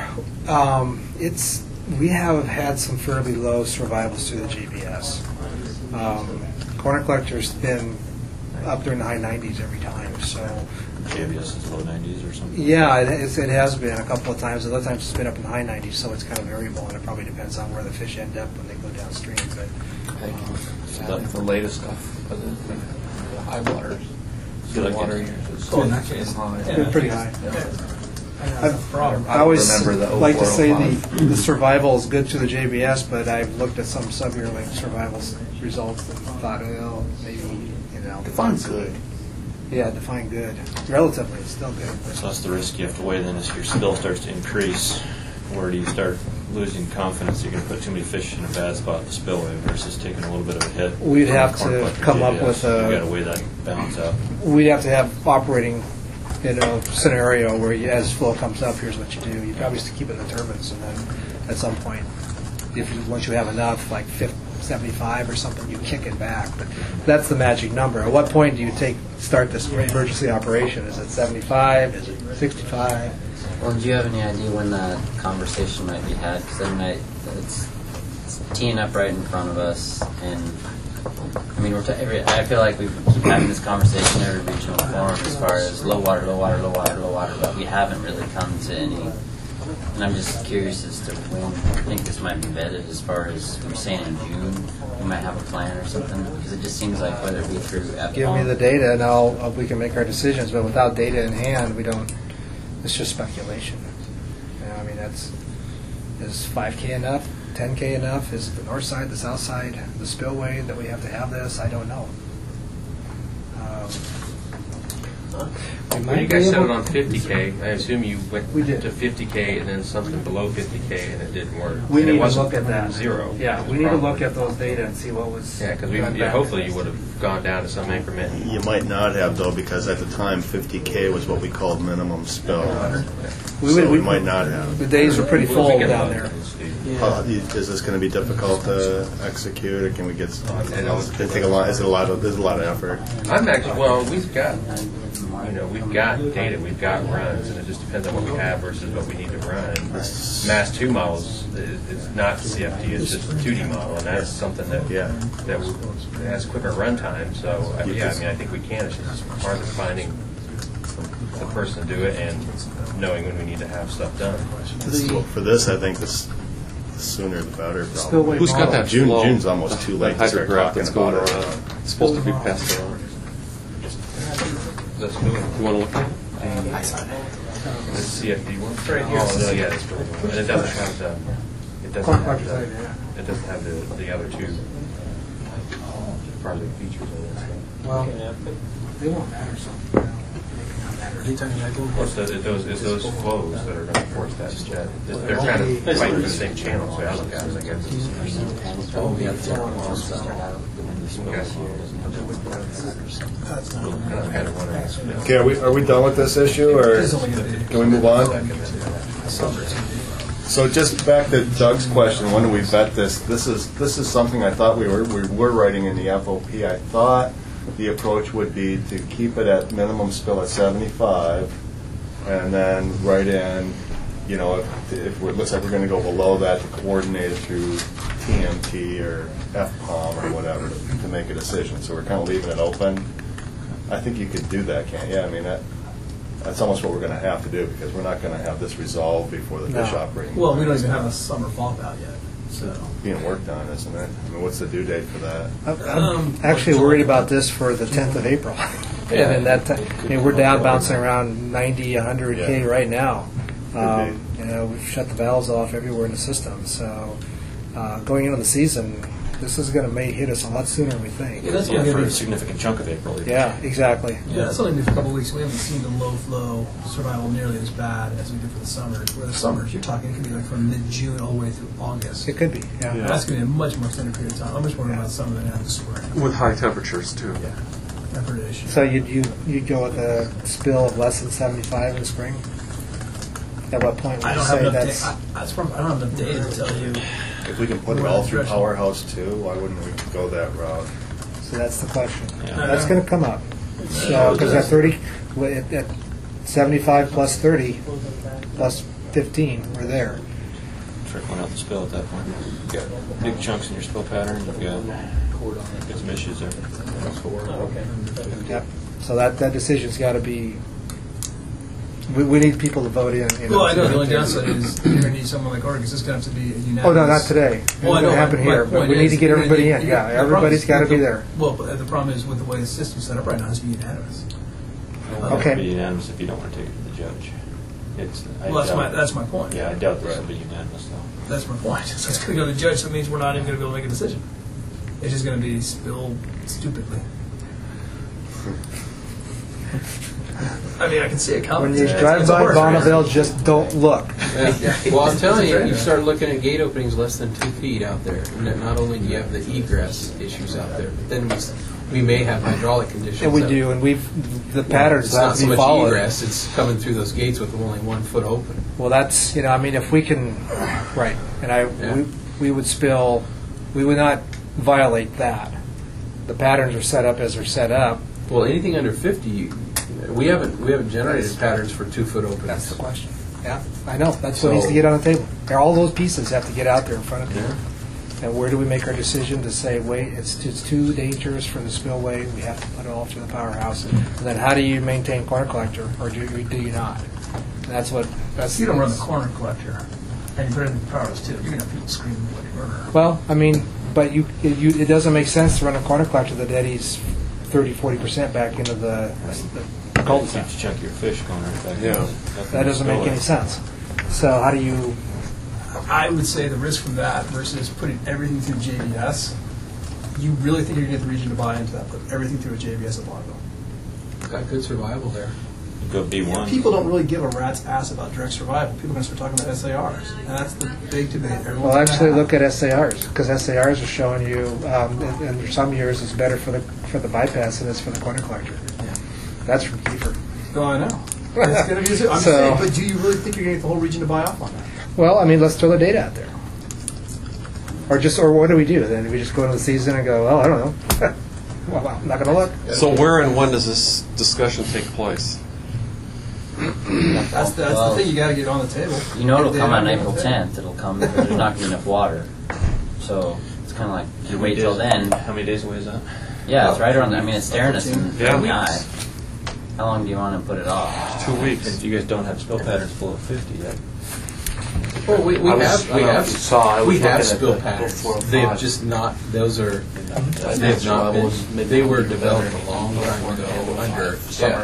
we have had some fairly low survivals through the JBS. Corner collector's been up there in the high 90s every time. So JBS is low 90s or something? Yeah, it has been a couple of times. Other times it's been up in the high 90s, so it's kind of variable, and it probably depends on where the fish end up when they go downstream. But The latest stuff, the high waters, the water years is high. It's been pretty high. I always like to say the survival is good to the JBS, but I've looked at some sub-yearling survival results and thought, well, maybe, Define good. Yeah, define good. Relatively, it's still good. So that's the risk you have to weigh then as your spill starts to increase. Where do you start losing confidence you're going to put too many fish in a bad spot in the spillway versus taking a little bit of a hit? We'd have to come up with a... You've got to weigh that balance out. We'd have to have operating scenario where as flow comes up, here's what you do. You probably just keep it in the turbines, and then at some point once you have enough, like 75 or something, you kick it back. But that's the magic number. At what point do you start this emergency operation? Is it 75? Is it 65? Well, do you have any idea when that conversation might be had? Because I mean, it's teeing up right in front of us, and I mean, I feel like we keep having this conversation every regional forum as far as low water, but we haven't really come to any. And I'm just curious as to when I think this might be vetted as far as we're saying in June, we might have a plan or something, because it just seems like whether it be through FPOM. Give me the data and we can make our decisions, but without data in hand, we don't, it's just speculation. You know, I mean, is 5K enough, 10K enough? Is the north side, the south side, the spillway that we have to have this? I don't know. When you guys set it on 50K, I assume you went to 50K and then something below 50K and it didn't work. We need to look at that. Zero. Yeah, we need to look at those data and see what was. Yeah, because hopefully you would have gone down to some increment. You might not have, though, because at the time 50K was what we called minimum spill. We might not have. The days were pretty full down there. Is this going to be difficult to execute, or can we get? It take a lot. There's a lot of effort. I'm actually we've got data, we've got runs, and it just depends on what we have versus what we need to run. Mass 2 models is not CFD; it's just a 2D model, and that's something that has quicker run time. So I think we can. It's just part of finding the person to do it and knowing when we need to have stuff done. For this, I think the sooner the better. Probably. Who's got that flow? June's almost too late to start talking about it. It's supposed to be passed around. You want to look at it? I saw it. The CFD one. Right here. Oh, yeah, it's pretty good. And it doesn't have the other two project features in it. Well, they won't matter. It's those flows that are going to force that. They're kind of fighting for the same channel, so I look at it, I guess. Oh, yeah. Okay, are we done with this issue, or can we move on? So just back to Doug's question, when do we vet this? This is something I thought we were writing in the FOP. I thought the approach would be to keep it at minimum spill at 75, and then write in, if it looks like we're going to go below that, to coordinate it through TMT or FPOM or whatever to make a decision. So we're kind of leaving it open. I think you could do that, can't you? I mean, that's almost what we're going to have to do, because we're not going to have this resolved before the fish operating. Well, we don't even have a summer fall out yet. So. Being worked on, isn't it? I mean, what's the due date for that? I'm actually worried about this for the 10th of April. Yeah. And we're down bouncing around 90, 100K right now. We've shut the valves off everywhere in the system. So going into the season, this is going to may hit us a lot sooner than we think. Yeah, that's for a significant chunk of April. Yeah, exactly. Yeah, it's only been a couple of weeks. We haven't seen the low flow survival nearly as bad as we did for the summers. Where the summers, you're talking, it could be like from mid-June all the way through August. It could be, yeah. That's going to be a much more extended period of time. I'm much more about summer than after spring. With high temperatures, too. Yeah, depredation. So you'd go with a spill of less than 75 in the spring? At what point would you say that's... I don't have enough data to tell you. If we can put it all through Powerhouse too, why wouldn't we go that route? So that's the question. Yeah. That's going to come up. So because at 75 plus 30 plus 15, we're there. Trickling out the spill at that point. You've got big chunks in your spill pattern. You've got some issues there. Yep. So that decision's got to be. We need people to vote in. Well, I know the only downside is you're going to need someone like Oregon, because it's going to have to be a unanimous. Oh, no, not today. Well, I know. It happen here, but we need to get everybody in. Yeah, everybody's got to be there. Well, but the problem is with the way the system's set up right now, it has to be unanimous. It has to be unanimous if you don't want to take it to the judge. That's my point. Yeah, I doubt this will be unanimous, though. That's my point. So it's going to go to the judge, so it means we're not even going to be able to make a decision. It's just going to be spilled stupidly. I mean, I can see it coming. When you drive by Bonneville, just don't look. Well, I'm telling you, you start looking at gate openings less than 2 feet out there. And not only do you have the egress issues out there, but then we may have hydraulic conditions. And we do, and the patterns have to be followed. It's not so much egress, it's coming through those gates with only 1 foot open. Well, that's, if we can, right. And we would not violate that. The patterns are set up as they're set up. Well, anything under 50, we haven't generated patterns for 2-foot openings. That's the question. Yeah, I know. That's what needs to get on the table. All those pieces have to get out there in front of people. And where do we make our decision to say, wait, it's too dangerous for the spillway, we have to put it all through the powerhouse? And then how do you maintain corner collector, or do you not? And that's You don't run the corner collector, and you put it in the powerhouse too. You're going to have people screaming bloody murder. Well, I mean, but it doesn't make sense to run a corner collector that eddies 30-40% back into the cul-de-sac. To check your fish corner. That doesn't make any sense. So how do you... I would say the risk from that versus putting everything through JVS, you really think you're going to get the region to buy into that, put everything through a JVS at Bonneville. Got good survival there. Go B1. People don't really give a rat's ass about direct survival. People are going to start talking about SARs, and that's the big debate. Well, actually, look at SARs, because SARs are showing you, in some years, it's better for the bypass than it is for the corner collector. Yeah. That's from Kiefer. Oh, I know. It's going to be. I'm saying, but do you really think you're going to get the whole region to buy off on that? Well, I mean, let's throw the data out there. Or what do we do? Then we just go into the season and go, I don't know. Well, I'm not going to look. So where and when does this discussion take place? That's the thing you got to get on the table. You know it'll come on April 10th. It'll come because there's not going to be enough water. So it's kind of like you wait till then. How many days away is that? Yeah, it's right around. I mean, it's staring us in the Yeah. eye. How long do you want to put it off? 2 weeks. If you guys don't have spill patterns below 50 yet. Well, we have spill patterns. before They have just not. Those are. They have not been. They were developed a long time ago under summer.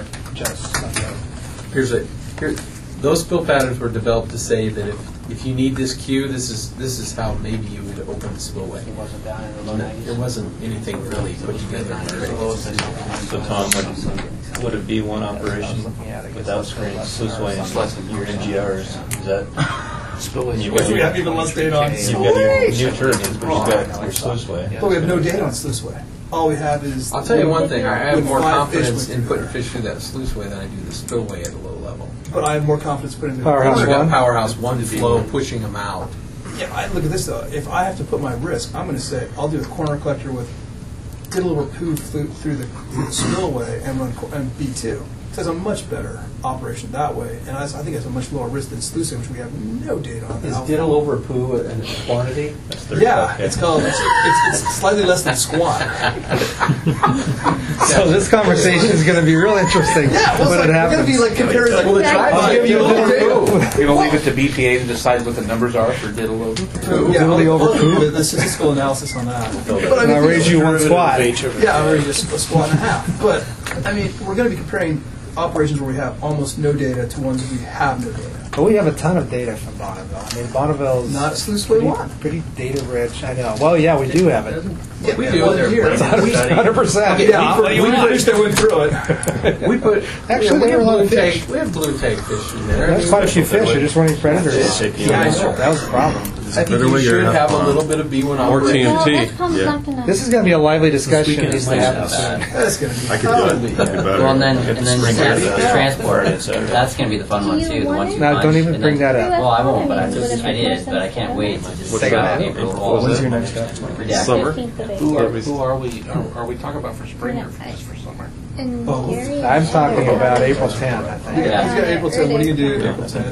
Those spill patterns were developed to say that if you need this cue, this is how maybe you would open the spillway. It wasn't down in the low 90s. There wasn't anything really put together. So Tom, would it be one operation without screening sluiceway and your NGRs? Is that? We have even less data on You've got your new turbines, but you've got your sluiceway. But we have no data on sluiceway. All we have is... I'll tell you one thing. I have more 5 confidence fish in putting fish through that sluiceway than I do the spillway at a low level. But I have more confidence putting the... Powerhouse 1 flow, pushing them out. Yeah, I look at this though. If I have to put my risk, I'm going to say I'll do a corner collector with diddle over poo through the spillway and run and B2. So it's a much better operation that way, and I think it's a much lower risk than sluicing, which we have no data on. Is diddle over poo a quantity? Yeah, it's called. It's slightly less than squat. So this conversation is going to be real interesting. Yeah, well, when it we're going to be like comparing. I'll give you a little data. You're going to leave it to BPA to decide what the numbers are for diddle over poo. Yeah, I'll do the statistical analysis on that. But I'll raise you one squat. Yeah, I'll raise you a squat and a half. But I mean, we're going to be comparing operations where we have almost no data to ones where we have no data. But we have a ton of data from Bonneville. I mean, Bonneville's not sluiceway one. Pretty data rich. I know. Well, yeah, we do have it. Yeah, we do. It's 100%. Yeah, we wish they went through it. We put actually there were a lot of fish. We have blue tag fish in there. There's quite a few fish. They're just running predators. Yeah, I know. That was the problem. I think we should have a little bit of B1 Or operation. TNT. This is going to be a lively discussion. It needs to happen soon. That's going to be. I could do it. Well, and then transport. That's going to be the fun one too. The ones you No, punch, don't even and bring then- that up. Well, I won't, but I did, but I can't wait to just What's that? April. When's your next step? Summer. Who are we? Are we talking about for spring or just for summer? I'm talking about April 10th, I think. Yeah, he's got April 10. What are you going to do April 10?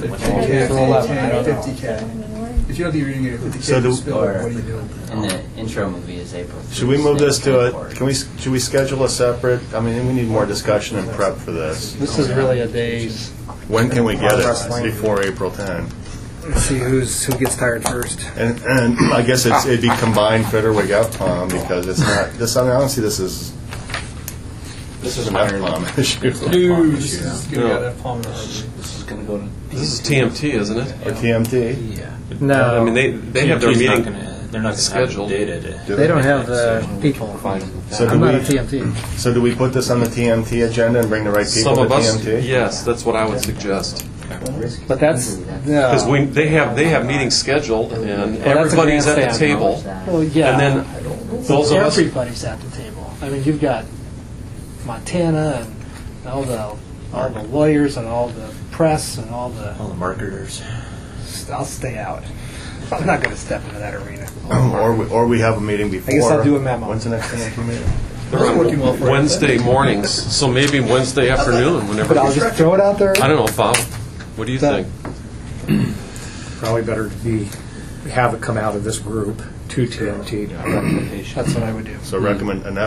50K. If you don't think you're going to get 50K So do- spillway, what are you doing? And the intro movie is April. Should we move this to a? Should we schedule a separate? I mean, we need more discussion and prep for this. This is really a day's. When can we get it Wrestling. before April 10? Let's see who gets tired first. And I guess it'd be combined Fitterwig FPOM because it's not this. I mean, honestly, this is an FPOM issue. Dude, this is going to get that palm in our This is going to go to. This is TMT, isn't it? Or TMT. Yeah. No. I mean, they have their TMT's meeting they're not scheduled. Data to, They don't have the people. So I'm do not a we? TMT. So do we put this on the TMT agenda and bring the right people Some to of us, TMT? yes, that's what I would suggest. But that's Because they have meetings scheduled and that's a everybody's at the grandstand. table. Well, yeah. And then those of us. Everybody's at the table. I mean, you've got Montana and all the lawyers and all the press and all the all the marketers. I'll stay out. I'm not going to step into that arena. Or we have a meeting before. I guess I'll do a memo. When's the next NMT meeting? It's working well for Wednesday mornings, so maybe Wednesday afternoon, whenever. But I'll just throw it out there. I don't know, Bob. What do you think? Probably better to have it come out of this group to TMT. That's what I would do. So recommend an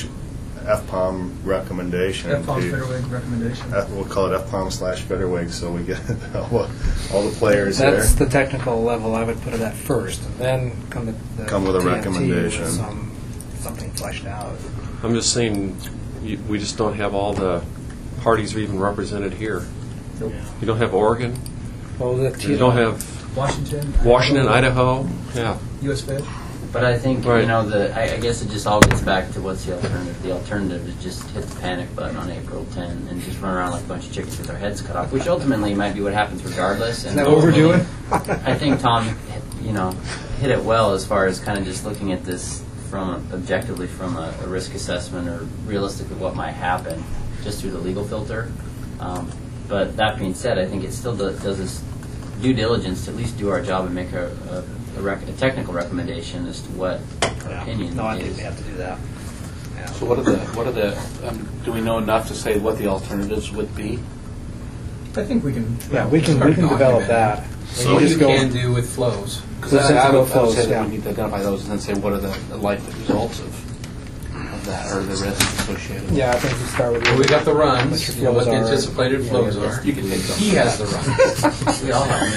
FPOM recommendation. FPOM Fitterwig recommendation. We'll call it FPOM/Fitterwig, so we get all the players there. That's the technical level I would put it at first, and then come with a TMT recommendation. With something fleshed out. I'm just saying, we just don't have all the parties are even represented here. Nope. You don't have Oregon. Well, you don't have Washington, Idaho. Yeah. U.S. Fish. But I think, Right. I guess it just all gets back to what's the alternative. The alternative is just hit the panic button on April 10 and just run around like a bunch of chickens with our heads cut off, which ultimately might be what happens regardless. Is that what we're doing? I think Tom, hit it well as far as kind of just looking at this objectively from a risk assessment or realistically what might happen just through the legal filter. But that being said, I think it still does this due diligence to at least do our job and make a technical recommendation as to what our opinion No, I is. think we have to do that. Yeah. So what are the do we know enough to say what the alternatives would be? I think we can. Yeah, we can develop that. So what you can do with flows. Because I would say that we need to identify those and then say what are the likely results of that or the risks associated. Yeah, I think we start with. Well, we got the runs. What the are. anticipated flows are. You can take those. He has the runs. We all have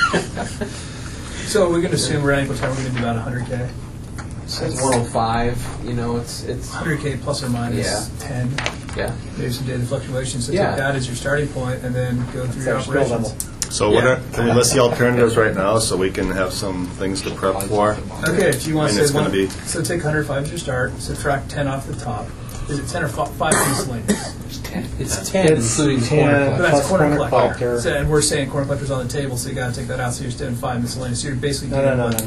So we're going to assume we're at April 10, we're going to do about 100K. It's 105. It's 100K plus or minus 10. Yeah. Maybe some data fluctuations. So Yeah. take that as your starting point, and then go through your operations. So can we list the alternatives right now so we can have some things to prep for? Okay, if you want to it's say going to be so take 105 as your start, subtract 10 off the top. Is it 10 or 5 miscellaneous? It's 10, including corner But that's corner collector. collector. So, and we're saying corner collector's on the table, so you got to take that out. So you're still in 5 miscellaneous. So you're basically No,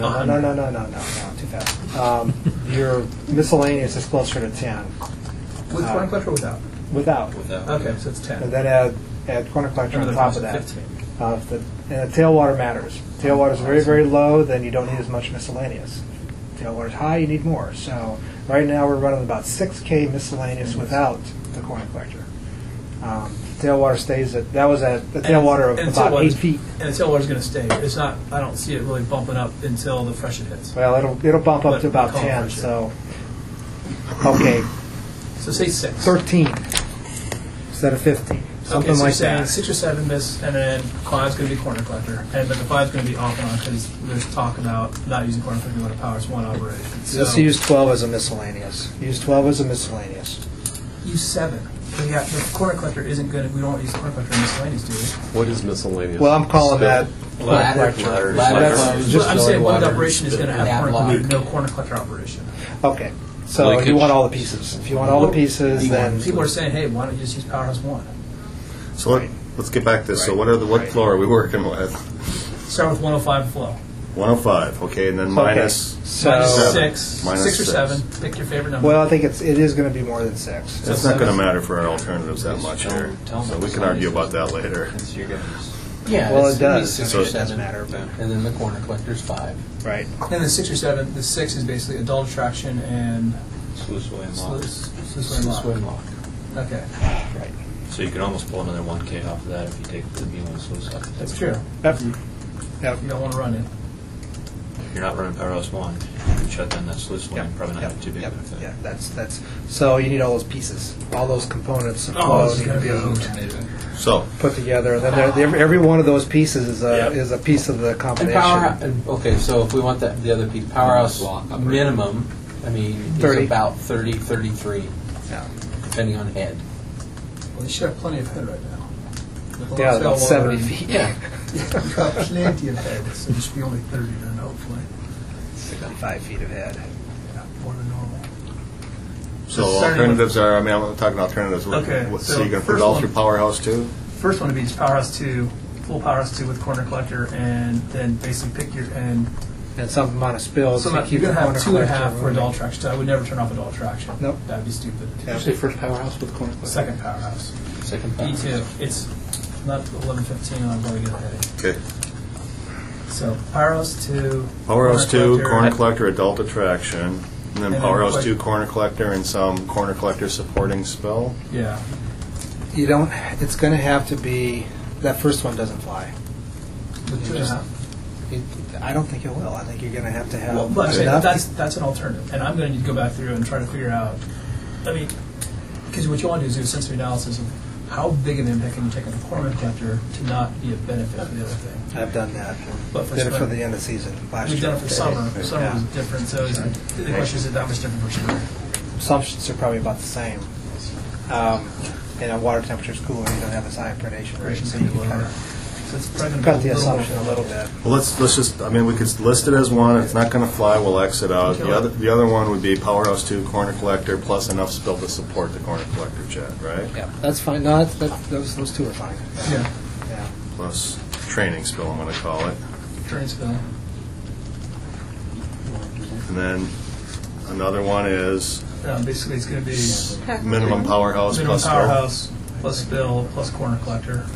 too fast. Your miscellaneous is closer to 10. With corner collector or without? Without. Okay, so it's 10. And then add corner collector on Another top of that. 15. And the tailwater matters. Tailwater is very, very low, then you don't need as much miscellaneous. Tailwater is high, you need more. So right now we're running about 6K miscellaneous without the corner collector. Tailwater stays at, that was at the tailwater of about 8 feet. And the tailwater's going to stay. It's not, I don't see it really bumping up until the freshet hits. Well, it'll bump up to about 10, so, okay. So say 6. 13 instead of 15. Something okay, so like you're saying that. 6 or 7 miss, and then 5's going to be corner collector. But the 5's going to be off and on because there's talk about not using corner collector when a Powers 1 operation. Just use 12 as a miscellaneous. Use 12 as a miscellaneous. Use 7. The corner collector isn't good. We don't want to use the corner collector in miscellaneous, do we? What is miscellaneous? Well, I'm calling that ladder. I'm saying one operation is going to have corner collector, no corner collector operation. Okay. So you want all the pieces. If you want all the pieces, then... People are saying, hey, why don't you just use Powerhouse 1? So let's get back to this. So what floor are we working with? Start with 105 flow. 105, okay, and then minus 6. 6 or 6. 7. Pick your favorite number. Well, I think it is going to be more than 6. It's not going to matter for our alternatives that much here. So we can argue about that later. Yeah, well, it does. 6 So or it doesn't 7, matter. But. And then the corner collector's 5. Right. And then 6 or 7, the 6 is basically adult attraction and sluiceway and lock. Sluiceway and lock. Okay. Right. So you can almost pull another 1K off of that if you take the B1 sluice off. That's true. Yep. You don't want to run it. If you're not running Powerhouse 1, you can shut down that sluice line. Probably not have too big of an effect. Yeah, that's. So you need all those pieces, all those components of flow need to be so put together. And then every one of those pieces is a piece of the combination. Okay, so if we want the other piece, Powerhouse minimum, I mean, 30. is about 30, 33, depending on head. Well, you should have plenty of head right now. Yeah, about 70 feet. Yeah. You've got plenty of head, so you should be only 30 then, hopefully. 65 feet of head. Yeah, more than normal. So alternatives are, I'm talking alternatives. Okay. So you're going to put it all through Powerhouse 2? First one would be Powerhouse 2, full Powerhouse 2 with corner collector, and then basically pick your, and some amount of spills. So you're going to have 2.5 for adult traction. So I would never turn off adult traction. Nope. That would be stupid. Did you say first Powerhouse with corner collector? Second Powerhouse. Second Powerhouse. E2. It's not 11:15 and I'm going to get a headache. Okay. So Powerhouse 2. Powerhouse 2, collector. corner collector, adult attraction, and then And then Powerhouse like- 2, corner collector, and some corner collector supporting spill. Yeah. You don't, it's going to have to be, that first one doesn't fly. With 2.5. I don't think it will. I think you're going to have Well, but I'm saying enough. that's an alternative, and I'm going to need to go back through and try to figure out. I mean, because what you want to do is do a sensory analysis of how big of an impact can you take on the corner collector to not be a benefit for the other thing. I've done that. But for Did it for spring- the end of season last We've year. done it for summer. Summer Yeah. was different, so the question is that much different for spring. Assumptions are probably about the same. Water temperature's cooler, you don't have as high a predation rate, so you can kind of So it's probably cut going to the be assumption a little bit. Well, let's just, I mean, we could list it as one. If it's not going to fly, we'll exit out. The other one would be Powerhouse 2, corner collector, plus enough spill to support the corner collector jet, right? Yeah, that's fine. No, those two are fine. Yeah. Yeah. Plus training spill, I'm going to call it. Train spill. And then another one is Basically, it's going to be minimum powerhouse minimum plus spill. powerhouse plus spill plus corner collector.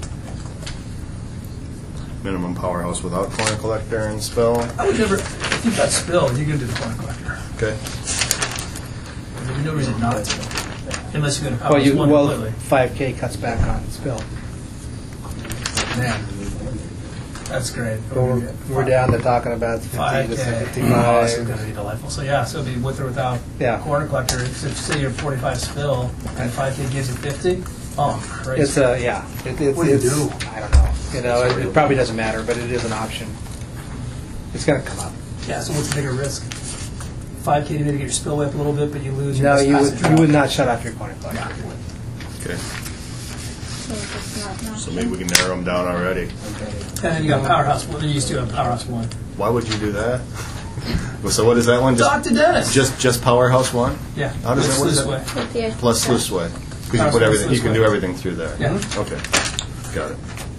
Minimum powerhouse without corner collector and spill. I would never. If you've got spill, you're going to do the corner collector. Okay. There's no reason not to, unless you're going to powerhouse one completely. 5K cuts back on spill. Man, that's great. We're down to talking about 50 to 5K. Oh, it's 55. going to be delightful. So yeah, so it'd be with or without corner collector. So say you're 45 spill and 5K gives you 50. Oh, crazy. It's what do you do? I don't know. It probably doesn't matter, but it is an option. It's going to come up. Yeah. So what's the bigger risk? 5K to mitigate your spillway up a little bit, but you lose your No, you passage would route. not shut off your corner collector. Okay. So maybe we can narrow them down already. And then you got powerhouse 1. You used to have powerhouse 1. Why would you do that? So what is that one? Dr. Dennis. Just powerhouse 1? Yeah. How does that work? Sluiceway. Plus sluiceway. Because you put everything, you can do everything through there. Yeah. Okay. Got it.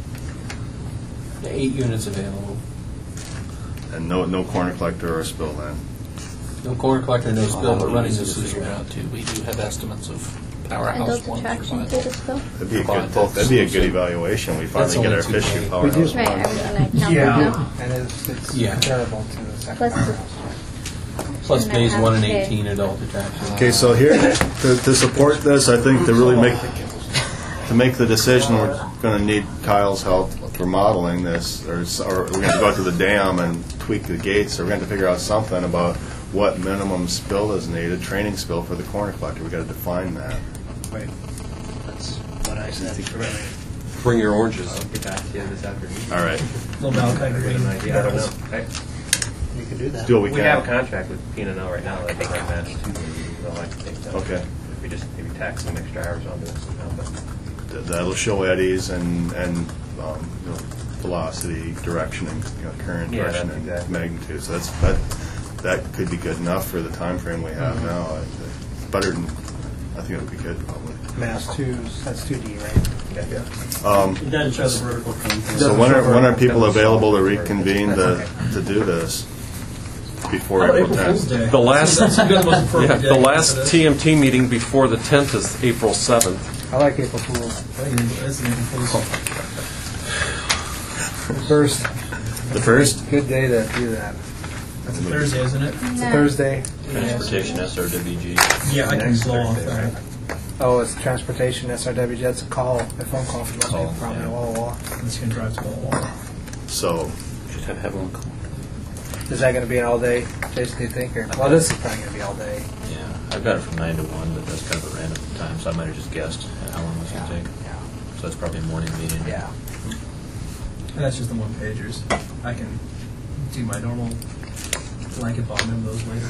8 units available. And no corner collector or spill then. No corner collector, no spill, but running the figure sluiceway. out too. We do have estimates of Adult powerhouse 1 attraction through the spill? That'd be a good evaluation. We finally get our fish through powerhouse Right, 1. everything I counted Yeah. And it's Yeah. comparable to the second Plus one. Plus And bays then 1 and 5K. 18 adult attraction. Okay, so here, to support this, I think to really make the decision, we're going to need Kyle's help for modeling this, or we're going to go out to the dam and tweak the gates, or we're going to figure out something about what minimum spill is needed, training spill for the corner collector. We've got to define that. Wait, that's what I said. Bring your oranges. I'll get back to you this afternoon. All right. Little Malachi green. Yeah, I don't know. You can do that. Do what we We can. have a contract with P&L right now that doesn't match to I like to take that. Okay. We just maybe tax some extra hours onto it somehow, but That'll show eddies and velocity, direction, and current, Yeah, direction, that's and exactly. magnitude. So that could be good enough for the time frame we have now. Better than, I think it would be good probably. Mass 2s, that's 2D, right? It doesn't show the vertical content. So when are people available to reconvene to do this before How about April April Fool's 10th? Day? The last, That's a good most appropriate day the for last this. TMT meeting before the 10th is April 7th. I like April Fools. I think it's an April Fool's. First, The first? good day to do that. That's a Thursday, isn't it? It's a Thursday. Transportation SRWG. Yeah, I can blow off that. Oh, it's transportation, SRW. That's a phone call from most people probably. Walla Walla. I'm just going to drive to Walla Walla. So Should have one call. Is that going to be an all day, Jason, do you think? Well, this is probably going to be all day. Yeah, I've got it from 9 to 1, but that's kind of a random time, so I might have just guessed how long it's going to take. Yeah. So it's probably a morning meeting. Yeah. And that's just the one-pagers. I can do my normal blanket bomb in those later.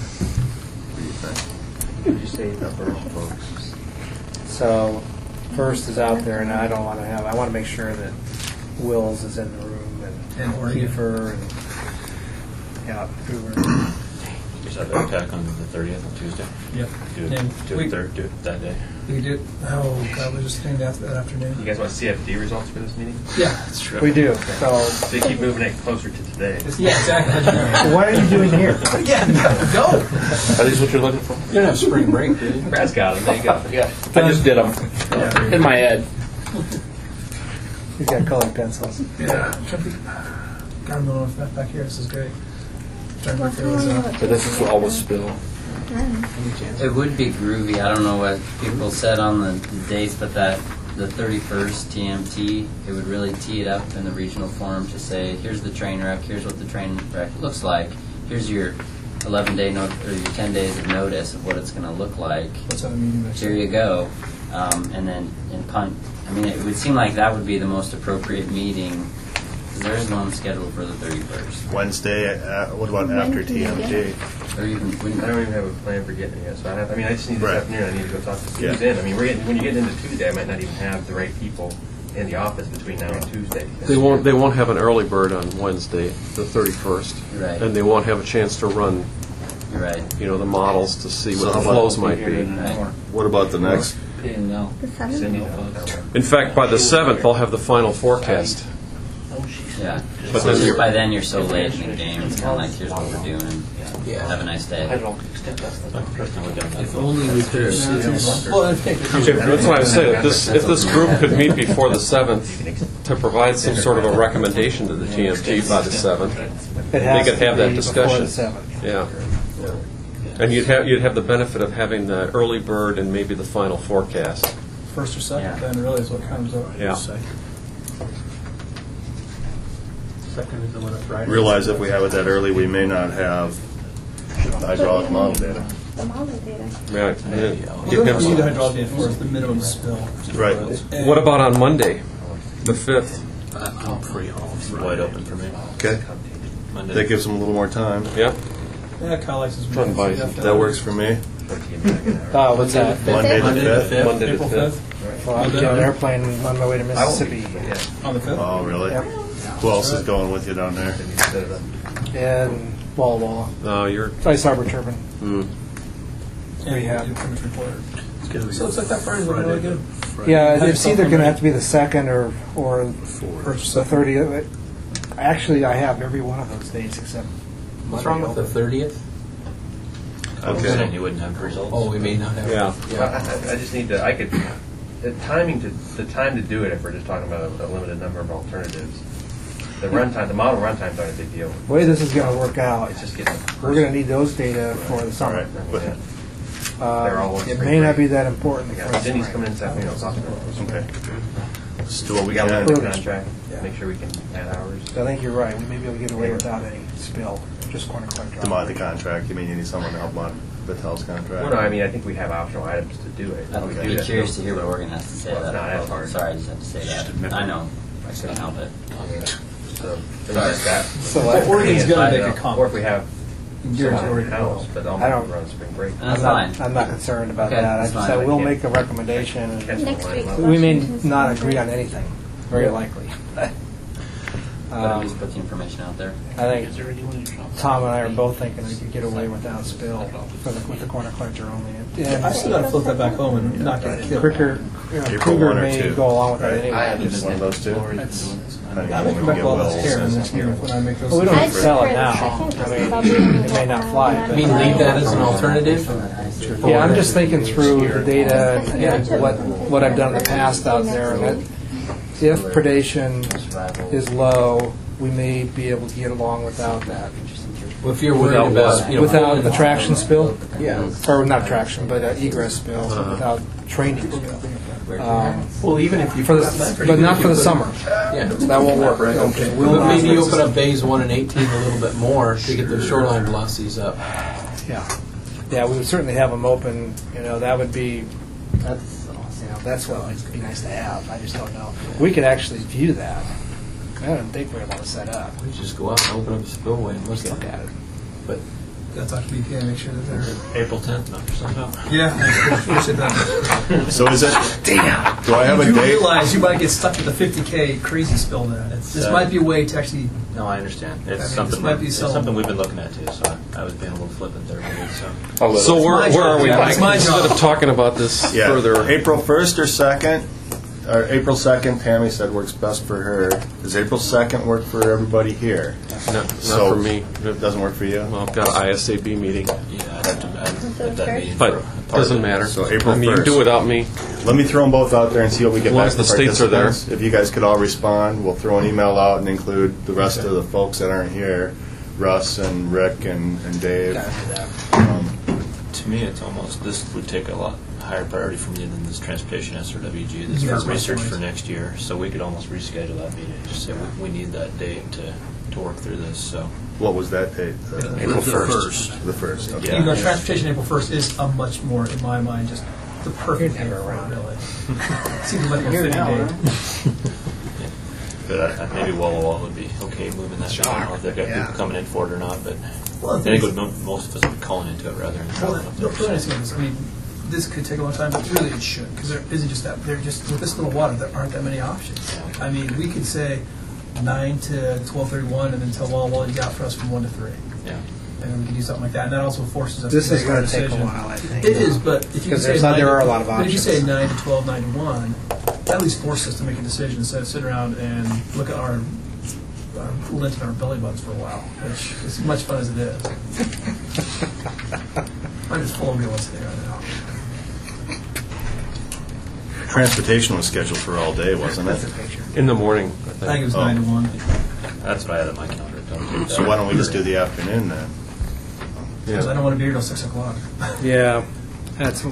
Did you say the first, folks? So, first is out there, and I don't want to have, I want to make sure that Wills is in the room, And Oregon. Kiefer, and, yeah, Hoover. Is that backpack on the 30th on Tuesday? Yep. Do And it that day. We could do it. Oh, God, we're just thinking that afternoon. you guys want CFD results for this meeting? Yeah, that's true. We do. So, They keep moving it closer to today. Yeah, exactly. what are you doing here? Yeah, go. Are these what you're looking for? You don't have spring break, do you? Brad's got them. There you go. Yeah, I just did them in my head. He's got colored pencils. Yeah. I'm trying to think. don't know if that back here. This is great. Trying to Well, work those But this is all with spill. It would be groovy. I don't know what people said on the dates, but that the 31st TMT, it would really tee it up in the regional forum to say, here's the train wreck, here's what the train wreck looks like, here's your 11-day or your 10 days of notice of what it's going to look like. What's on the meeting next Here you go. And then it would seem like that would be the most appropriate meeting. There is one scheduled for the 31st. Wednesday, what about after TMT? Or even I don't even have a plan for getting it yet, so I just need this Right. afternoon, I need to go talk to Yeah. Susan. I mean, when you get into Tuesday, I might not even have the right people in the office between now and Tuesday. They won't have an early bird on Wednesday, the 31st. Right. And they won't have a chance to run, Right. the models to see So what the how about- flows might be. What about the next? No. The 7th? In fact, by the 7th, they'll have the final forecast. Yeah. But So then by then you're so late in the game, it's kind of like, here's what we're doing. Yeah. Have a nice day. If only we could have seen That's why I say, if this group could meet before the 7th to provide some sort of a recommendation to the TMT by the 7th, It they has could to have that be before discussion. the 7th. Yeah. And you'd have the benefit of having the early bird and maybe the final forecast. First or second, Yeah. then really is what comes up. Yeah. Second is the one that's right. Realize if we have it that early, we may not have hydraulic model data. The model data. Right. What we need to hydraulic data for is the minimum spill. Right. What about on Monday, the 5th? I'm free, wide open for me. Okay. Monday. That gives them a little more time. Yeah. Yeah, Kyle likes his Run by. That works for me. What's that? Monday the 5th. Monday the April 5th. 5th? Well, I'm getting an airplane on my way to Mississippi. On the 5th? Oh, really? Yep. Who else is going with you down there? And Walla Walla. No, you're. Ice Harbor Turbine. And We have. you pretty much report. So it's like that Friday's looking really good. Yeah, it's either going to have to be the 2nd or the 30th. Actually, I have every one of those days except What's wrong with the 30th? Okay. Saying you wouldn't have results. Oh, we may not have. Yeah. I just need to, the time to do it, if we're just talking about a limited number of alternatives, the model runtimes aren't a big deal. the way this is going to work out, It's just getting. we're going to need those data for the All summer. right. But- They're all on It spring may not break. be that important. Yeah, for Cindy's spring. coming in this afternoon, I'll talk to her. Okay. Let's do what we We got to can. look at the contract, make sure we can add hours. I think you're right. We may be able to get away without any spill. Just going to collect To mod the contract, you mean you need someone to help mod Vitel's contract? Well, no, I mean, I think we have optional items to do it. I'd We be do that. curious to hear what Oregon has to say Well, it's about not as it. hard. Sorry, I just had to say that. I know. I couldn't help it. So, things like that. Oregon's going to make a Or comment. if we have Guarantee someone Oregon in-house, will. but they'll I don't- run spring break. That's fine. I'm not concerned about Okay, that. I that's just fine. said we'll make a recommendation. Catch And the Next line week. up. we may not agree on anything, very likely. But at least put the information out there. I think Tom and I are both thinking we could get away without spill with the corner collector only. I And still got to float that back home and not get killed. April Cougar 1 or may 2. go along with that Right. anyway. Just one of those two. It's- I make back all this here and this year when I make those. Well, we don't I'd have to sell it prefer now. the second, I just mean, because I'll be in it may not fly. I mean, leave that as an alternative? Yeah, I'm just thinking through the data and what I've done in the past out there, and that if predation is low, we may be able to get along without that. Well, if you're worried about, Without the traction spill? Yeah. Or not traction, but egress spill, without training spill. Well, even if you. But not for the summer. Yeah. That won't work. Okay. But maybe you open up bays 1 and 18 a little bit more to get the shoreline velocities up. Yeah. Yeah, we would certainly have them open, that would be, that's what would be nice to have. I just don't know. We could actually view that. I don't think we're able to set up. We just go out and open up the spillway and let's look at it. But Got to talk to BPA and make sure that they're. April 10th, knock yourself out. Yeah, finish it done. So is it? Damn. Do I have a You date? realize you might get stuck with a 50K crazy spill then. This might be a way to actually. No, I understand. It's I mean, this something. might be It's so- something we've been looking at too. So I was being a little flippant there, maybe. So where are we, Yeah, Mike? it's my Instead job. of talking about this Yeah. further. April 1st or 2nd, or April 2nd, Tammy said works best for her. Does April 2nd work for everybody here? Not for me. It doesn't work for you? Well, I've got an ISAB meeting. Yeah, I'd have to at that meeting. But it doesn't matter. So April 1st. You can do without me. Let me throw them both out there and see what we get As long back as the to states are there. participants. If you guys could all respond, we'll throw an email out and include the rest of the folks that aren't here, Russ and Rick and Dave. To me, it's almost, this would take a lot higher priority for me than this transportation SRWG. This Yeah, is research right. for next year, so we could almost reschedule that meeting. Just say we need that date to work through this, so. What was that date? April 1st. The 1st, okay. Yeah. You know, transportation April 1st is a much more, in my mind, just the perfect date for it, really. Seems like a fitting date. But maybe Walla Walla would be okay moving that. I don't know if they've got people coming in for it or not, but Well, I think most of us would be calling into it rather than traveling up the there. really nice thing is, I mean, this could take a long time, but really it should, because there isn't just that, with this little water, there aren't that many options. I mean, we could say 9 to 12:31, and then tell Walla Walla you got for us from 1 to 3. Yeah. And we can do something like that, and that also forces us This to is make our gonna take a decision. while, I think. It is, but if you Because say there's 9 there to- are a lot of But if you say options. 9 to 12, 9 to 1, that at least forces us to make a decision instead of sit around and look at our lint in our belly buttons for a while, which is as much fun as it is. I'm just full of real estate right now. Transportation was scheduled for all day, wasn't it? In the morning, I think it was 9 to 1. That's what I had on my calendar. So why don't we just do the afternoon then? Because I don't want to be here till 6 o'clock. Yeah, that's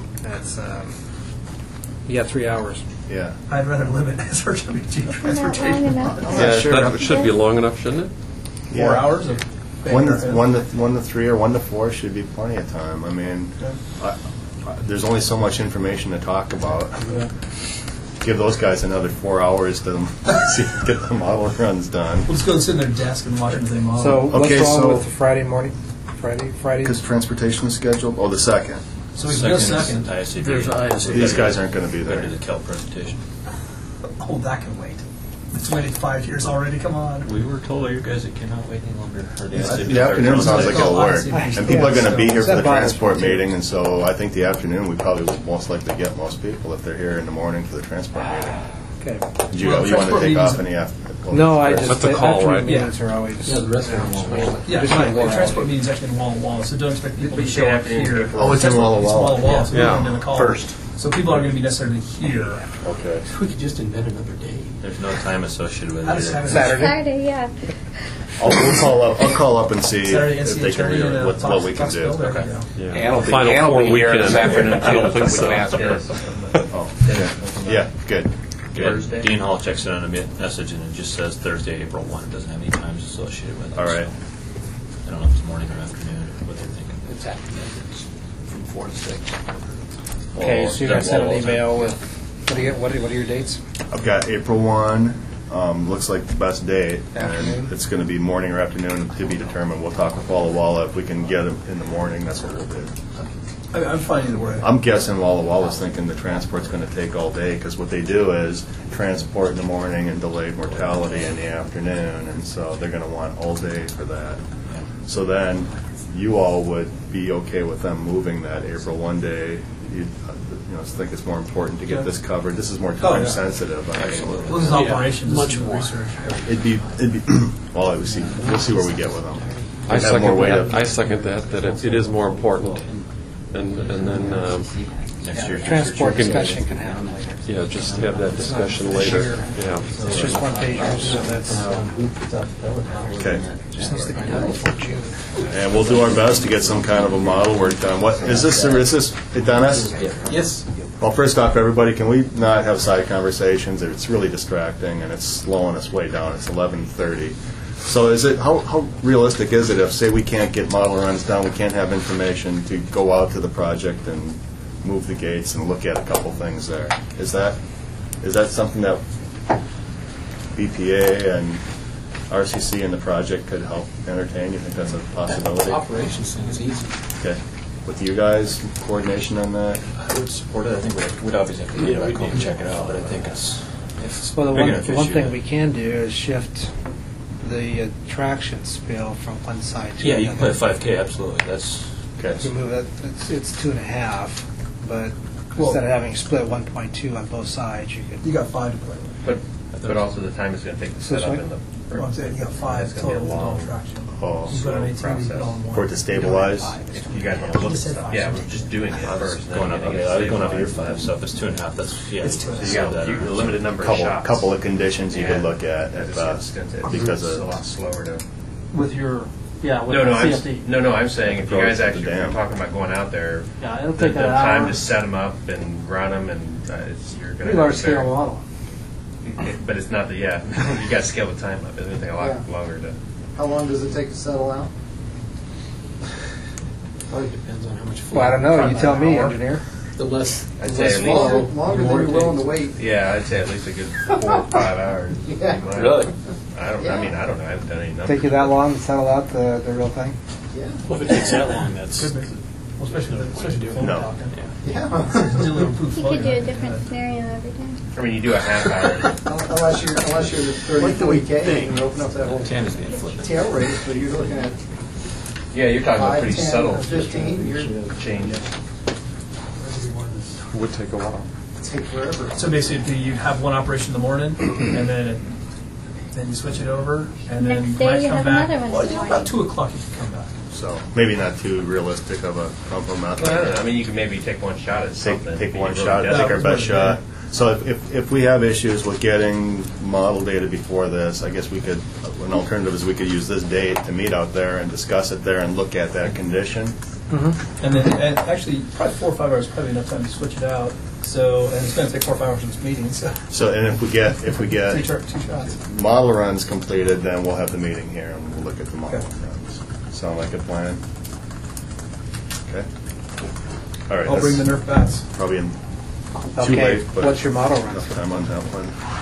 you got 3 hours. Yeah. I'd rather limit SRWG transportation. enough. that should be long enough, shouldn't it? 4 hours of One banging our to, head. 1 to 3 or 1 to 4 should be plenty of time. I mean, there's only so much information to talk about. Give those guys another 4 hours to get the model runs done. We'll just go and sit in their desk and watch them as they model. So what's Okay, wrong so- with the Friday morning? Friday? Because transportation is scheduled, the 2nd. So we can go second. ISAB. There's ISAB. These guys aren't going to be Better there. do the Cal presentation. Oh, that can wait. It's waited 5 years already. Come on. We were told by you guys it cannot wait any longer. Or the The afternoon sounds like it'll work. And people are going to be here for the That bothers transport me, too. meeting, and so I think the afternoon, we probably will most likely get most people if they're here in the morning for the transport meeting. Okay. Do you Well, want to transport take meetings- off in the afternoon? No, I just That's a call, afternoon right? meetings are always. Yeah, the restaurant won't wait. Yeah, Just right. like The Walla transport Walla. meeting is actually in Walla Walla, so don't expect people But to you show say up afternoon, here. April. Oh, it's in Walla It's Walla. Walla Walla, so we're Yeah. going to call. First. So people aren't going to be necessarily here. Okay. We could just invent another day. There's no time associated with How it. does either. Saturday. Saturday, yeah. I'll call up and see Saturday, if NC they can, attorney and what we can do. Foxville, there Okay. you go. Yeah. Ann will be, Final Ann will four be here weekend. this afternoon, I don't too, think we so. can ask her. Oh, yeah, good. Good. Dean Hall checks it on a message and it just says Thursday, April 1. It doesn't have any times associated with it. All right. So I don't know if it's morning or afternoon, what they're thinking. It's afternoon. It's from 4 to 6. Okay, Well, so you're going to send an Walla Walla email with, what are your dates? I've got April 1, looks like the best date, Afternoon? and it's going to be morning or afternoon to be determined. We'll talk with Walla Walla. If we can get them in the morning, that's what we'll do. I'm fine either way. I'm guessing Walla Walla's thinking the transport's going to take all day, because what they do is transport in the morning and delayed mortality in the afternoon, and so they're going to want all day for that. So then, you all would be okay with them moving that April 1 day? You think it's more important to get this covered? This is more time sensitive. Absolutely. Well, this is operations. much this is more. research. It'd be well, we'll see where we get with them. I Have more second weight that. of- I second that it is more important. And then, Next year. Transport we can- discussion can happen later. yeah, just have that discussion later. Yeah. It's just one page, so that's, Okay. just needs to be done before June. And we'll do our best to get some kind of a model work done. What is this? Is this Dennis? Yes. Well, first off, everybody, can we not have side conversations? It's really distracting and it's slowing us way down. It's 11:30. So is it how realistic is it if, say, we can't get model runs done, we can't have information to go out to the project and move the gates and look at a couple things there? Is that something that BPA and RCC and the project could help entertain? You think that's a possibility? Operations thing is easy. Okay. With you guys, coordination on that? I would support it. I think we'd obviously have to get back home and check it out, but I think it's Well, the big enough one issue thing that- we can do is shift the attraction spill from one side to Yeah, the you can play other. 5K, absolutely. That's Okay. You move it, it's 2.5, but Instead of having split 1.2 on both sides, you could. You got 5 to play with. But also the time it's going to take to set up in the. Well, I'm saying you got 5 It's going to be a total long traction. slow You've got an 18, you put on one. For it to stabilize. You guys want to look at stuff. Yeah, we're just doing it first. Going up, okay, I was going up here 5, so if it's 2.5, that's, yeah. It's 2.5. So you got a limited number of shots. Couple of conditions you could look at best. Because it's a of, lot slower to. With your, with No, the I'm, CFD. no, I'm saying if you Approach guys the actually dam. are talking about going out there, Yeah, it'll the take an time hour. to set them up and run them, and you're going to. Pretty large scale model. But it's not the, you got to scale the time up. It's going to take a lot longer to. How long does it take to settle out? Probably depends on how much. Well, I don't know. You tell me, engineer. The less. I'd the say less at least flow, Longer the than more you're it willing to takes. wait. Yeah, I'd say at least a good 4 or 5 hours. Yeah. Really? I don't. I mean, I don't know. I haven't done any numbers. Take you that long to settle out the real thing? Yeah. Well, if it takes that long, that's. Well, especially doing No. talking. Yeah. Still improve You flow. could do a different scenario every time. I mean, you do a half hour. Unless you're the 33K and open up that whole 10 is going to flip it. tail race, but you're looking at Yeah, you're talking about 5, pretty 10, subtle 15. You're changes. Would take a while. take forever. So basically, you have one operation in the morning, and then you switch it over, and then Next day might you come have back. another one Well, in the about morning. 2 o'clock you can come back. so maybe not too realistic of a compromise. Well, I don't know. I mean, you can maybe take one shot at something. Take one Be really shot, desperate. take our best shot. So if we have issues with getting model data before this, I guess we could, an alternative is we could use this date to meet out there and discuss it there and look at that condition. And then, and actually, probably 4 or 5 hours is probably enough time to switch it out. So, and it's going to take 4 or 5 hours in this meeting. So, So, and if we get two shots. model runs completed, then we'll have the meeting here and we'll look at the model Okay. runs. Sound like a plan? Okay. All right. I'll bring the Nerf bats. Probably in too Okay, late, but what's your model run? enough time on that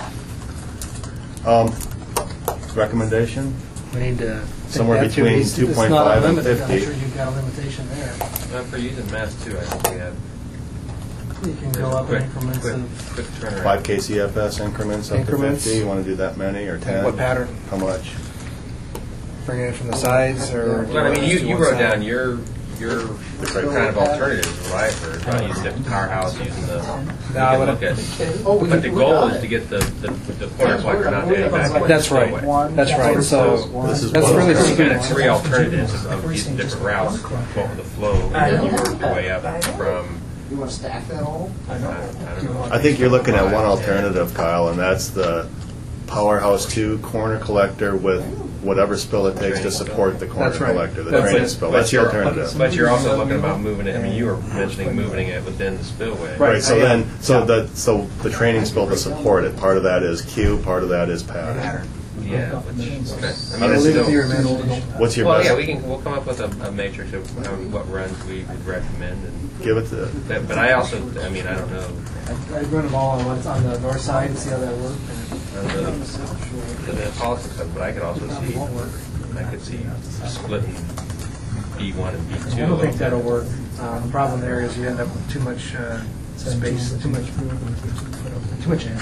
one. Recommendation? We need to. Somewhere think that between through. It's 2.5 not and unlimited. 50. I'm sure you've got a limitation there. For using Mass 2, I think we have. You can go up in increments of. Quick turnaround. 5 KCFS increments up Increments? to 50. You want to do that many or 10? What pattern? How much? Bring it in from the sides, or? Well, I mean, you one wrote side? down your kind of alternatives, right? For trying to use different powerhouse, using the. No, I we can would- look at. But the goal is to get the quarter collector not to back. That's right. That's right. So This is that's one. really So you got the 3 alternatives of using different routes, what with the flow, and then you work your way up from. You want to stack that all? I don't know. I think you're looking at one alternative, Kyle, and that's the Powerhouse 2 corner collector with whatever spill it takes to support the corner That's right. collector, the That's drain it. spill. That's the alternative. But you're also looking about moving it. I mean, you were mentioning moving it within the spillway. Right. So then, so the training spill to support it. Part of that is Q. Part of that is pattern. Yeah. Which, okay. I mean, I'll it's leave it still- to your imagination. What's your Well, best? yeah, we'll come up with a matrix of what runs we would recommend, and Give it to. but I also, I mean, I don't know. I'd run them all on what's on the north side and see how that works. The politics of it, but I could also see, I could see splitting B1 and B2. I don't think that'll work. The problem there is you end up with too much space, too much energy.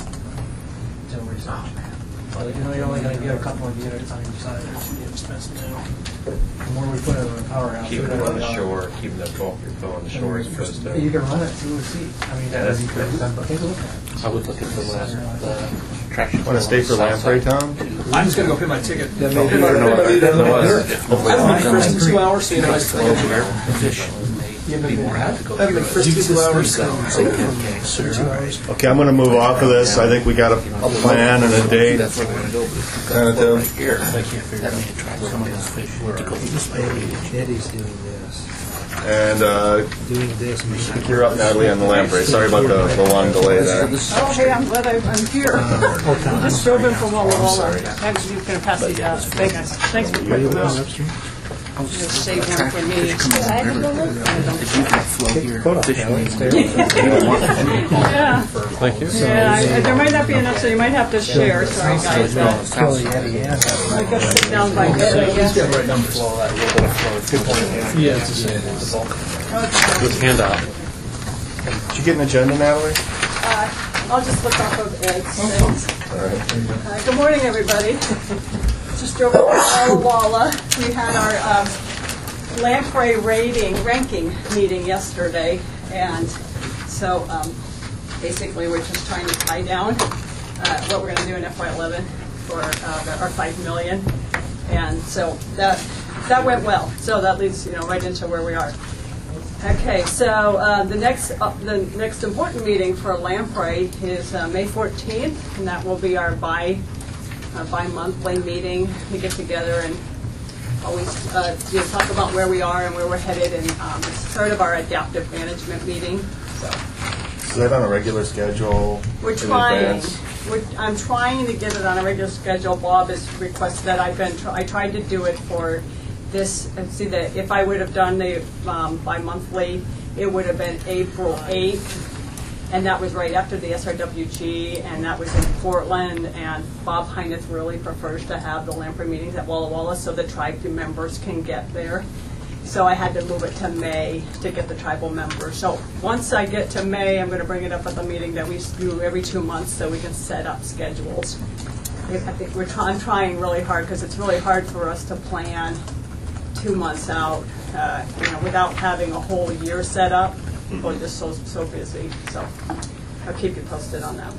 Well, you know, you're only going to get a couple of units on each side. It's too expensive now. The more we put it on the powerhouse, Keeping the it on better the we are. shore, keeping the bulk of your flow on the shore as opposed to. You can run it through a seat. I mean, Yeah, that's take a look at it. I would look at the last traction. Want to stay for Lamprey, Tom? I'm just going to go pay my ticket. That may be- I don't know, the first 2 hours, so you know, Be more apt to go. I mean, the first 2 hours, Okay, I'm going to move off of this. I think we got a plan and a date. That's what we're going to do. Tentative. Right here. That may attract some of those fish to go this way. Eddie's doing this. And Doing this. you're up, Natalie, on the Lamprey. Sorry about the long delay there. Oh, hey, I'm glad I'm here. I just drove in from Walla Walla. Actually, you're going to pass these out. Thanks for putting them out. Just save one for me. If you can flow here, fish Yeah. Thank you. Yeah, there might not be enough, so you might have to share. Sorry, guys. I guess sit down by bed, I guess. Yeah, it's the same. With handout. Did you get an agenda, Natalie? I'll just look off of Ed's things. Good morning, everybody. Just drove up to Walla Walla. We had our lamprey ranking meeting yesterday, and So basically, we're just trying to tie down what we're going to do in FY11 for our $5 million, and so that went well. So that leads right into where we are. Okay, so the next important meeting for Lamprey is May 14th, and that will be our bi-monthly meeting. We get together and always talk about where we are and where we're headed, and it's sort of our adaptive management meeting. So is that on a regular schedule? We're trying. I'm trying to get it on a regular schedule. Bob has requested that. I tried to do it for this. See that if I would have done the bi-monthly, it would have been April 8th. And that was right after the SRWG, and that was in Portland. And Bob Heineth really prefers to have the Lamprey meetings at Walla Walla so the tribe members can get there. So I had to move it to May to get the tribal members. So once I get to May, I'm going to bring it up at the meeting that we do every 2 months so we can set up schedules. I think I'm trying really hard because it's really hard for us to plan 2 months out, without having a whole year set up. People are just so busy. So I'll keep you posted on that.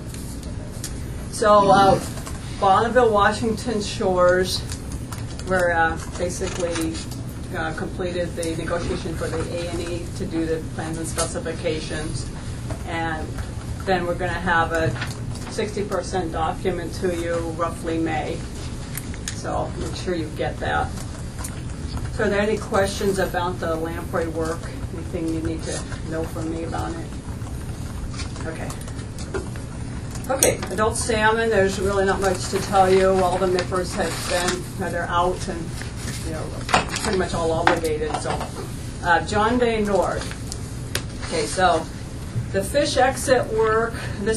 So Bonneville, Washington Shores, we're basically completed the negotiation for the A&E to do the plans and specifications, and then we're going to have a 60% document to you roughly May. So make sure you get that. So are there any questions about the lamprey work? Anything you need to know from me about it? Okay. Okay, adult salmon, there's really not much to tell you. All the MIPers they're out and pretty much all obligated. So John Day North. Okay, so the fish exit work, this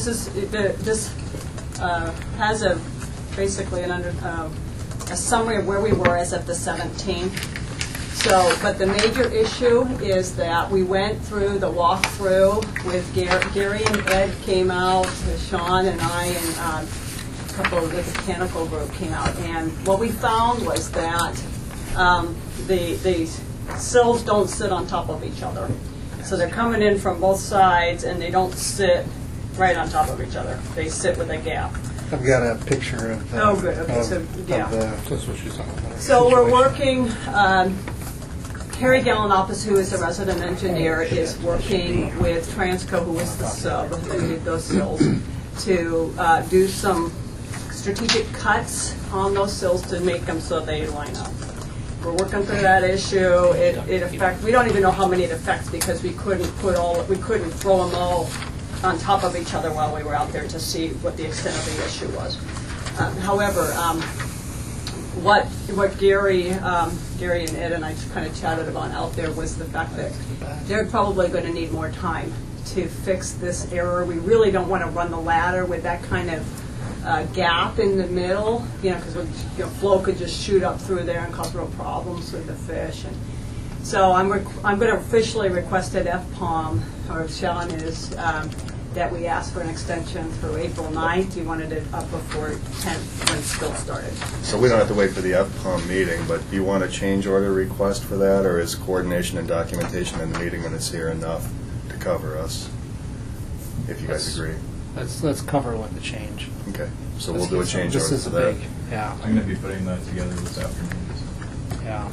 has basically a summary of where we were as of the 17th. So, but the major issue is that we went through the walkthrough with Gary and Ed came out, Sean and I, and a couple of the mechanical group came out. And what we found was that the sills don't sit on top of each other. So they're coming in from both sides, and they don't sit right on top of each other. They sit with a gap. I've got a picture of the... Oh, good. Okay, so, yeah. That's what she's talking about. So we're working... Harry Gallinopoulos, who is the resident engineer, is working with Transco, who is the sub, who did those sills, to do some strategic cuts on those sills to make them so they line up. We're working through that issue. We don't even know how many it affects because we couldn't throw them all on top of each other while we were out there to see what the extent of the issue was. However, what Gary and Ed and I kind of chatted about out there was the fact that they're probably going to need more time to fix this error. We really don't want to run the ladder with that kind of gap in the middle, because flow could just shoot up through there and cause real problems with the fish. And so I'm going to officially request at FPOM, or Sean is, that we asked for an extension through April 9th. You wanted it up before 10th when school started. So we don't have to wait for the FPOM meeting, but do you want a change order request for that, or is coordination and documentation in the meeting when it's here enough to cover us, if you guys agree? Let's cover with the change. Okay, so we'll do a change order for that. Yeah. I'm going to be putting that together this afternoon. Yeah.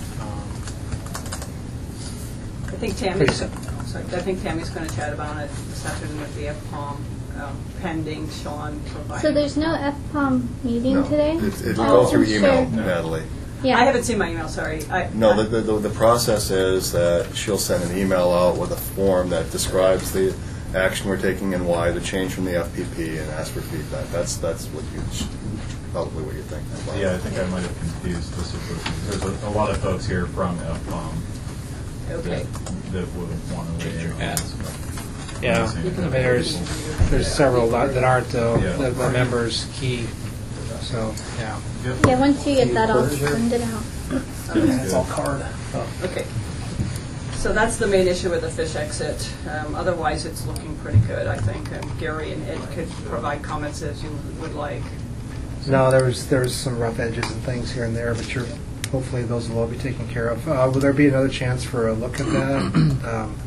I think Tammy's going to chat about it this afternoon with the FPOM, pending Sean providing. So there's no FPOM meeting today? It'll go through email, Natalie. Yeah. I haven't seen my email, sorry. The process is that she'll send an email out with a form that describes the action we're taking and why, the change from the FPP, and ask for feedback. That's probably what you think. Yeah, I think I might have confused the situation. There's a lot of folks here from FPOM. Okay. That would want to weigh in on this. Yeah, there's several that aren't though. The members key. So yeah. Yeah, once you get that, I'll send it out. It's all card. Okay. So that's the main issue with the fish exit. Otherwise, it's looking pretty good, I think. Gary and Ed could provide comments as you would like. No, there's some rough edges and things here and there, but hopefully those will all be taken care of. Will there be another chance for a look at that?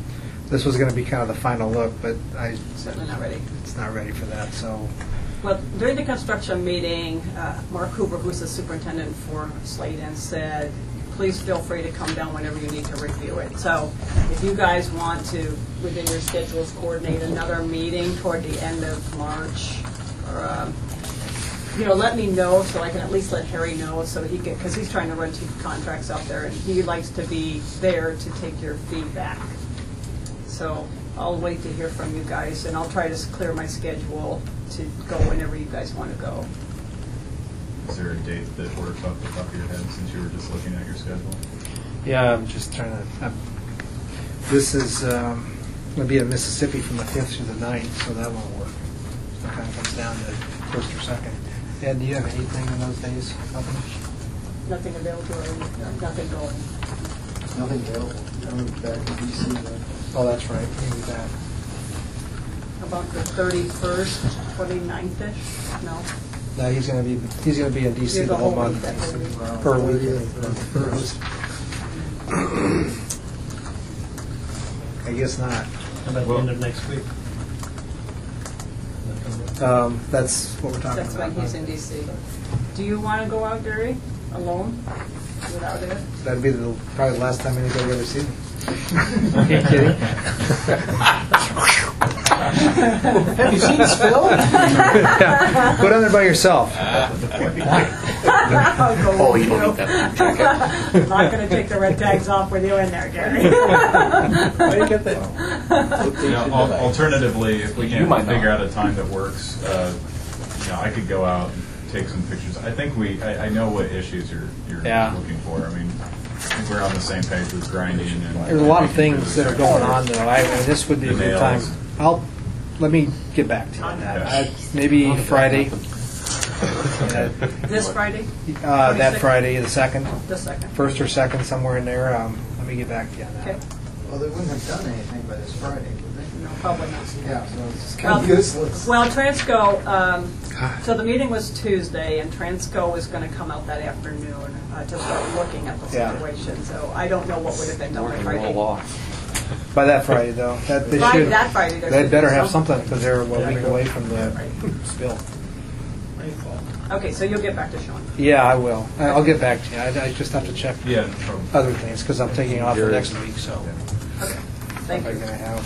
this was going to be kind of the final look, but Certainly not ready. It's not ready for that. So, well, during the construction meeting, Mark Hoover, who's the superintendent for Sladen, said, please feel free to come down whenever you need to review it. So if you guys want to, within your schedules, coordinate another meeting toward the end of March, or let me know so I can at least let Harry know so he can, because he's trying to run 2 contracts out there and he likes to be there to take your feedback. So I'll wait to hear from you guys and I'll try to clear my schedule to go whenever you guys want to go. Is there a date that works off the top of your head since you were just looking at your schedule? yeah, I'm just trying to. This is going to be in Mississippi from the 5th through the 9th, so that won't work. So it kind of comes down to 1st or 2nd. Ed, do you have anything in those days? Nothing available or nothing going? Nothing available. I'm back in DC then. Oh, that's right. Maybe that. About the 31st, 29th-ish? No? No, he's going to be in DC You're the whole month. Per week. I guess not. How about the end of next week? That's what we're talking That's about. when he's in DC. Do you want to go out, Gary, alone, without it? That'd be probably the last time anybody ever see me. Okay, kidding. Have you seen this film? Yeah. Go down there by yourself. Oh, you don't need that. I'm not going to take the red tags off with you in there, Gary. Why do you get that? Alternatively, if we can't figure out a time that works, I could go out and take some pictures. I think I know what issues you're looking for. I mean, I think we're on the same page with grinding. And there's a lot of things that are going on, though. This would be a good time. Let me get back to you on that. Maybe Friday. This Friday? That Friday, the 2nd. The 2nd. 1st or 2nd, somewhere in there. Let me get back to you on that. Okay. Well, they wouldn't have done anything by this Friday, would they? No, probably not. Yeah, so it's kind of useless. Well, Transco, so the meeting was Tuesday, and Transco was going to come out that afternoon to start looking at the situation. So I don't know what would have been done by Friday. By that Friday, though. That Friday, they better have something because they're a week away from the spill. Okay, so you'll get back to Sean. Yeah, I will. I'll get back to you. I just have to check other things because I'm taking off for next week. So. Okay. Thank you. Going to have.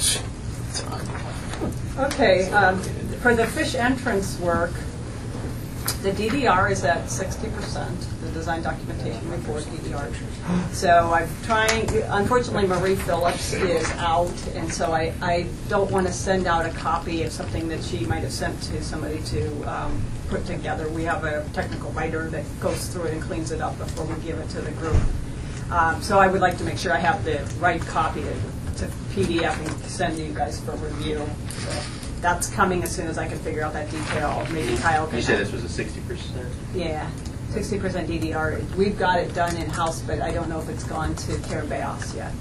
Okay, for the fish entrance work, the DDR is at 60%, the design documentation report DDR. So I'm trying, unfortunately Marie Phillips is out, and so I don't want to send out a copy of something that she might have sent to somebody to put together. We have a technical writer that goes through it and cleans it up before we give it to the group. So I would like to make sure I have the right copy to PDF and send to you guys for review. So that's coming as soon as I can figure out that detail. Maybe Kyle can. You said this was a 60%? Yeah, 60% DDR. We've got it done in-house, but I don't know if it's gone to Carabayos yet.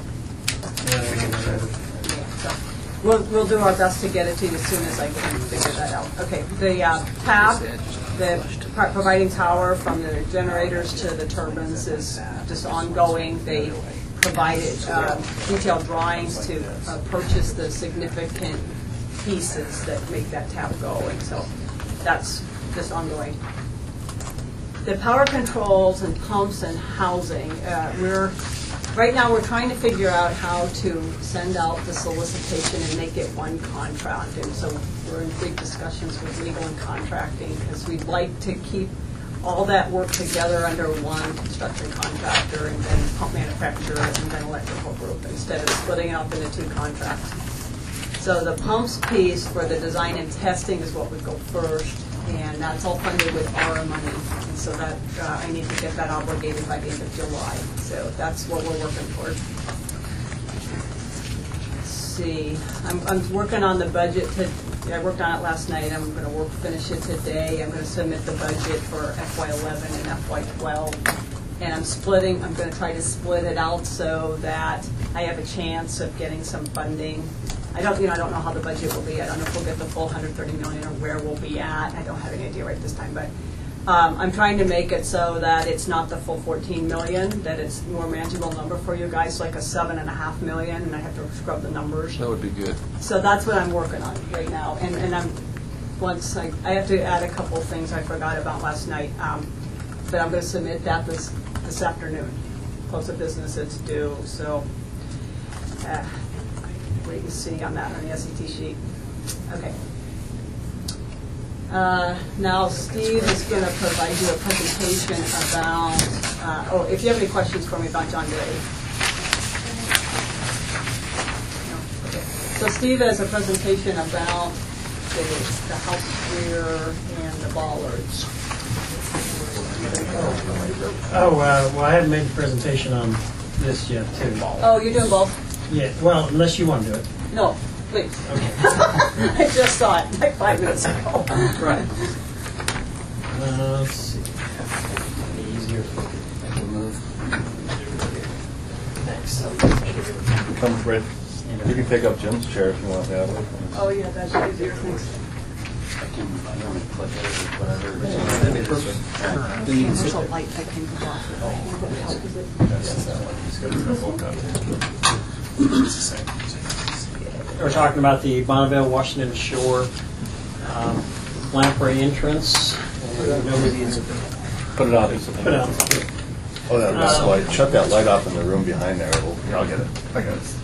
We'll do our best to get it to you as soon as I can figure that out. Okay, the TAP, the providing power from the generators to the turbines is just ongoing. They provided detailed drawings to purchase the significant pieces that make that tap go, and so that's just ongoing. The power controls and pumps and housing, right now we're trying to figure out how to send out the solicitation and make it one contract, and so we're in big discussions with legal and contracting because we'd like to keep all that work together under one construction contractor and then pump manufacturer and then electrical group instead of splitting it up into 2 contracts. So the pumps piece for the design and testing is what would go first, and that's all funded with ARA money. And so that I need to get that obligated by the end of July. So that's what we're working toward. Let's see. I'm working on the budget. I worked on it last night. I'm going to finish it today. I'm going to submit the budget for FY11 and FY12. And I'm going to try to split it out so that I have a chance of getting some funding. I don't know how the budget will be. I don't know if we'll get the full $130 million or where we'll be at. I don't have any idea right this time, but I'm trying to make it so that it's not the full 14 million, that it's more manageable number for you guys, like a 7.5 million, and I have to scrub the numbers. That would be good. So that's what I'm working on right now, and I have to add a couple of things I forgot about last night, but I'm going to submit that this afternoon. Close of business, it's due, so wait and see on that on the SET sheet. Okay. Now Steve is going to provide you a presentation about, if you have any questions for me about John Day. No? Okay. So Steve has a presentation about the house rear and the bollards. Well, I haven't made the presentation on this yet, too. Oh, you're doing both? Yeah, well, unless you want to do it. No, please. Okay. I just saw it like 5 minutes ago. Right. Let's see. Easier if I can move. Thanks. Come, Fred. You can pick up Jim's chair if you want that. Oh, yeah, that's easier. Thanks. We're talking about the Bonneville, Washington Shore Lamprey entrance. Put it on. Put it on. Oh, that this light. Shut that light off in the room behind there. Here, I'll get it. I got it.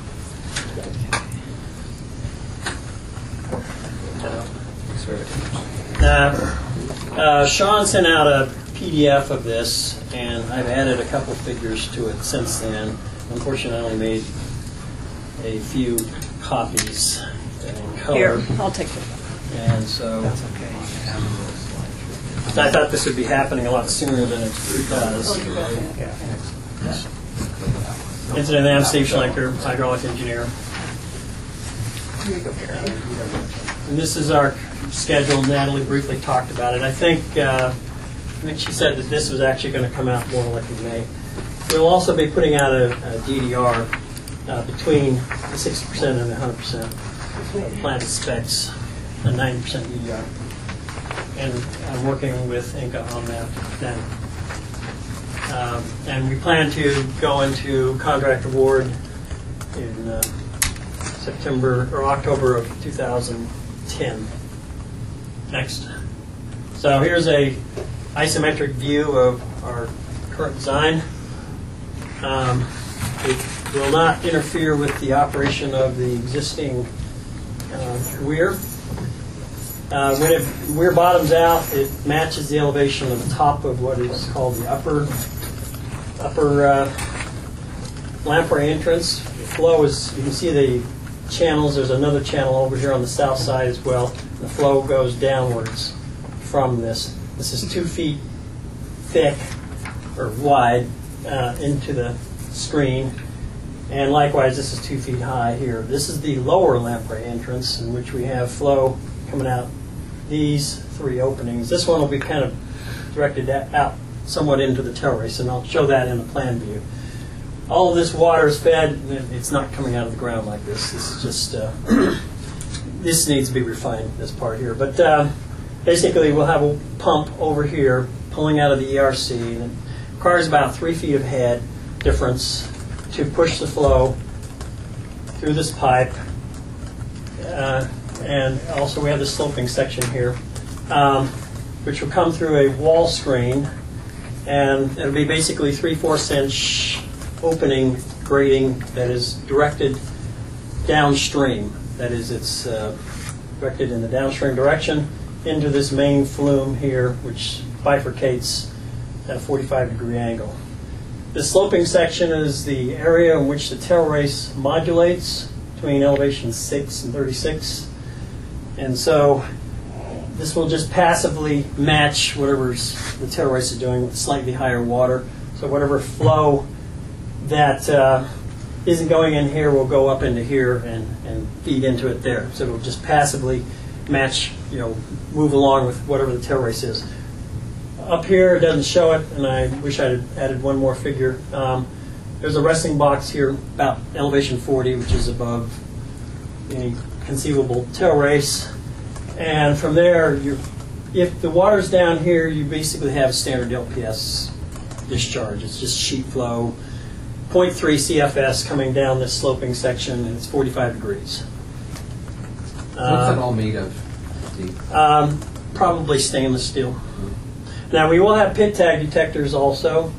Sean sent out a PDF of this, and I've added a couple figures to it since then. Unfortunately, I only made a few copies in color. Here, I'll take it. And so I thought this would be happening a lot sooner than it does. Incident, I'm Steve Schlenker, hydraulic engineer. And this is our schedule. Natalie briefly talked about it. I think she said that this was actually going to come out more like in May. We'll also be putting out a DDR between the 60% and the 100% plant specs, a 90% DDR. And I'm working with Inca on that then. And we plan to go into contract award in September or October of 2010. Next. So here's a isometric view of our current design. It will not interfere with the operation of the existing weir. When weir bottoms out, it matches the elevation of the top of what is called the upper lamprey entrance. The flow is, you can see the channels. There's another channel over here on the south side as well. The flow goes downwards from this. This is 2 feet thick or wide into the screen, and likewise this is 2 feet high here. This is the lower lamprey entrance, in which we have flow coming out these 3 openings. This one will be kind of directed out somewhat into the tail race, and I'll show that in the plan view. All of this water is fed. It's not coming out of the ground like this. This is just this needs to be refined, this part here. But basically, we'll have a pump over here pulling out of the ERC, and it requires about 3 feet of head difference to push the flow through this pipe. And also, we have the sloping section here, which will come through a wall screen, and it'll be basically 3/4 inch opening grating that is directed downstream. That is, it's directed in the downstream direction into this main flume here, which bifurcates at a 45-degree angle. The sloping section is the area in which the tail race modulates between elevation 6 and 36. And so this will just passively match whatever the tail race is doing with slightly higher water. So whatever flow that isn't going in here will go up into here and feed into it there. So it'll just passively match, move along with whatever the tail race is. Up here, it doesn't show it, and I wish I had added one more figure. There's a resting box here about elevation 40, which is above any conceivable tail race. And from there, you're if the water's down here, you basically have standard LPS discharge. It's just sheet flow, 0.3 CFS coming down this sloping section, and it's 45 degrees. What's that all made of, Steve? Probably stainless steel. Now, we will have pit tag detectors also.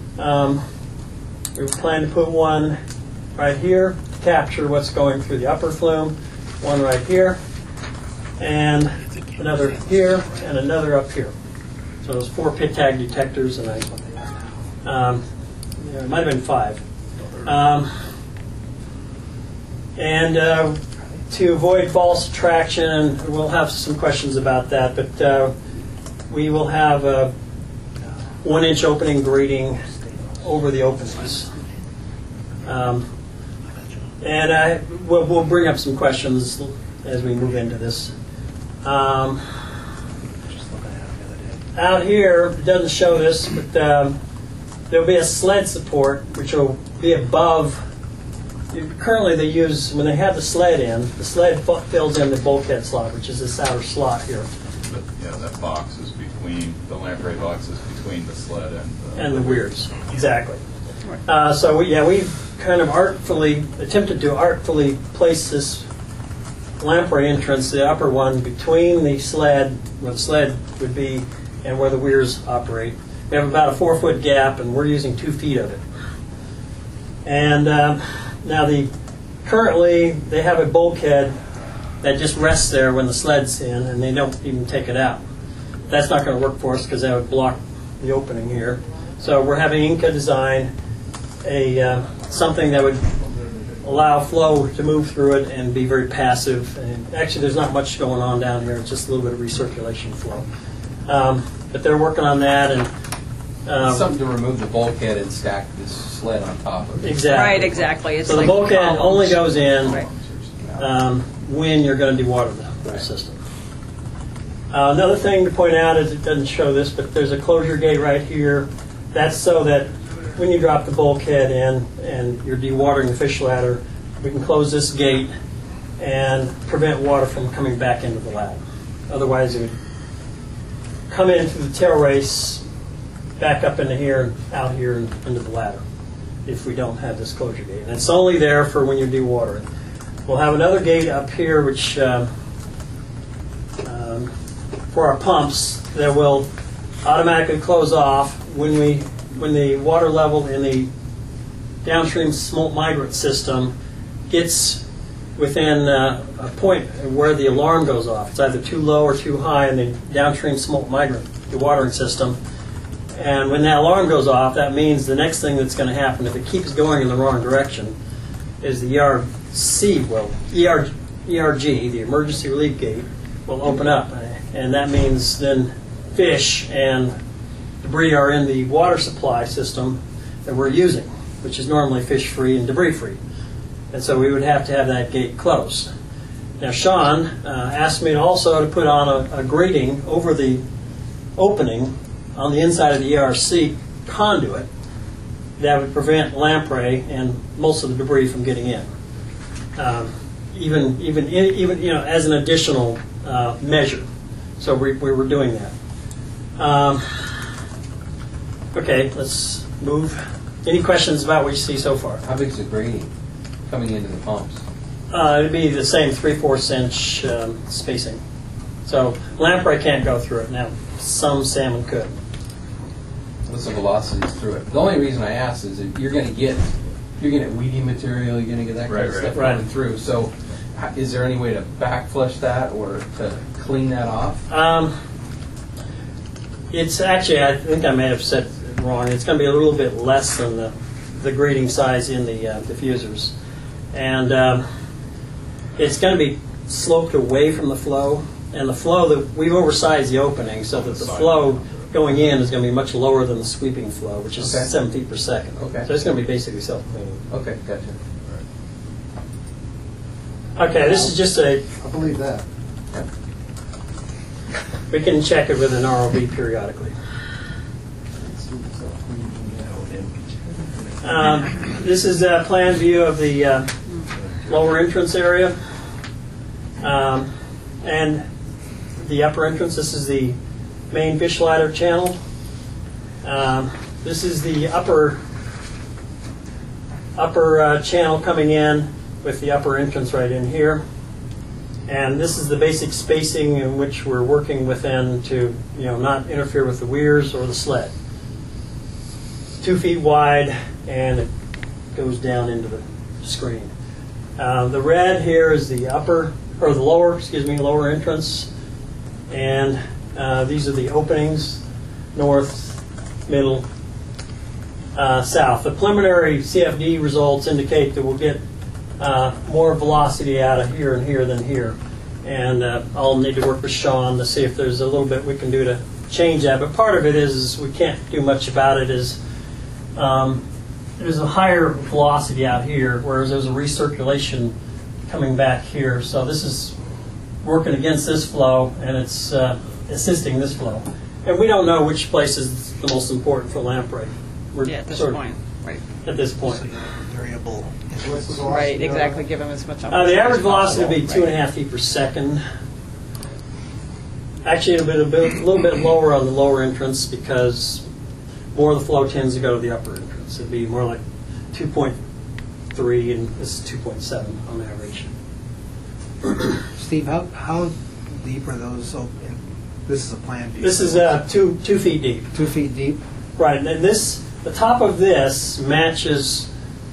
We plan to put one right here, capture what's going through the upper flume, one right here, and another here, and another up here. So there's 4 pit tag detectors, and it might have been 5. To avoid false attraction, we'll have some questions about that, but we will have a 1-inch opening grating over the openings. We'll bring up some questions as we move into this. Out here, it doesn't show this, but there'll be a sled support which will be above. Currently they use, when they have the sled fills in the bulkhead slot, which is this outer slot here. But, yeah, that box is between, the lamprey box is between the sled and the weirs. Exactly. We've kind of attempted to artfully place this lamprey entrance, the upper one, between the sled, where the sled would be, and where the weirs operate. We have about a 4-foot gap, and we're using 2 feet of it. And now currently they have a bulkhead that just rests there when the sled's in, and they don't even take it out. That's not going to work for us because that would block the opening here. So we're having Inca design something that would allow flow to move through it and be very passive. And actually, there's not much going on down here. It's just a little bit of recirculation flow. But they're working on that. And something to remove the bulkhead and stack this sled on top of it. Exactly. Right, exactly. It's so like the bulkhead columns. only goes in when you're going to dewater the whole system. Another thing to point out is, it doesn't show this, but there's a closure gate right here. That's so that when you drop the bulkhead in and you're dewatering the fish ladder, we can close this gate and prevent water from coming back into the ladder. Otherwise, it would come in through the tail race, back up into here, and out here, and into the ladder, if we don't have this closure gate. And it's only there for when you're dewatering. We'll have another gate up here, which for our pumps, that will automatically close off when the water level in the downstream smolt migrant system gets within a point where the alarm goes off. It's either too low or too high in the downstream smolt migrant dewatering system. And when that alarm goes off, that means the next thing that's going to happen, if it keeps going in the wrong direction, is the ERG, the emergency relief gate, will open up. And that means then fish and debris are in the water supply system that we're using, which is normally fish-free and debris-free. And so we would have to have that gate closed. Now, Sean asked me also to put on a grating over the opening on the inside of the ERC conduit that would prevent lamprey and most of the debris from getting in. Even as an additional measure. So we were doing that. Okay, let's move. Any questions about what you see so far? How big is the grating coming into the pumps? It'd be the same 3/4 inch spacing. So lamprey can't go through it now. Some salmon could. What's the velocity through it? The only reason I ask is if you're going to get weedy material, you're going to get that kind of stuff running through. So is there any way to back flush that or to clean that off? It's actually, I think I may have said it wrong. It's going to be a little bit less than the grating size in the diffusers. And it's going to be sloped away from the flow. And the flow, we've oversized the opening so that the flow going in is going to be much lower than the sweeping flow, which is 7 feet per second. Okay. So it's going to be basically self-cleaning. Okay, gotcha. Okay, this is just I believe that. We can check it with an ROV periodically. This is a plan view of the lower entrance area and the upper entrance. This is the main fish ladder channel. This is the upper channel coming in with the upper entrance right in here. And this is the basic spacing in which we're working within to, not interfere with the weirs or the sled. 2 feet wide, and it goes down into the screen. The red here is the lower entrance, and these are the openings, north, middle, south. The preliminary CFD results indicate that we'll get more velocity out of here and here than here. And I'll need to work with Sean to see if there's a little bit we can do to change that. But part of it is we can't do much about it is there's a higher velocity out here, whereas there's a recirculation coming back here. So this is working against this flow, and it's assisting this flow. And we don't know which place is the most important for lamprey. We're at this point. Right. At this point. So variable. Right, exactly. Give them as much The average velocity would be 2.5 feet per second. Actually, a little bit lower on the lower entrance because more of the flow tends to go to the upper entrance. It'd be more like 2.3, and this is 2.7 on average. Steve, how deep are those open? This is a plan view. This is 2 feet deep. 2 feet deep. Right, and the top of this matches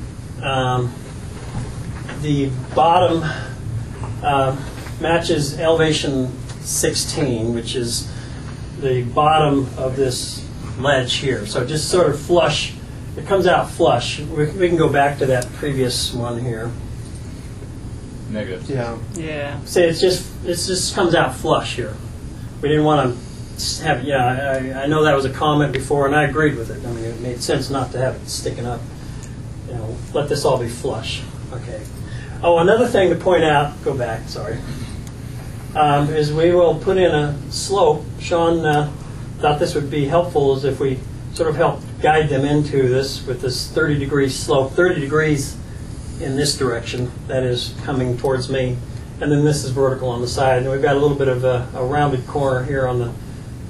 the bottom matches elevation 16, which is the bottom of this ledge here. So just sort of flush. It comes out flush. We can go back to that previous one here. Negative. Yeah. Yeah. See, it just comes out flush here. We didn't want to have. I know that was a comment before, and I agreed with it. I mean, it made sense not to have it sticking up. Let this all be flush. Okay. Oh, another thing to point out. Go back. Sorry. Is we will put in a slope. Sean thought this would be helpful, is if we sort of help guide them into this with this 30-degree slope. 30 degrees in this direction, that is coming towards me, and then this is vertical on the side. And we've got a little bit of a rounded corner here on the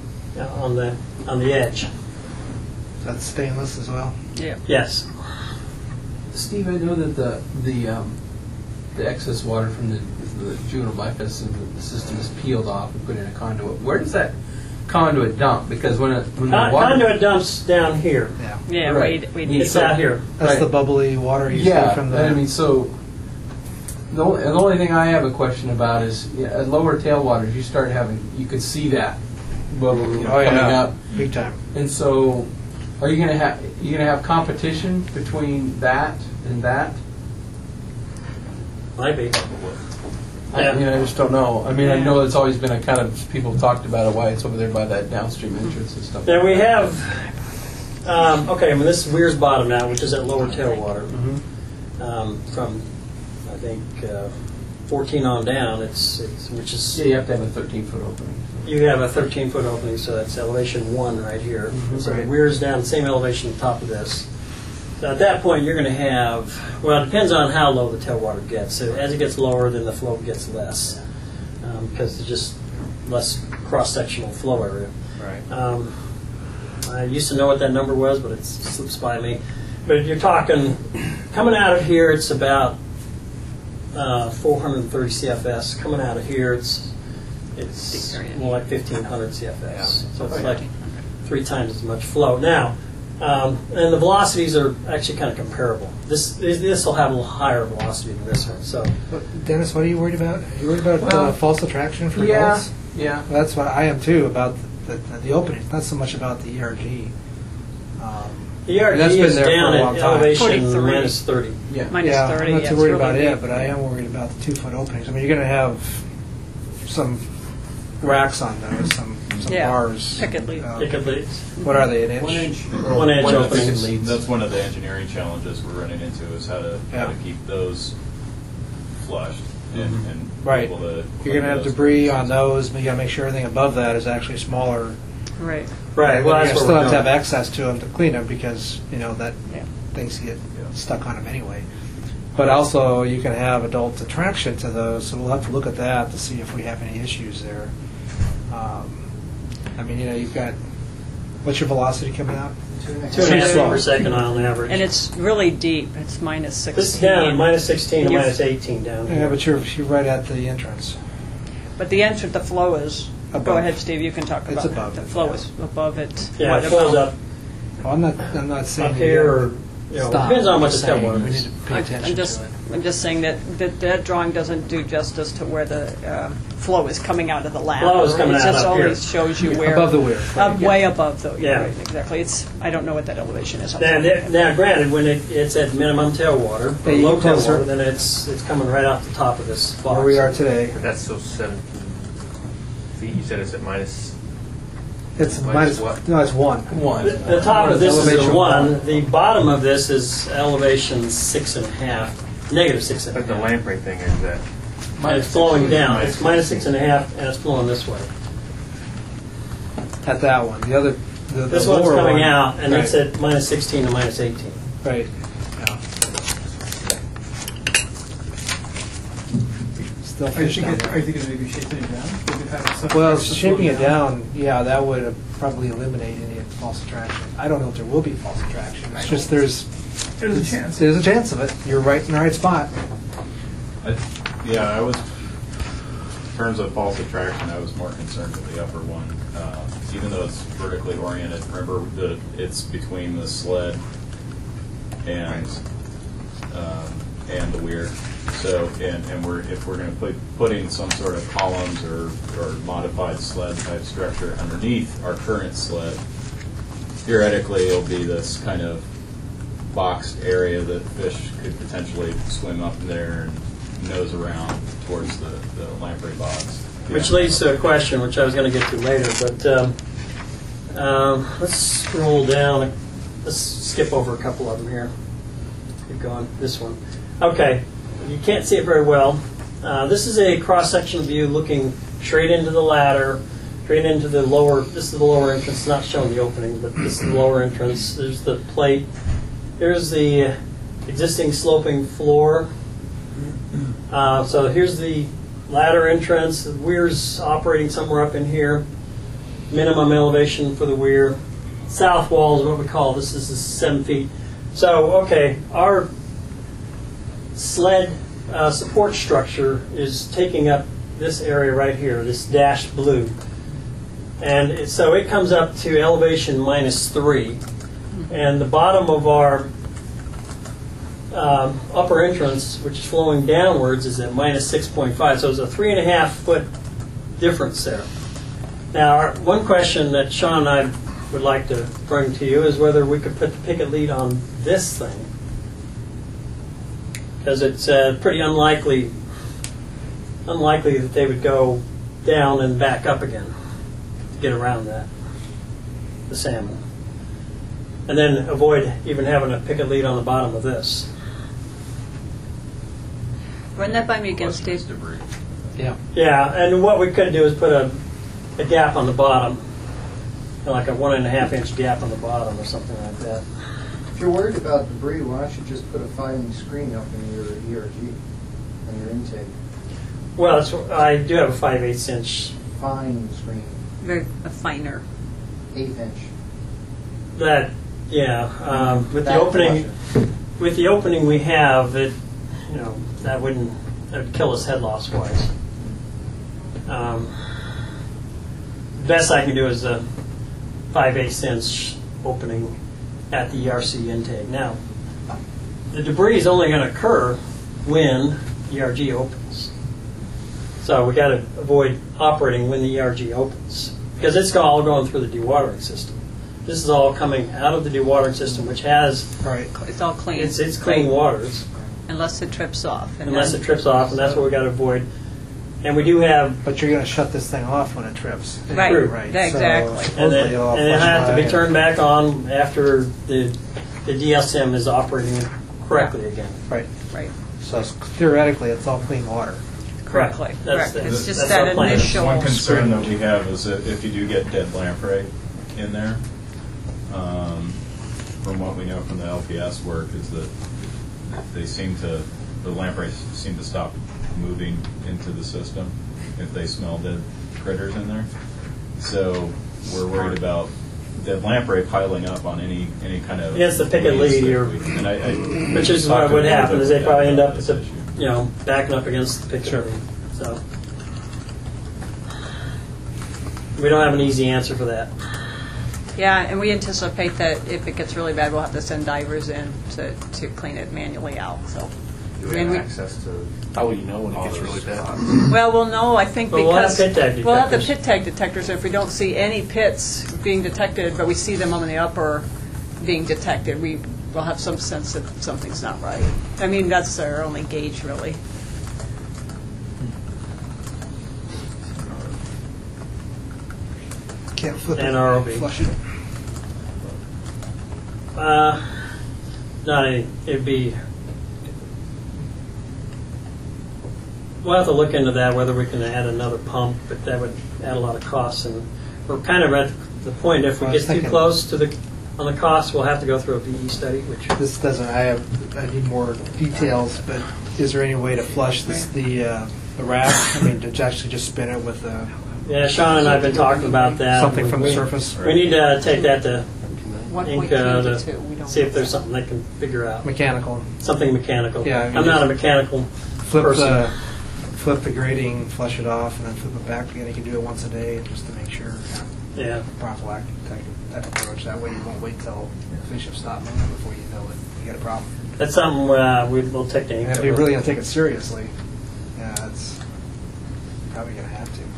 edge. That's stainless as well. Yeah. Yes. Steve, I know that the excess water from the juvenile bypass system is peeled off and put in a conduit. Where does that conduit dump? Because when the water conduit dumps down here. Yeah, right. It's out here. That's the bubbly water you see from the. I mean, so the only thing I have a question about is at lower tailwaters, you could see that bubble coming up big time. And so, are you going to have competition between that and that? Might be. I mean, I just don't know. I mean, I know it's always been a kind of, people talked about it, why it's over there by that downstream entrance and stuff. Then we have, this is Weir's Bottom now, which is at lower tailwater. From, I think, 14 on down, which is... Yeah, you have to have a 13-foot opening. You have a 13-foot opening, so that's elevation 1 right here. So the Weir's down, same elevation on top of this. So at that point, you're going to have, well, it depends on how low the tailwater gets. So as it gets lower, then the flow gets less because there's just less cross-sectional flow area. Right. I used to know what that number was, but it slips by me. But you're talking, coming out of here, it's about 430 CFS. Coming out of here, it's more like 1,500 CFS. Yeah. So it's like 3 times as much flow. Now, and the velocities are actually kind of comparable. This will have a little higher velocity than this one. So, Dennis, what are you worried about? Are you worried about false attraction for adults? Yeah. Well, that's what I am too, about the opening. Not so much about the ERG. The ERG is down at elevation minus 30. Yeah. Minus 30. I'm not too worried about it, but I am worried about the 2-foot openings. I mean, you're going to have some racks on those, some bars. Picket leads. Picket leads. What are they, an inch? 1 inch openings. That's one of the engineering challenges we're running into, is how to keep those flushed and right. able to. You're going to have debris on those, but you got to make sure everything above that is actually smaller. Right. Right. Well, you still have to have access to them to clean them because that things get stuck on them anyway. But also, you can have adult attraction to those, so we'll have to look at that to see if we have any issues there. I mean, you've got, what's your velocity coming out? 2.5 feet per second on average. And it's really deep. It's minus 16. This is down minus 16 to minus 18 down here. Yeah, but you're right at the entrance. But the entrance, the flow is. Above. Go ahead, Steve. You can talk about It's it. above The it, flow is above it. Yeah, What it flows about- up. Well, I'm not saying Up here, or, stop. depends on what I'm the saying tailwater we is. need to pay attention to it. I'm just saying that drawing doesn't do justice to where the flow is coming out of the ladder. Flow is coming it out just up here. always shows you where Above the weir. way above the Yeah. right, exactly. I don't know what that elevation is. Now, granted, when it's at minimum tailwater, Hey, or you low go closer. tailwater, then it's coming right off the top of this box. Where we are today. But that's still 17 feet. You said it's at minus. It's Minus minus, what? no, it's 1. The top of this is a Elevation 1. The bottom of this is elevation 6.5, negative 6.5. But the lamprey thing is that. And it's flowing down. It's minus 6.5, and it's flowing this way. At that one. The other, the This one's lower coming one, out, and right. it's at minus 16 to minus 18. Right. Yeah. Still Are fish you down thinking there. maybe shaping it down? We could have some Well, fish shaping it floating down, yeah, that would probably eliminate any false attraction. I don't know if there will be false attraction. It's just there's a chance. There's a chance of it. You're right in the right spot. I was, in terms of false attraction, I was more concerned with the upper one. Even though it's vertically oriented, remember that it's between the sled and the weir. So, and if we're going to put in some sort of columns or modified sled type structure underneath our current sled, theoretically it'll be this kind of boxed area that fish could potentially swim up there and nose around towards the lamprey box. Which leads to a question, which I was going to get to later, but let's scroll down. Let's skip over a couple of them here. Keep going. This one. Okay. You can't see it very well. This is a cross-section view looking straight into the ladder, straight into the lower. This is the lower entrance. It's not showing the opening, but this is the lower entrance. There's the plate. Here's the existing sloping floor. So here's the ladder entrance. The weir's operating somewhere up in here. Minimum elevation for the weir. South wall is what we call this. This is 7 feet. So, okay, our sled support structure is taking up this area right here, this dashed blue. And so it comes up to elevation -3. And the bottom of our upper entrance, which is flowing downwards, is at -6.5. So it's a 3.5 foot difference there. Now, one question that Sean and I would like to bring to you is whether we could put the picket lead on this thing. Because it's pretty unlikely that they would go down and back up again to get around that, the salmon. And then avoid even having a picket lead on the bottom of this. Run that by me again, Steve. Yeah. Yeah, and what we could do is put a gap on the bottom, like a 1.5 inch gap on the bottom or something like that. If you're worried about debris, why don't you just put a 5-inch screen up in your ERG on your intake? Well, I do have a 5/8 inch. Fine screen. Very a finer. 1/8 inch. That, yeah. With the opening we have, that would kill us head loss wise. The best I can do is a 5/8 inch opening at the ERC intake. Now, the debris is only going to occur when ERG opens. So we got to avoid operating when the ERG opens because it's all going through the dewatering system. This is all coming out of the dewatering system, which has It's all clean. it's clean waters. Unless it trips off. Unless it trips off, and that's what we got to avoid. And we do have. But you're going to shut this thing off when it trips. Right. True. Right. Exactly. So And supposedly it'll and it flush has to by be turned back on after the DSM is operating correctly again. Right. Right. So theoretically, it's all clean water. Correctly. That's Correct. the- It's just that's that our plan. initial. One concern that we have is that if you do get dead lamprey in there, from what we know from the LPS work, is that the lampreys seem to stop moving into the system if they smell dead critters in there. So we're worried about the lamprey piling up on any kind of. Against the picket lead, which is what would happen, is they probably end up with the, backing up against the picket lead. So we don't have an easy answer for that. Yeah, and we anticipate that if it gets really bad, we'll have to send divers in to clean it manually out. So, do we have access to? How will you know when it gets really bad? Well, we'll know, I think, because we'll have pit tag detectors. We'll have the pit tag detectors. If we don't see any pits being detected, but we see them on the upper being detected, we will have some sense that something's not right. I mean, that's our only gauge, really. Can't flip it. And ROV. Flush it. Not any. It'd be. We'll have to look into that, whether we can add another pump, but that would add a lot of costs. And we're kind of at the point, if we get too close to on the cost, we'll have to go through a VE study. Which this doesn't. I need more details, but is there any way to flush the raft? I mean, to actually just spin it with the. Yeah, Sean and I have been talking about that. Something from the surface. We need to take that to Inca to see if there's something they can figure out. Mechanical. Something mechanical. Yeah, I'm not a mechanical person. Flip the grating, flush it off, and then flip it back again. You can do it once a day just to make sure. Yeah. Prophylactic type approach. That way you won't wait till fish have stopped moving before you know it. You got a problem. That's something we'll take to Inca. If you're really going to take it seriously, yeah, it's probably going to have to.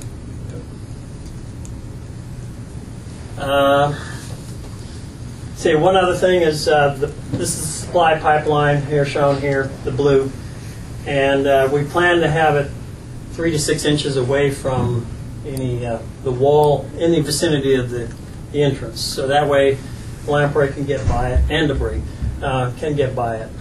See, one other thing is this is the supply pipeline here shown here, the blue, and we plan to have it 3 to 6 inches away from any the wall in the vicinity of the entrance, so that way lamprey can get by it and debris can get by it.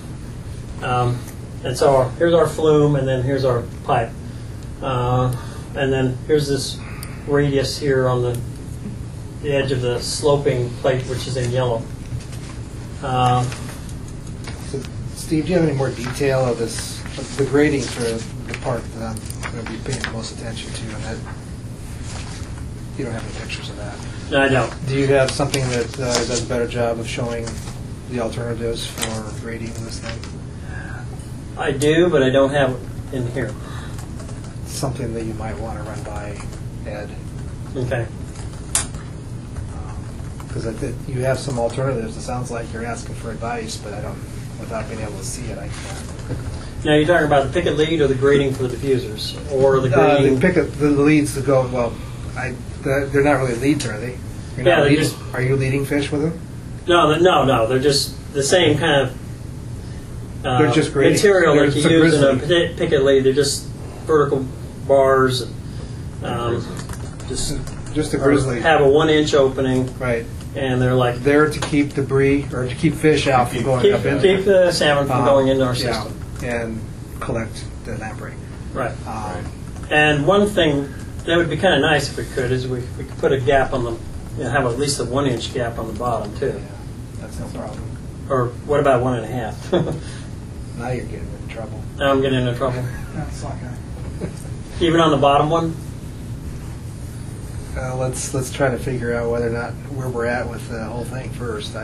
And so here's our flume, and then here's our pipe, and then here's this radius here on the edge of the sloping plate, which is in yellow. So, Steve, do you have any more detail of this, of the grading for the part that I'm going to be paying the most attention to? And that you don't have any pictures of that. No, I don't. Do you have something that does a better job of showing the alternatives for grading this thing? I do, but I don't have it in here. Something that you might want to run by Ed. Okay. Because you have some alternatives. It sounds like you're asking for advice, but without being able to see it, I can't. Now, you're talking about the picket lead or the grading for the diffusers? Or the grading? The leads that go, well, they're not really leads, are they? Are you leading fish with them? No. They're just the same kind of they're just grading. Material that you use in a picket lead. They're just vertical bars. Just a grizzly. Have a 1-inch opening. Right. And they're like there to keep debris or to keep fish out from going up in. Keep the salmon from going into our system. And collect the lamprey. Right. And one thing that would be kind of nice if we could is we could put a gap on the, have at least a 1-inch gap on the bottom too. Yeah, that's no problem. Or what about 1.5? Now you're getting into trouble. Now I'm getting into trouble. That's not gonna. Even on the bottom one. Let's try to figure out whether or not where we're at with the whole thing first.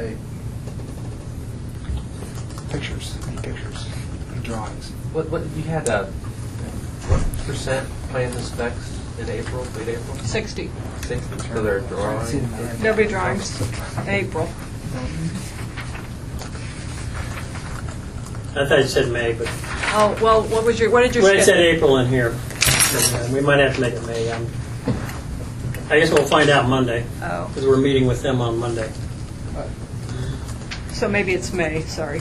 Pictures, drawings. What you had? What percent plan the specs in April? Late April. 60. 60. So they're drawing. There'll be drawings in April. I thought you said May, but. Oh well, what did you? Well, it said April in here. We might have to make it May. I guess we'll find out Monday. Oh. Because we're meeting with them on Monday. So maybe it's May. Sorry.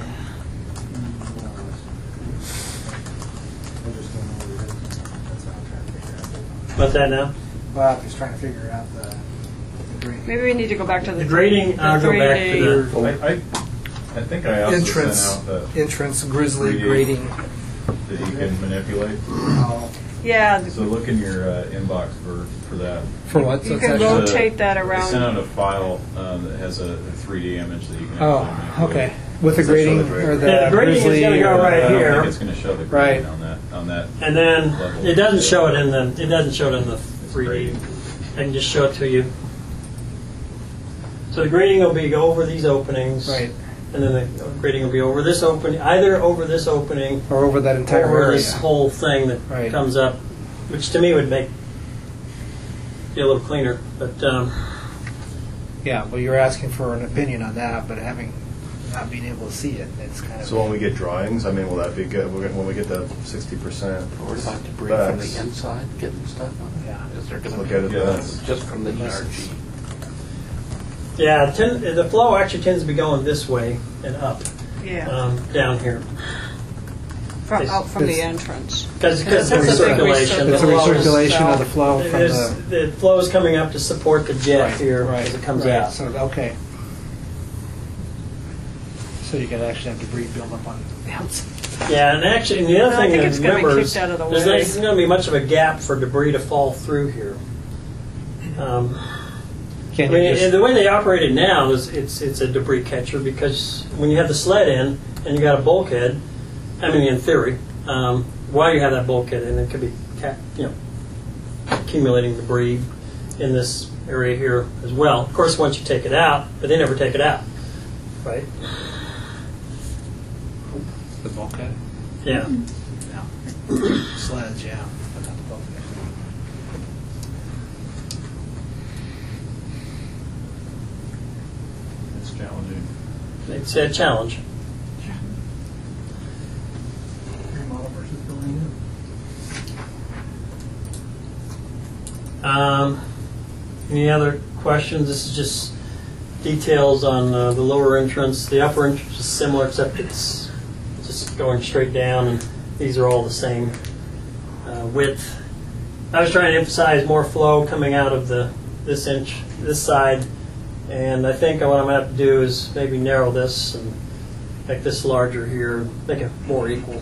What's that now? Well, I'm just trying to figure out the grading. Maybe we need to go back to the grading. I'll go back to the. I think I also sent out the entrance grizzly grading that you can manipulate. Yeah. So look in your inbox for that. For what? You can rotate that around. I sent out a file that has a 3D image that you can. Okay. With the grading or the grading is going to go right here. I don't think it's going to show the grading on that. And then level. it doesn't show it in the 3D. can just show it to you. So the grading will be over these openings. Right. And then the grading will be over this opening, either over this opening Or over that entire over area. this whole thing that Right. comes up, which to me would make it a little cleaner. But Yeah, well, you're asking for an opinion on that, but not being able to see it, it's kind of... So when we get drawings, I mean, will that be good? When we get the 60%? What about debris from the inside getting stuck on it? Yeah. Is there going Look to at it be then. just from the ERG? yeah, the flow actually tends to be going this way and up down here. Out from the entrance. Because That's the a big recirculation. It's a recirculation of the flow from The flow is coming up to support the jet Right, here right, as it comes right. out. So, okay. So you can actually have debris build up on the outside. Yeah, and actually, the other No, I thing think to it's gonna be remember kicked is out of the there's way. not going to be much of a gap for debris to fall through here. Can I mean, you just... and the way they operate it now is it's a debris catcher because when you have the sled in and you got a bulkhead, I mean, in theory, while you have that bulkhead in, it could be accumulating debris in this area here as well. Of course, once you take it out, but they never take it out, right? The bulkhead? Yeah. Sleds, yeah. But not the bulkhead. It's challenging. It's a challenge. Remodel versus building new. Any other questions? This is just details on the lower entrance. The upper entrance is similar, except it's just going straight down, and these are all the same width. I was trying to emphasize more flow coming out of this side, and I think what I'm going to have to do is maybe narrow this and make this larger here, make it more equal.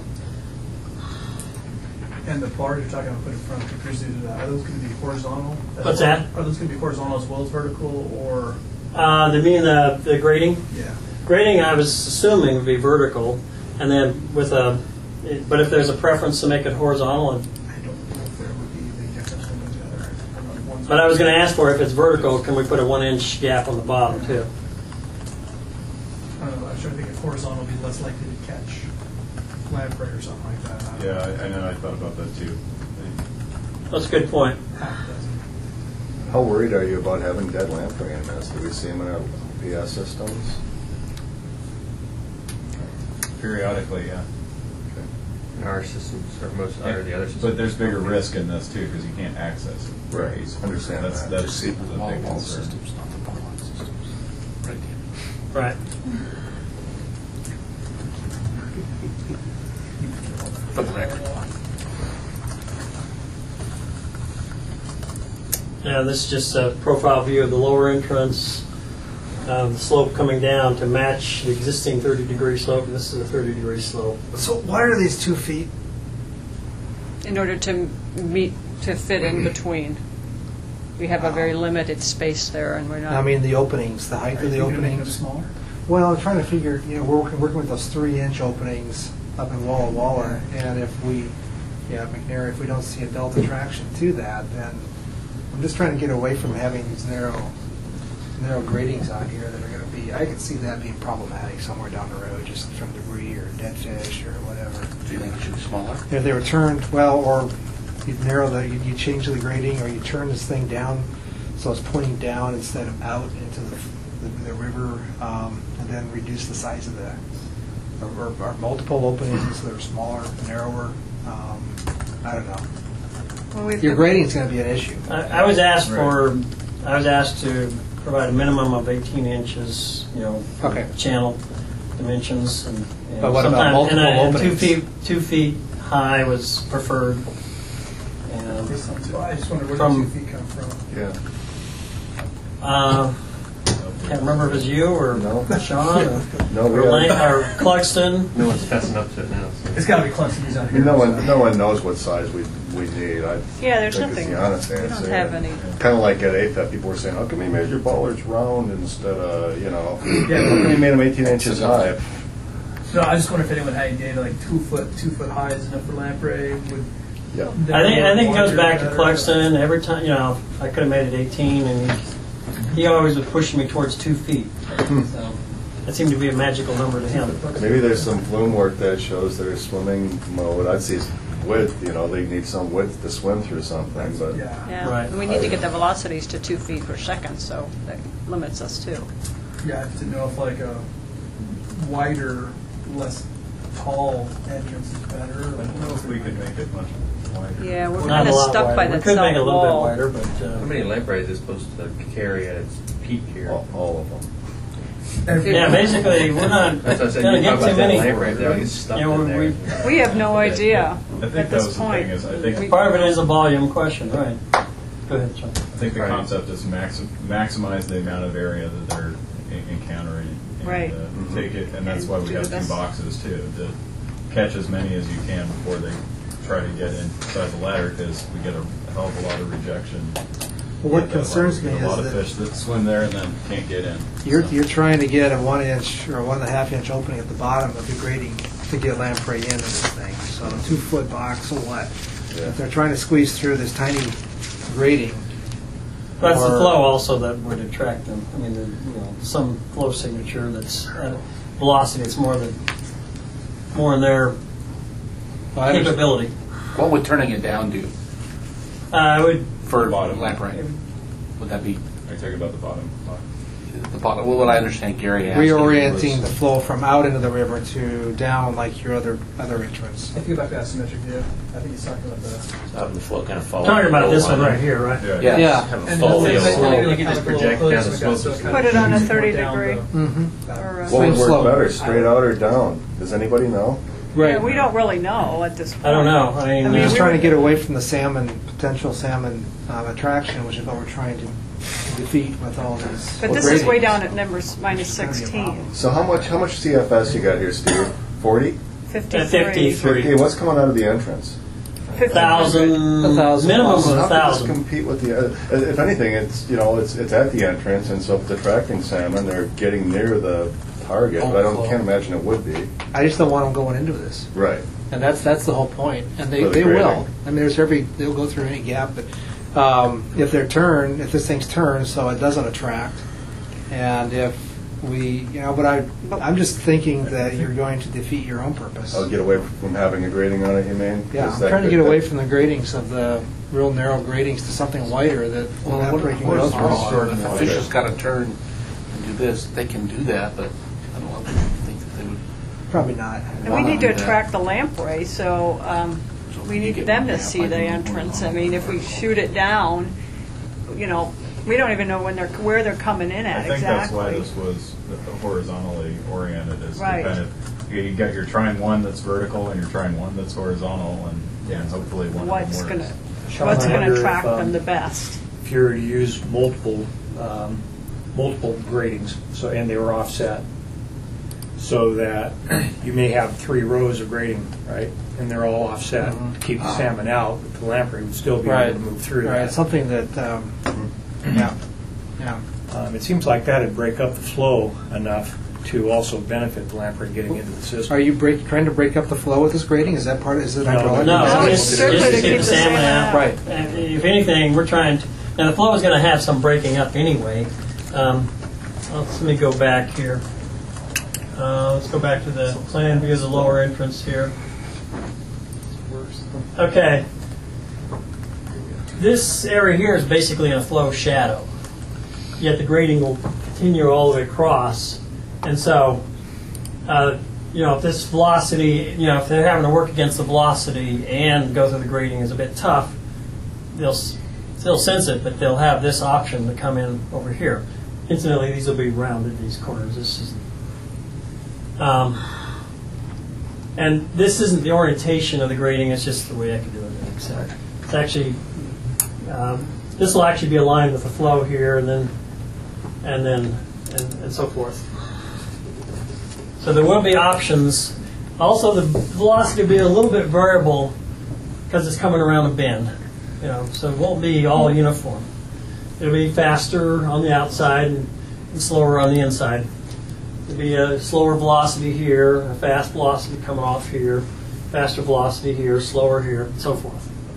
And the bars you're talking about put in front of the are those going to be horizontal? What's that? Are those going to be horizontal as well as vertical, or? The mean the grading? Yeah. Grading, I was assuming would be vertical, and then with but if there's a preference to make it horizontal, I don't know if there would be a big difference one way or the other. but I was going to ask for if it's vertical, can we put a 1-inch gap on the bottom too? I don't know. I was trying to think if horizontal would be less likely to catch lamprey or something like that. Yeah, I know. I thought about that too. That's a good point. How worried are you about having dead lamprey in this? Do we see them in our PS systems? Periodically, yeah. In our systems, or most or the other systems. But there's bigger risk in this too because you can't access it. Right. Understand that's that. That's the big concern. Systems, not the polygon systems. Right. Right. For the record. Yeah, this is just a profile view of the lower entrance, the slope coming down to match the existing 30-degree slope. This is a 30-degree slope. So why are these 2 feet? In order to fit in between. We have a very limited space there, and we're not. I mean, the openings, the height of the openings. Smaller? Well, I'm trying to figure, we're working with those 3-inch openings up in Walla Walla, and if we, McNair, if we don't see a delta traction to that, then I'm just trying to get away from having these narrow gratings out here that are going to be, I could see that being problematic somewhere down the road, just from debris or dead fish or whatever. Do you think it should be smaller? If they were turned, or you'd narrow you change the grading, or you turn this thing down so it's pointing down instead of out into the river, and then reduce the size of or multiple openings that are smaller, narrower. I don't know. Well, Your grading is going to be an issue. I was asked to provide a minimum of 18 inches, channel dimensions, and but what about multiple openings? 2 feet high was preferred. And I just wonder where the 2 feet come from. Yeah. Can't remember if it was you or Sean or, No, or Cluxton. No one's fessing up to it now. So. It's got to be Cluxton's out here. No one knows what size we need. There's think nothing. Is the honest We answer. don't have any. Kind of like at AFEP, people were saying, how come you made your bollards round instead of, how come you made them 18 inches high? No, I just wonder if anyone had any data like 2 foot high is enough for lamprey. Yep. I think it goes back to Clarkson. Every time, I could have made it 18, and he always was pushing me towards 2 feet. So that seemed to be a magical number to him. Maybe there's some flume work that shows their swimming mode. I'd see width. They need some width to swim through something. But Yeah. Right. And we need to get the velocities to 2 feet per second, so that limits us too. Yeah, I have to know if like a wider, less tall entrance is better. I don't know if we could make it much wider. Yeah, we're Not kind a of lot stuck wider. by We that could make it a south little bit wall. wider, but How many lampreys is supposed to carry at its peak here? all of them. yeah, basically we're not That's what I said. going to You get talk too about that many. lamprey, they'll get stuck in there. We have no idea I think at that this was the point. thing is, I think Part of it is a volume question, right? Go ahead, John. I think the concept is maximize the amount of area that they're encountering. And, Right. Take it, and that's why we do have the two best. boxes too, to catch as many as you can before they try to get inside the ladder, because we get a hell of a lot of rejection. Well, what concerns me a lot is of that fish that swim there and then can't get in. you're trying to get a 1 inch or 1.5 inch opening at the bottom of the grating to get lamprey into this thing. So a 2 foot box, so what? If they're trying to squeeze through this tiny grating. That's the or- flow also that would attract them. I mean, some flow signature that's at a velocity that's more in their capability. What would turning it down do I would for lamprey? Would that be Are you talking about the bottom? the bottom? Well, what I understand Gary asked Reorienting the flow from out into the river to down like your other entrance. If you go back to that symmetric view, I think he's talking about the. Having the flow kind of follow. Talking about this one right here, right? Yeah. Have a And fall then field. you can just project down the slope. Put it on a 30 degree. Mm-hmm. Or, What would work slope. better, straight out or down? Does anybody know? Yeah, we don't really know at this point. I don't know. I mean, We're just we trying to were- get away from the potential salmon attraction, which is what we're trying to defeat with all these. But this is way down at numbers minus 16. So how much CFS you got here, Steve? 40? 53. 50. What's coming out of the entrance? 1,000, minimum of How does 1,000. this compete with the? If anything, it's it's at the entrance, and so if it's attracting salmon, they're getting near the target. But can't imagine it would be. I just don't want them going into this. Right. And that's the whole point. And they For the will. grading. I mean, they'll go through any gap, but if this thing's turned so it doesn't attract, and if but I'm just thinking that you're going to defeat your own purpose. I'll get away from having a grading on it. You mean? Yeah, Is I'm that trying to good? get away from the gratings of the real narrow gratings to something wider that will not break your nose. If a fish has got to turn and do this, they can do that, but I don't think that they would. Probably not. And we need to attract the lamprey, so we need them to see the entrance. I mean, if we shoot it down, we don't even know where they're coming in at I think exactly. that's why this was horizontally oriented. Is Right. to kind of you're trying one that's vertical and you're trying one that's horizontal, and hopefully one What's of them works. What's I going wonder to if, attract them the best? If you were to use multiple gratings, and they were offset, so that you may have 3 rows of grating, right? And they're all offset to keep the salmon out, but the lamprey would still be able to move through Right, that. something that, yeah. It seems like that would break up the flow enough to also benefit the lamprey getting into the system. Are you trying to break up the flow with this grating? Is that part? Is it hydraulic? No, it's strictly just to to keep keep the the salmon salmon out. out. Right. And if anything, we're trying to. Now the flow is going to have some breaking up anyway. Let me go back here. Let's go back to the plan view of the lower entrance here. Okay. This area here is basically in a flow shadow, yet the grading will continue all the way across. And so, if this velocity, if they're having to work against the velocity and go through the grading is a bit tough, they'll still sense it, but they'll have this option to come in over here. Incidentally, these will be rounded, these corners. This is, and this isn't the orientation of the grading, it's just the way I can do it. So it's actually, this will actually be aligned with the flow here, and so forth. So there will be options. Also, the velocity will be a little bit variable because it's coming around a bend. So it won't be all uniform. It'll be faster on the outside and slower on the inside. There'll be a slower velocity here, a fast velocity coming off here, faster velocity here, slower here, and so forth.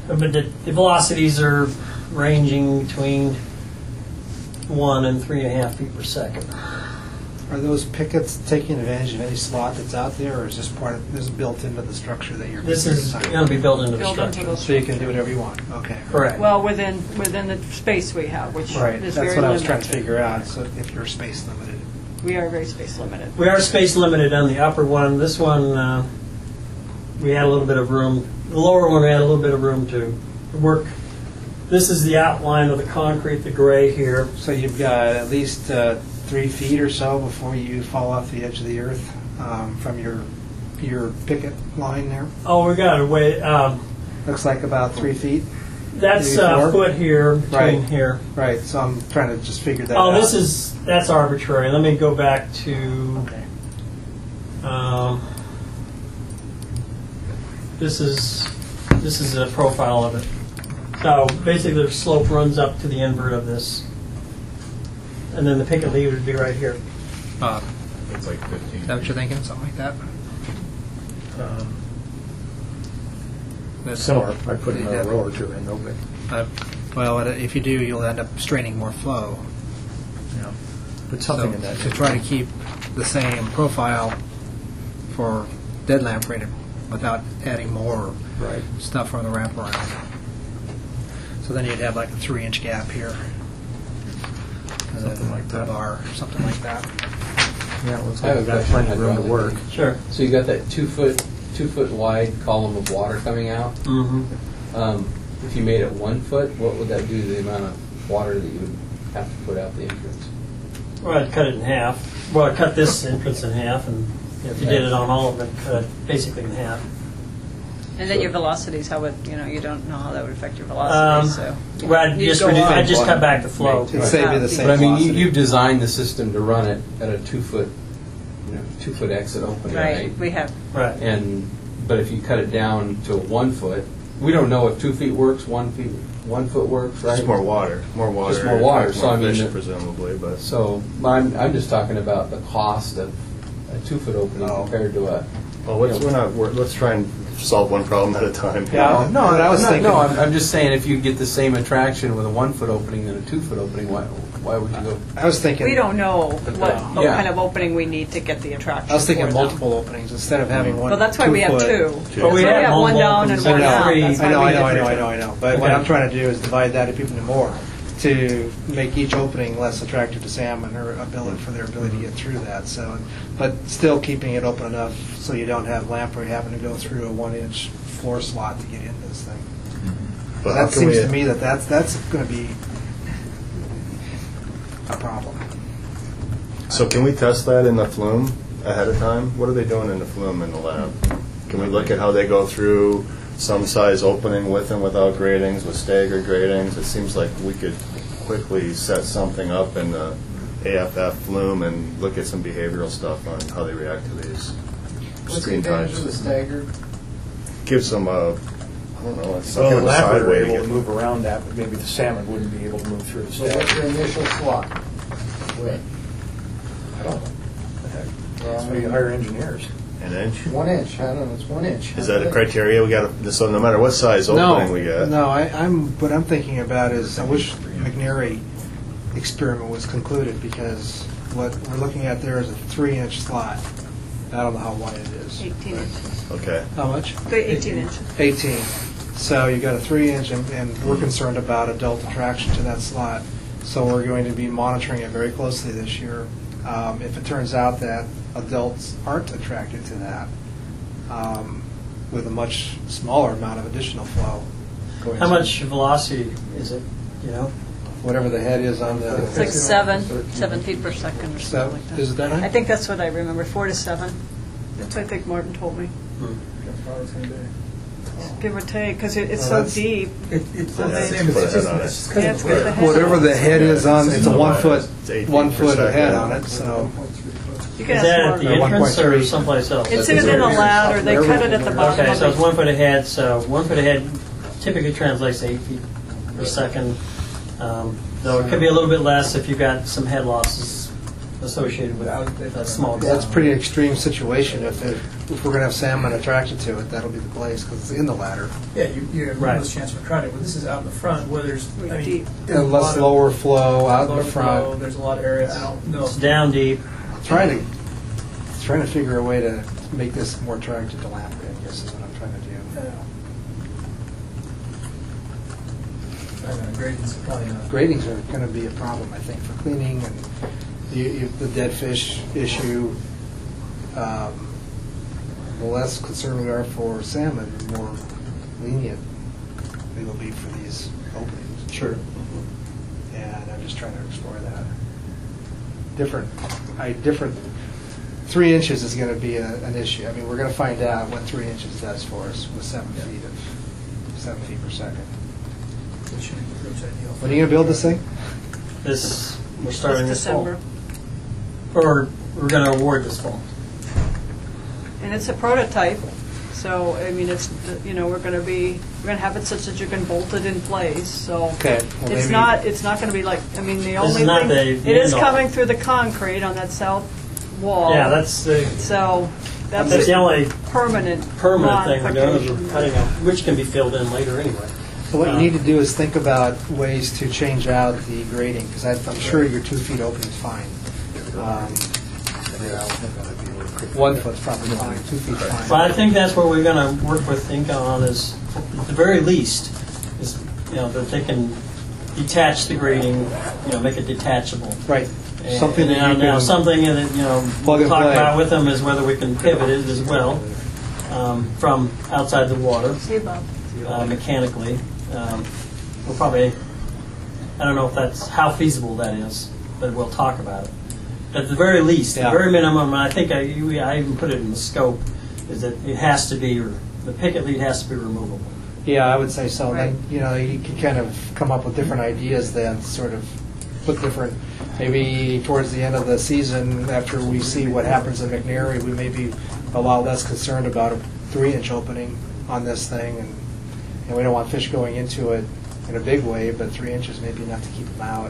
But the velocities are ranging between 1 and 3.5 feet per second. Are those pickets taking advantage of any slot that's out there, or is this part of, this is built into the structure that you're? This is going to be built into the structure. So you can do whatever you want. Okay. Correct. Well, within the space we have, which Right. is That's very what I was limited. trying to figure out. So if you're space limited. We are very space limited. We are space limited on the upper one. This one, we had a little bit of room. The lower one, we had a little bit of room to work. This is the outline of the concrete, the gray here. So you've got at least 3 feet or so before you fall off the edge of the earth from your picket line there? Oh, we got a way. Looks like about 3 feet. That's a foot here, between here. Right, so I'm trying to just figure that out. Oh, that's arbitrary. Let me go back to. This is a profile of it. So basically, the slope runs up to the invert of this, and then the picket lead would be right here. It's like 15. Is that what you're thinking? Something like that? That's similar. I put in a row or two in, nobody. Well, if you do, you'll end up straining more flow. Yeah. But something in that. To try to keep the same profile for dead lamprey without adding more stuff on the wraparound. So then you'd have like a 3-inch gap here. Something like that. Or something like that. Yeah, it looks like we've got plenty of room to work. Sure. So you got that 2 foot wide column of water coming out. Mm-hmm. If you made it 1 foot, what would that do to the amount of water that you would have to put out the entrance? Well, I'd cut it in half. Well, I'd cut this entrance in half, and if you did it on all of it, cut it basically in half. And then your velocities, how would, you don't know how that would affect your velocity, so. Well, I'd just cut back the flow. It'd save you the same But I mean, velocity. you've designed the system to run it at a 2 foot, 2 foot exit opening, right? We have. Right. But if you cut it down to 1 foot, we don't know if 2 feet works, 1 foot works, right? Just more water. More water. Just more water. So I mean, fish, presumably, but so I'm just talking about the cost of a 2 foot opening compared to a. Well, let's try and solve one problem at a time. Yeah. No, and I was thinking. No, I'm just saying if you get the same attraction with a 1 foot opening than a 2 foot opening, why would you go? I was thinking. We don't know what kind of opening we need to get the attraction. I was thinking for multiple openings instead of having one. Well, that's why we have 2. But we have one down and one out. I know. But what I'm trying to do is divide that up even more to make each opening less attractive to salmon or for their ability to get through that. So, but still keeping it open enough so you don't have lamprey having to go through a 1-inch floor slot to get into this thing. But that seems to me that's going to be a problem. So can we test that in the flume ahead of time? What are they doing in the flume in the lab? Can we look at how they go through some size opening with and without gratings, with staggered gratings? It seems like we could quickly set something up in the AFF flume and look at some behavioral stuff on how they react to these stream types. The staggered? Gives them a, I don't know, it's some Well, kind the of a lamprey side are way to able to get. move around that, but maybe the salmon wouldn't be able to move through the So what's stagger. your initial slot? Width? I don't know. The heck? That's why you hire engineers. An inch? 1 inch, I don't know, it's 1 inch. Is that a criteria? We got to, so no matter what size opening we get. No, what I'm thinking about is I wish McNary experiment was concluded because what we're looking at there is a 3-inch slot. I don't know how wide it is. 18 inches. Okay. How much? 18 inches. 18. So you got a 3-inch, and we're concerned about adult attraction to that slot. So we're going to be monitoring it very closely this year. If it turns out that adults aren't attracted to that, with a much smaller amount of additional flow. How much velocity is it? Whatever the head is on the. It's like 7 feet per second or something like that. Is it that high? I think that's what I remember, 4 to 7. That's what I think Martin told me. That's what it's going to be. Give or take, because it's so deep. It's the same. It's got the head. Whatever the head is on, it's a 1 foot, It's 8 feet 1 per foot of head second. on it. So You can Is that at ask the Martin. entrance or 1.3. someplace else? It's either in the lab or they cut it at the bottom Okay, of so it's it. 1 foot ahead. So 1 foot ahead typically translates to 8 feet per second. Though it could be a little bit less if you've got some head losses associated with that small. That's a pretty extreme situation. If we're going to have salmon attracted to it, that'll be the place because it's in the ladder. Yeah, you have less chance of attracting. But this is out in the front where there's less lower flow out in the front. There's a lot of area. I don't know. It's down deep. Trying to figure a way to make this more attractive to lamprey, I guess is what I'm trying to do. Gradings are going to be a problem, I think, for cleaning and the dead fish issue. The less concerned we are for salmon, the more lenient we will be for these openings. Sure. And I'm just trying to explore that. Different. 3 inches is going to be an issue. I mean, we're going to find out what 3 inches does for us with 7 feet per second. When are you going to build this thing? We're starting this December. fall. Or we're going to award this fall. And it's a prototype, so I mean, it's we're going to have it such that you can bolt it in place. So it's not going to be like the only thing it is coming through the concrete on that south wall. Yeah, that's the that's the only permanent thing we're doing is we're cutting out, which can be filled in later anyway. So what you need to do is think about ways to change out the grading, because I'm sure your 2 feet open is fine. 1 foot's probably fine, 2 feet's fine. But I think that's what we're going to work with Inca on is, at the very least, is that they can detach the grading, make it detachable. Right. Something that something that we'll talk about with them is whether we can pivot it as well from outside the water mechanically. We'll probably, I don't know if that's how feasible that is, but we'll talk about it. At the very least, the very minimum, and I think I even put it in the scope, is that it has to be, the picket lead has to be removable. Yeah, I would say so. Right. Then, you can kind of come up with different ideas then, sort of put different, maybe towards the end of the season, after we see what happens in McNary, we may be a lot less concerned about a 3-inch opening on this thing, and we don't want fish going into it in a big way, but 3 inches may be enough to keep them out.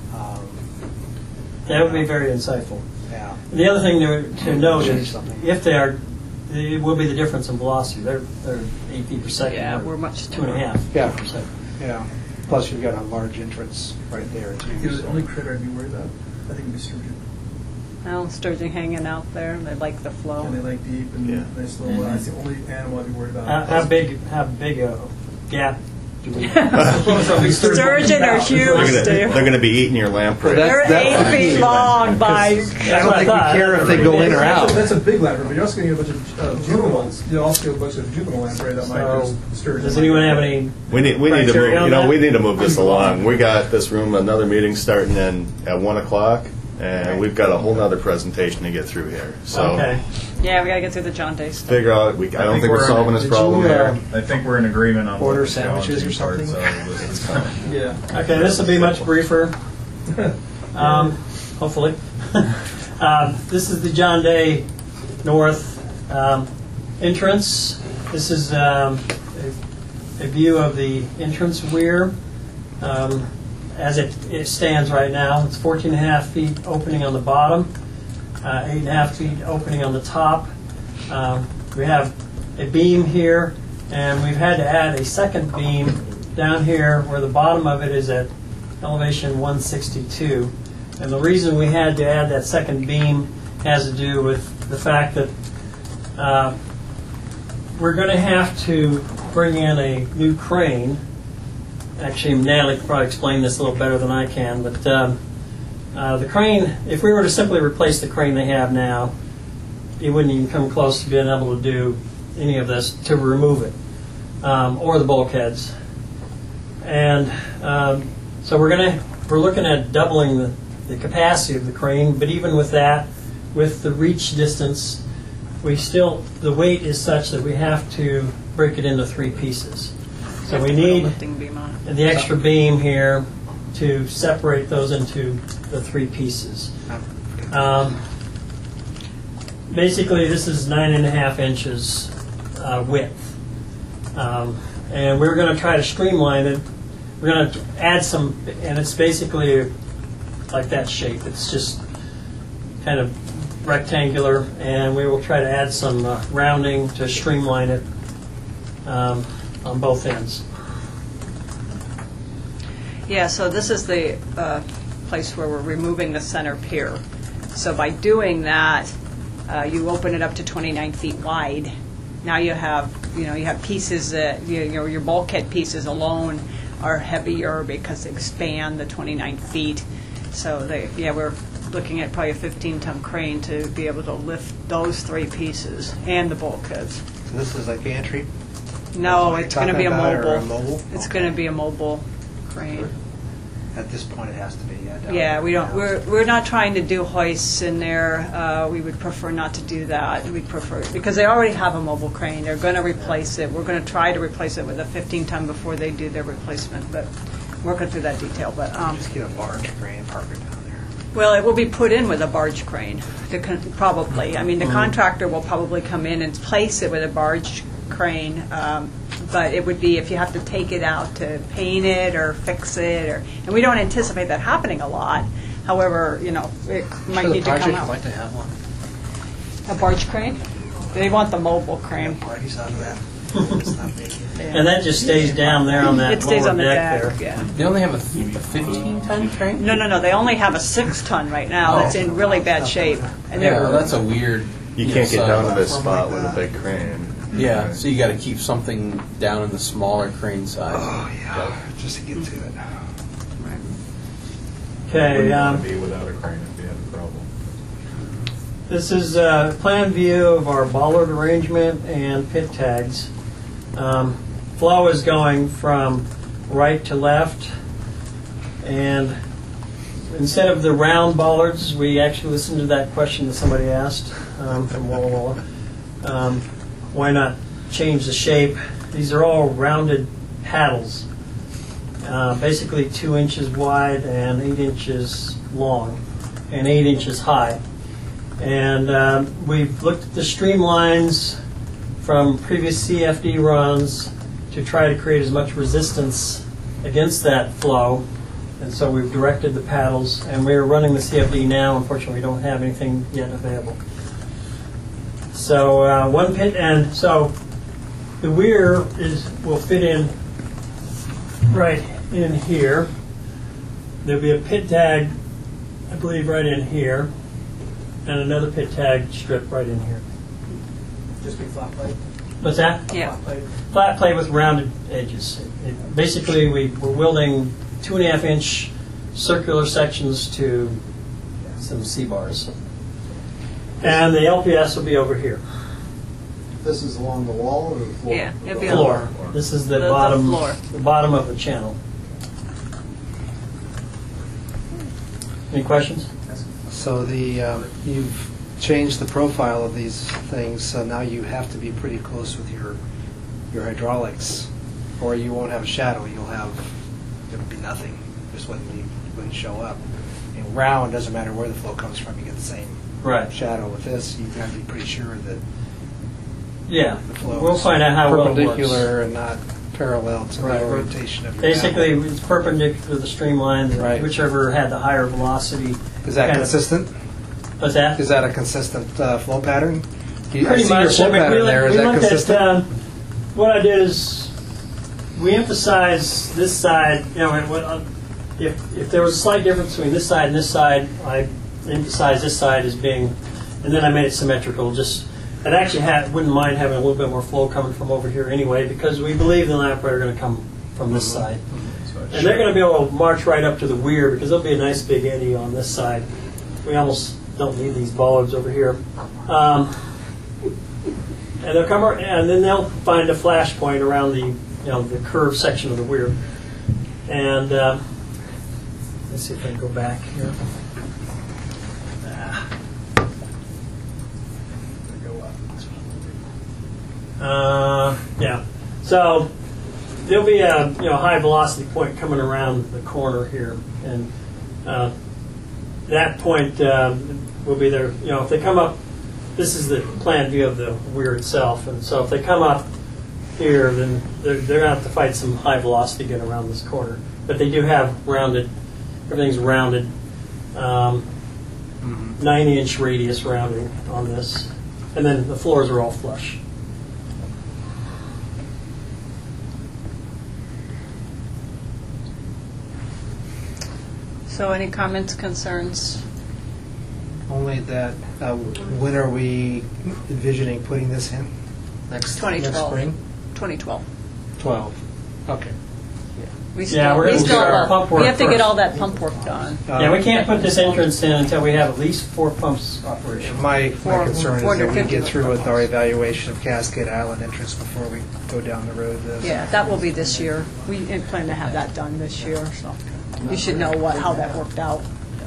That would be very insightful. Yeah. The other thing to note is if they are, it will be the difference in velocity. They're 8 feet per second. Yeah, we're much 2.5. Yeah. Per second. Yeah. Plus, you've got a large entrance right there too. The only critter I'd be worried about, I think, would be sturgeon. Well, sturgeon hanging out there. They like the flow. And they like deep and nice little. That's the only animal I'd be worried about. How big a gap? Sturgeon are huge, They're going to be eating your lamprey. They're 8 feet long by. I don't think we care if they go in or out. That's a big lamprey, but you're also going to get a bunch of juvenile ones. You'll also get a bunch of juvenile lamprey that might just sturgeon. Does anyone have any? We need to move. We need to move this along. We got this room, another meeting starting in at 1:00. And we've got a whole other presentation to get through here. So yeah, we got to get through the John Day stuff. Figure out. I don't think we're solving this problem here. I think we're in agreement on order sandwiches or something. Yeah. Okay, this will be much briefer. Hopefully. This is the John Day North entrance. This is a view of the entrance weir. As it stands right now, it's 14.5 feet opening on the bottom, 8.5 feet opening on the top. We have a beam here, and we've had to add a second beam down here where the bottom of it is at elevation 162. And the reason we had to add that second beam has to do with the fact that we're going to have to bring in a new crane. Actually, Natalie could probably explain this a little better than I can, but the crane, if we were to simply replace the crane they have now, it wouldn't even come close to being able to do any of this, to remove it, or the bulkheads. And so we're looking at doubling the capacity of the crane, but even with that, with the reach distance, the weight is such that we have to break it into 3 pieces. So we need the extra beam here to separate those into the 3 pieces. Basically, this is 9.5 inches width. And we're going to try to streamline it. We're going to add some, and it's basically like that shape. It's just kind of rectangular, and we will try to add some rounding to streamline it on both ends. Yeah, so this is the place where we're removing the center pier. So by doing that, you open it up to 29 feet wide. Now you have pieces that, your bulkhead pieces alone are heavier because they expand the 29 feet. So we're looking at probably a 15-ton crane to be able to lift those 3 pieces and the bulkheads. So this is like gantry? No, it's going to be a mobile. Mobile. It's going to be a mobile crane. At this point, it has to be. Yeah, we don't. We're not trying to do hoists in there. We would prefer not to do that. We'd prefer because they already have a mobile crane. They're going to replace it. We're going to try to replace it with a 15-ton before they do their replacement. But working through that detail. But just get a barge crane and park it down there. Well, it will be put in with a barge crane. Probably. I mean, the contractor will probably come in and place it with a barge crane. But it would be if you have to take it out to paint it or fix it, and we don't anticipate that happening a lot. However, it might need to come out. Like to have one. A barge crane? They want the mobile crane. Parties out of that. And that just stays down there on that It stays lower on the deck deck. there. Yeah. They only have a 15-ton crane? No. They only have a 6-ton right now. That's in really bad shape. And Yeah, that's a weird. You can't get down to this spot with a big crane. Yeah, so you got to keep something down in the smaller crane size. Oh yeah, just to get to it. Okay. Wouldn't want to be without a crane if you had a problem. This is a plan view of our bollard arrangement and pit tags. Flow is going from right to left, and instead of the round bollards, we actually listened to that question that somebody asked from Walla Walla. Why not change the shape? These are all rounded paddles, basically 2 inches wide and 8 inches long and 8 inches high. And we've looked at the streamlines from previous CFD runs to try to create as much resistance against that flow. And so we've directed the paddles, and we're running the CFD now. Unfortunately, we don't have anything yet available. So one pit, and so the weir will fit in right in here. There'll be a pit tag, I believe, right in here, and another pit tag strip right in here. Just be flat plate. What's that? Yeah. Flat plate with rounded edges. Basically, we're welding 2.5-inch circular sections to some C-bars. And the LPS will be over here. This is along the wall or the floor? Yeah, it'll be Floor. on the floor. This is the floor. bottom of the channel. Any questions? So you've changed the profile of these things, so now you have to be pretty close with your hydraulics, or you won't have a shadow. It'll be nothing. Just wouldn't show up. And round doesn't matter where the flow comes from. You get the same shadow. With this, you've got to be pretty sure that the flow we'll find out how well it works. Perpendicular and not parallel to the orientation of your Basically, it's perpendicular to the streamline, whichever had the higher velocity. Is that consistent? What's that? Is that a consistent flow pattern? Pretty much. Your flow pattern there. Is that consistent? What I did is we emphasize this side. If there was a slight difference between this side and this side, I emphasized this side as being, and then I made it symmetrical. I'd actually wouldn't mind having a little bit more flow coming from over here anyway, because we believe the lamprey are going to come from this side. And they're going to be able to march right up to the weir, because there'll be a nice big eddy on this side. We almost don't need these bollards over here. And they'll come, and then they'll find a flash point around the curved section of the weir. And let's see if I can go back here. So there'll be a high velocity point coming around the corner here, and that point will be there. If they come up, this is the plan view of the weir itself, and so if they come up here, then they're going to have to fight some high velocity to get around this corner. But they do have rounded, everything's rounded. 9-inch radius rounding on this, and then the floors are all flush. So any comments, concerns? Only that, when are we envisioning putting this in? Next 2012. spring? 2012. 12. Okay. We're gonna do our pump work we have to get first. all that pump work done. Yeah, we can't put this entrance in until we have at least 4 pumps operational. My concern is that we get through with our evaluation of Cascade Island entrance before we go down the road. Yeah, that will be this year. We plan to have that done this year, so you should know how that worked out.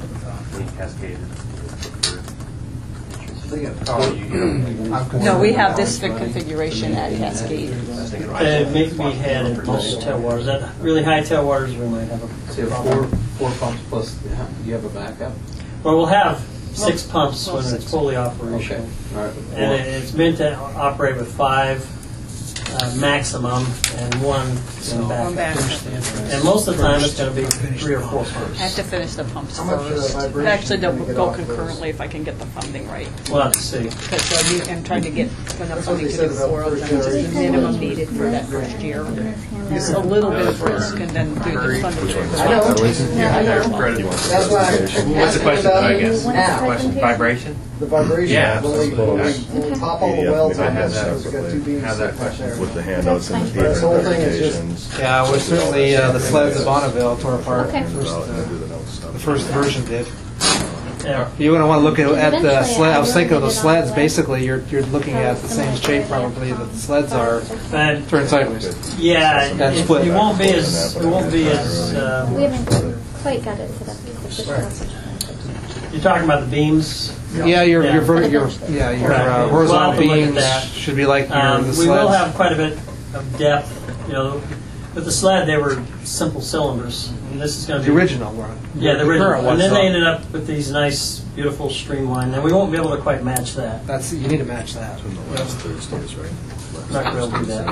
No, we have this configuration at Cascade. Maybe we had in most tailwaters. That really high tailwaters, we might have a So problem. four pumps plus, do you have a backup? Well, we'll have 6 pumps when it's fully operational. Okay. All right. And it's meant to operate with 5 maximum and 1 in backup. And most of the time it's going to be 3 or 4 I pumps. have to finish the pumps How much, first. vibration Actually, they'll do we get go off of those? concurrently if I can get the funding right. We'll have to see. Because I'm trying to get enough That's what funding they to do said about 4 of them, first which is the generation. minimum needed for that first year. It's a little bit of risk and then do the funding. I know. Yeah, I know. That's why What's the question, I guess? Ask. Question, vibration? The vibration, Yeah. when we pop all the welds on this, because we got 2 beams Have that sitting up there. With the handouts and the This paper whole thing is just- presentations. Yeah, well, certainly the sleds of Bonneville tore apart. Okay. The first version did. Yeah. You're going to want to look at the Eventually, sled. I was I thinking of the really did all sleds. that. Basically, you're looking at the same shape probably that the sleds are But turned sideways. yeah, That's it split. won't be as We haven't quite got it set up. You're talking about the beams. Yeah, your Yeah. your Right. horizontal We'll have to look at beams that. should be like the We will sleds. have quite a bit of depth. You know, with the sled they were simple cylinders. And this is going to The be original one. Yeah, the current original. And one's then they not. ended up with these nice, beautiful streamline. And we won't be able to quite match that. That's you need to match that. Last Thursdays, right? Not going to be able to do that.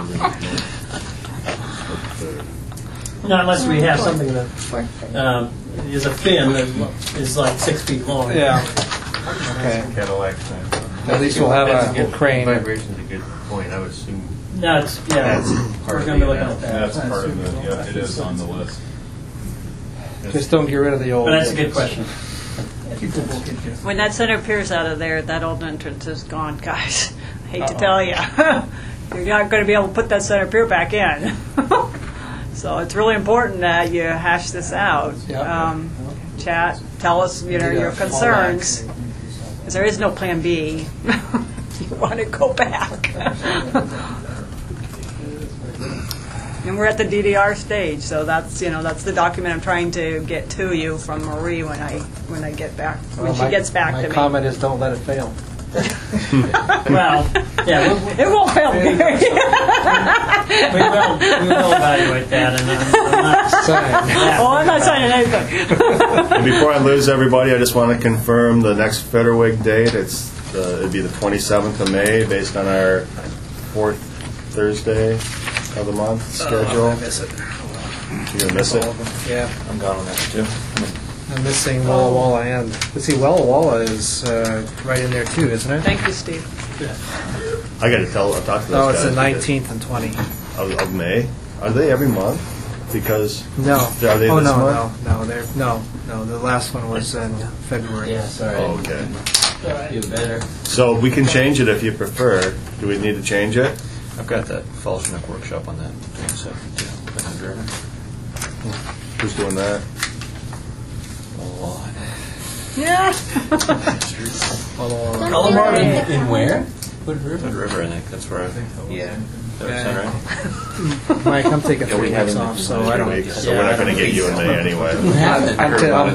Not unless we have something that is a fin that is like 6 feet long. Yeah. Okay. Cadillac thing. At least we'll have That's a good. crane. Vibration's a good point, I would assume. No, it's, yeah, That's part we're of going to the be looking at that. That's part of the, yeah, it is on the list. Just don't get rid of the old. But that's a good question. When that center pier's out of there, that old entrance is gone, guys. I hate to tell you. You're not going to be able to put that center pier back in. So it's really important that you hash this out. Chat, tell us, your concerns. Because there is no plan B. You want to go back. And we're at the DDR stage, so that's the document I'm trying to get to you from Marie when I get back when she gets back to me. My comment is don't let it fail. Well, yeah, It won't fail me. we will evaluate that. And I'm not Sign. Oh, I'm not signing anything. And before I lose everybody, I just want to confirm the next Federwig date. It'd be the 27th of May, based on our 4th Thursday of the month schedule. I miss it. You're gonna miss it? Yeah. I'm gone on that too. I'm missing Walla Walla and let's see, Walla Walla is right in there too, isn't it? Thank you, Steve. I got to I'll talk to those Oh, it's guys. the 19th and 20th. Of May. Are they every month? Because No. Are they Oh this no, month? no. The last one was in February. Yeah, sorry. Oh, okay. Do better. So we can change it if you prefer. Do we need to change it? I've got that Fall Chinook workshop on that 27th too. Who's doing that? Yeah. In where? Hood River, I think. That's where I think. Yeah. That's right. Mike, I'm taking Yeah, we 3 have weeks him off, in so I don't. So we're not going to get you in May anyway. I'm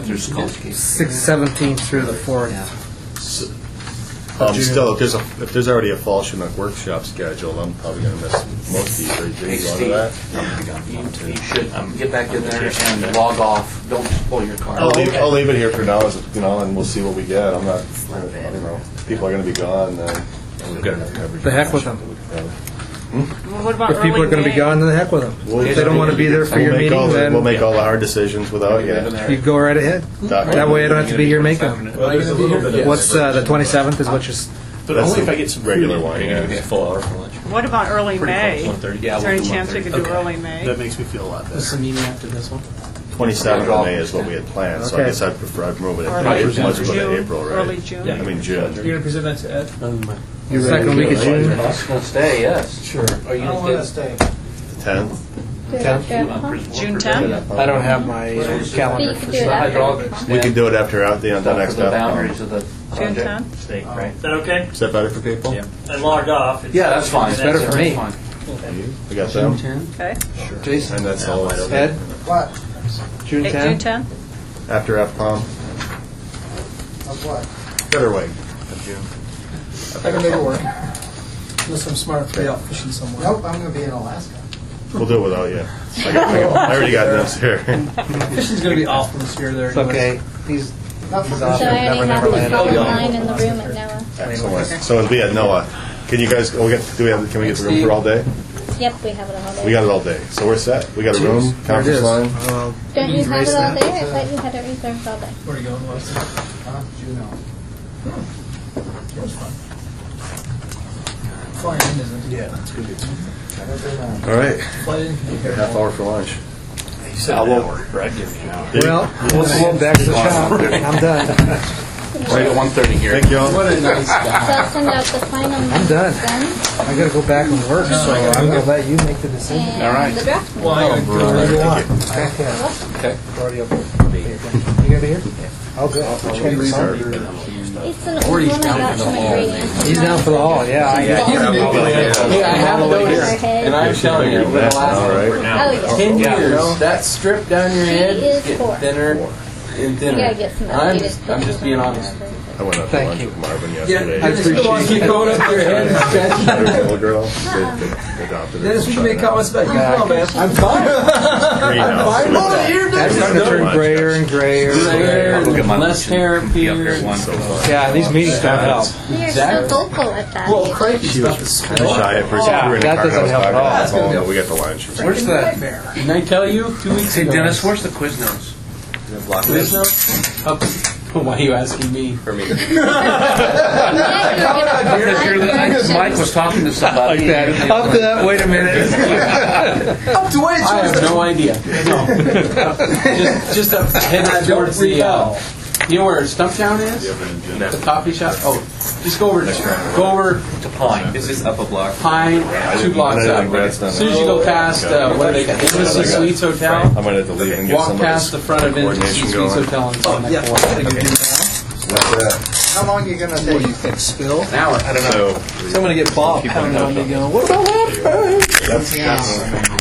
17th through the 4th. Still, if there's already a Fall Chinook workshop scheduled, I'm probably going to miss most of these. Are you going to that? You should get back in there and log off. Don't just pull your car. I'll leave it here for now, and we'll see what we get. I'm not, people are going to be gone. Then We've got enough coverage. The heck with them. What about If people early are going to be May? gone, then the heck with them. If they don't want to be there for your meeting, then We'll make all the hard decisions without you. you go right ahead. That way I don't have to be here making them. What's the 27th is what you're... But only if I get some regular food. wine. You're gonna get a full hour for lunch. What about early May? close, 1:30. Yeah, Is there we'll any do chance we 1:30. could do Okay. early May? That makes me feel a lot better. What's the meeting after this one? 27th of May is what we had planned, so I Okay. guess I'd prefer I'd move it. Or Might like as well go to June, April, right? early June? I mean, June. You're going to present that to Ed? Your second week of June? Possible stay, yes. Sure. Are you going to stay? The 10th? Do it after Epcot? June 10th? I don't have my calendar You for could do it sure. after Hydraulic Epcot. We can do it after the next The boundaries step. of the June project. 10th? Stay, right? Is that okay? Is that better for people? Yeah. I logged off. Yeah, that's fine. It's better for me. We got them? Okay. Jason? And that's all. Ed? What? June June 10th? 10th? After FPOM? Of what? Better wait. Of June. I can make it work. Unless I'm smart enough to be out fishing somewhere. Nope, I'm going to be in Alaska. We'll do it without you. I already got this here. Fishing's going to be awful this year there. It's okay. He's off. So I already have the phone line in the room at Noah. Excellent. So it'll be at Noah. Can you guys, can we get the room for all day? Yep, we have it all day. We got it all day. So we're set. We got a room, There it conference is. line. Don't you have it all day? I thought you had it reserved all day. Where are you going, Wes? Juneau. It was fun. Flying in, isn't it? Yeah, it's good. All right. Flying in can be careful. Half hour for lunch. He said an hour. Brad gave me an hour. Well, we'll go back to the shop. I'm done. Right at 1:30 here. Thank you all. What a nice So guy. I'll send out the final I'm map done. then, I got to go back and work, so I'm going to let you make the decision. and the draft. Well, I gotta go Whatever you right. want. Okay. Already up. You gonna be here? Oh, good. It's an old one I got from a great aunt. He's down for the hall, yeah. Yeah, I have noticed, and I'm telling you, over the last All right. Oh, yeah. 10 years, that strip down your head She is is poor. getting thinner and thinner. You gotta get some I'm elevated I'm just being honest. I went out to Thank lunch you. with Marvin yesterday. I appreciate Keep going up your head and stretching. Little girl, they adopted her. Dennis, we can make comments about you as well, man. I'm fine. Greenhouse. I'm fine with that. It's starting to turn grayer and grayer. Less hair appears. Yeah, these meetings don't help. You're so vocal at that. Well, crazy She was stuff. kind of shy at first. Yeah, We were in the that car, I doesn't was help at talking all. on the phone, but we got the lunch. Where's the? Didn't I tell you 2 weeks Hey, ago? Dennis, where's the Quiznos? Quiznos? Oh, why are you asking me? For me. Mike was talking to somebody. Like that. Up to that, wait a minute. Up to wait, I have no idea. No. just up heading towards the. You know where Stumptown is? The coffee shop. Oh, just go over To Pine. Is this up a block? Pine, 2 blocks up. As soon as you go past, what are they? Embassy Suites Hotel. I might have to leave and get Walk somebody's past the front of Embassy coordination Suites going. Hotel and on Yeah, that I gotta corner. go do that. What's that? How long are you going to What do take? you think, Spill? An hour. I don't know. So I'm going to get Bob pounding on me going, what about that? That's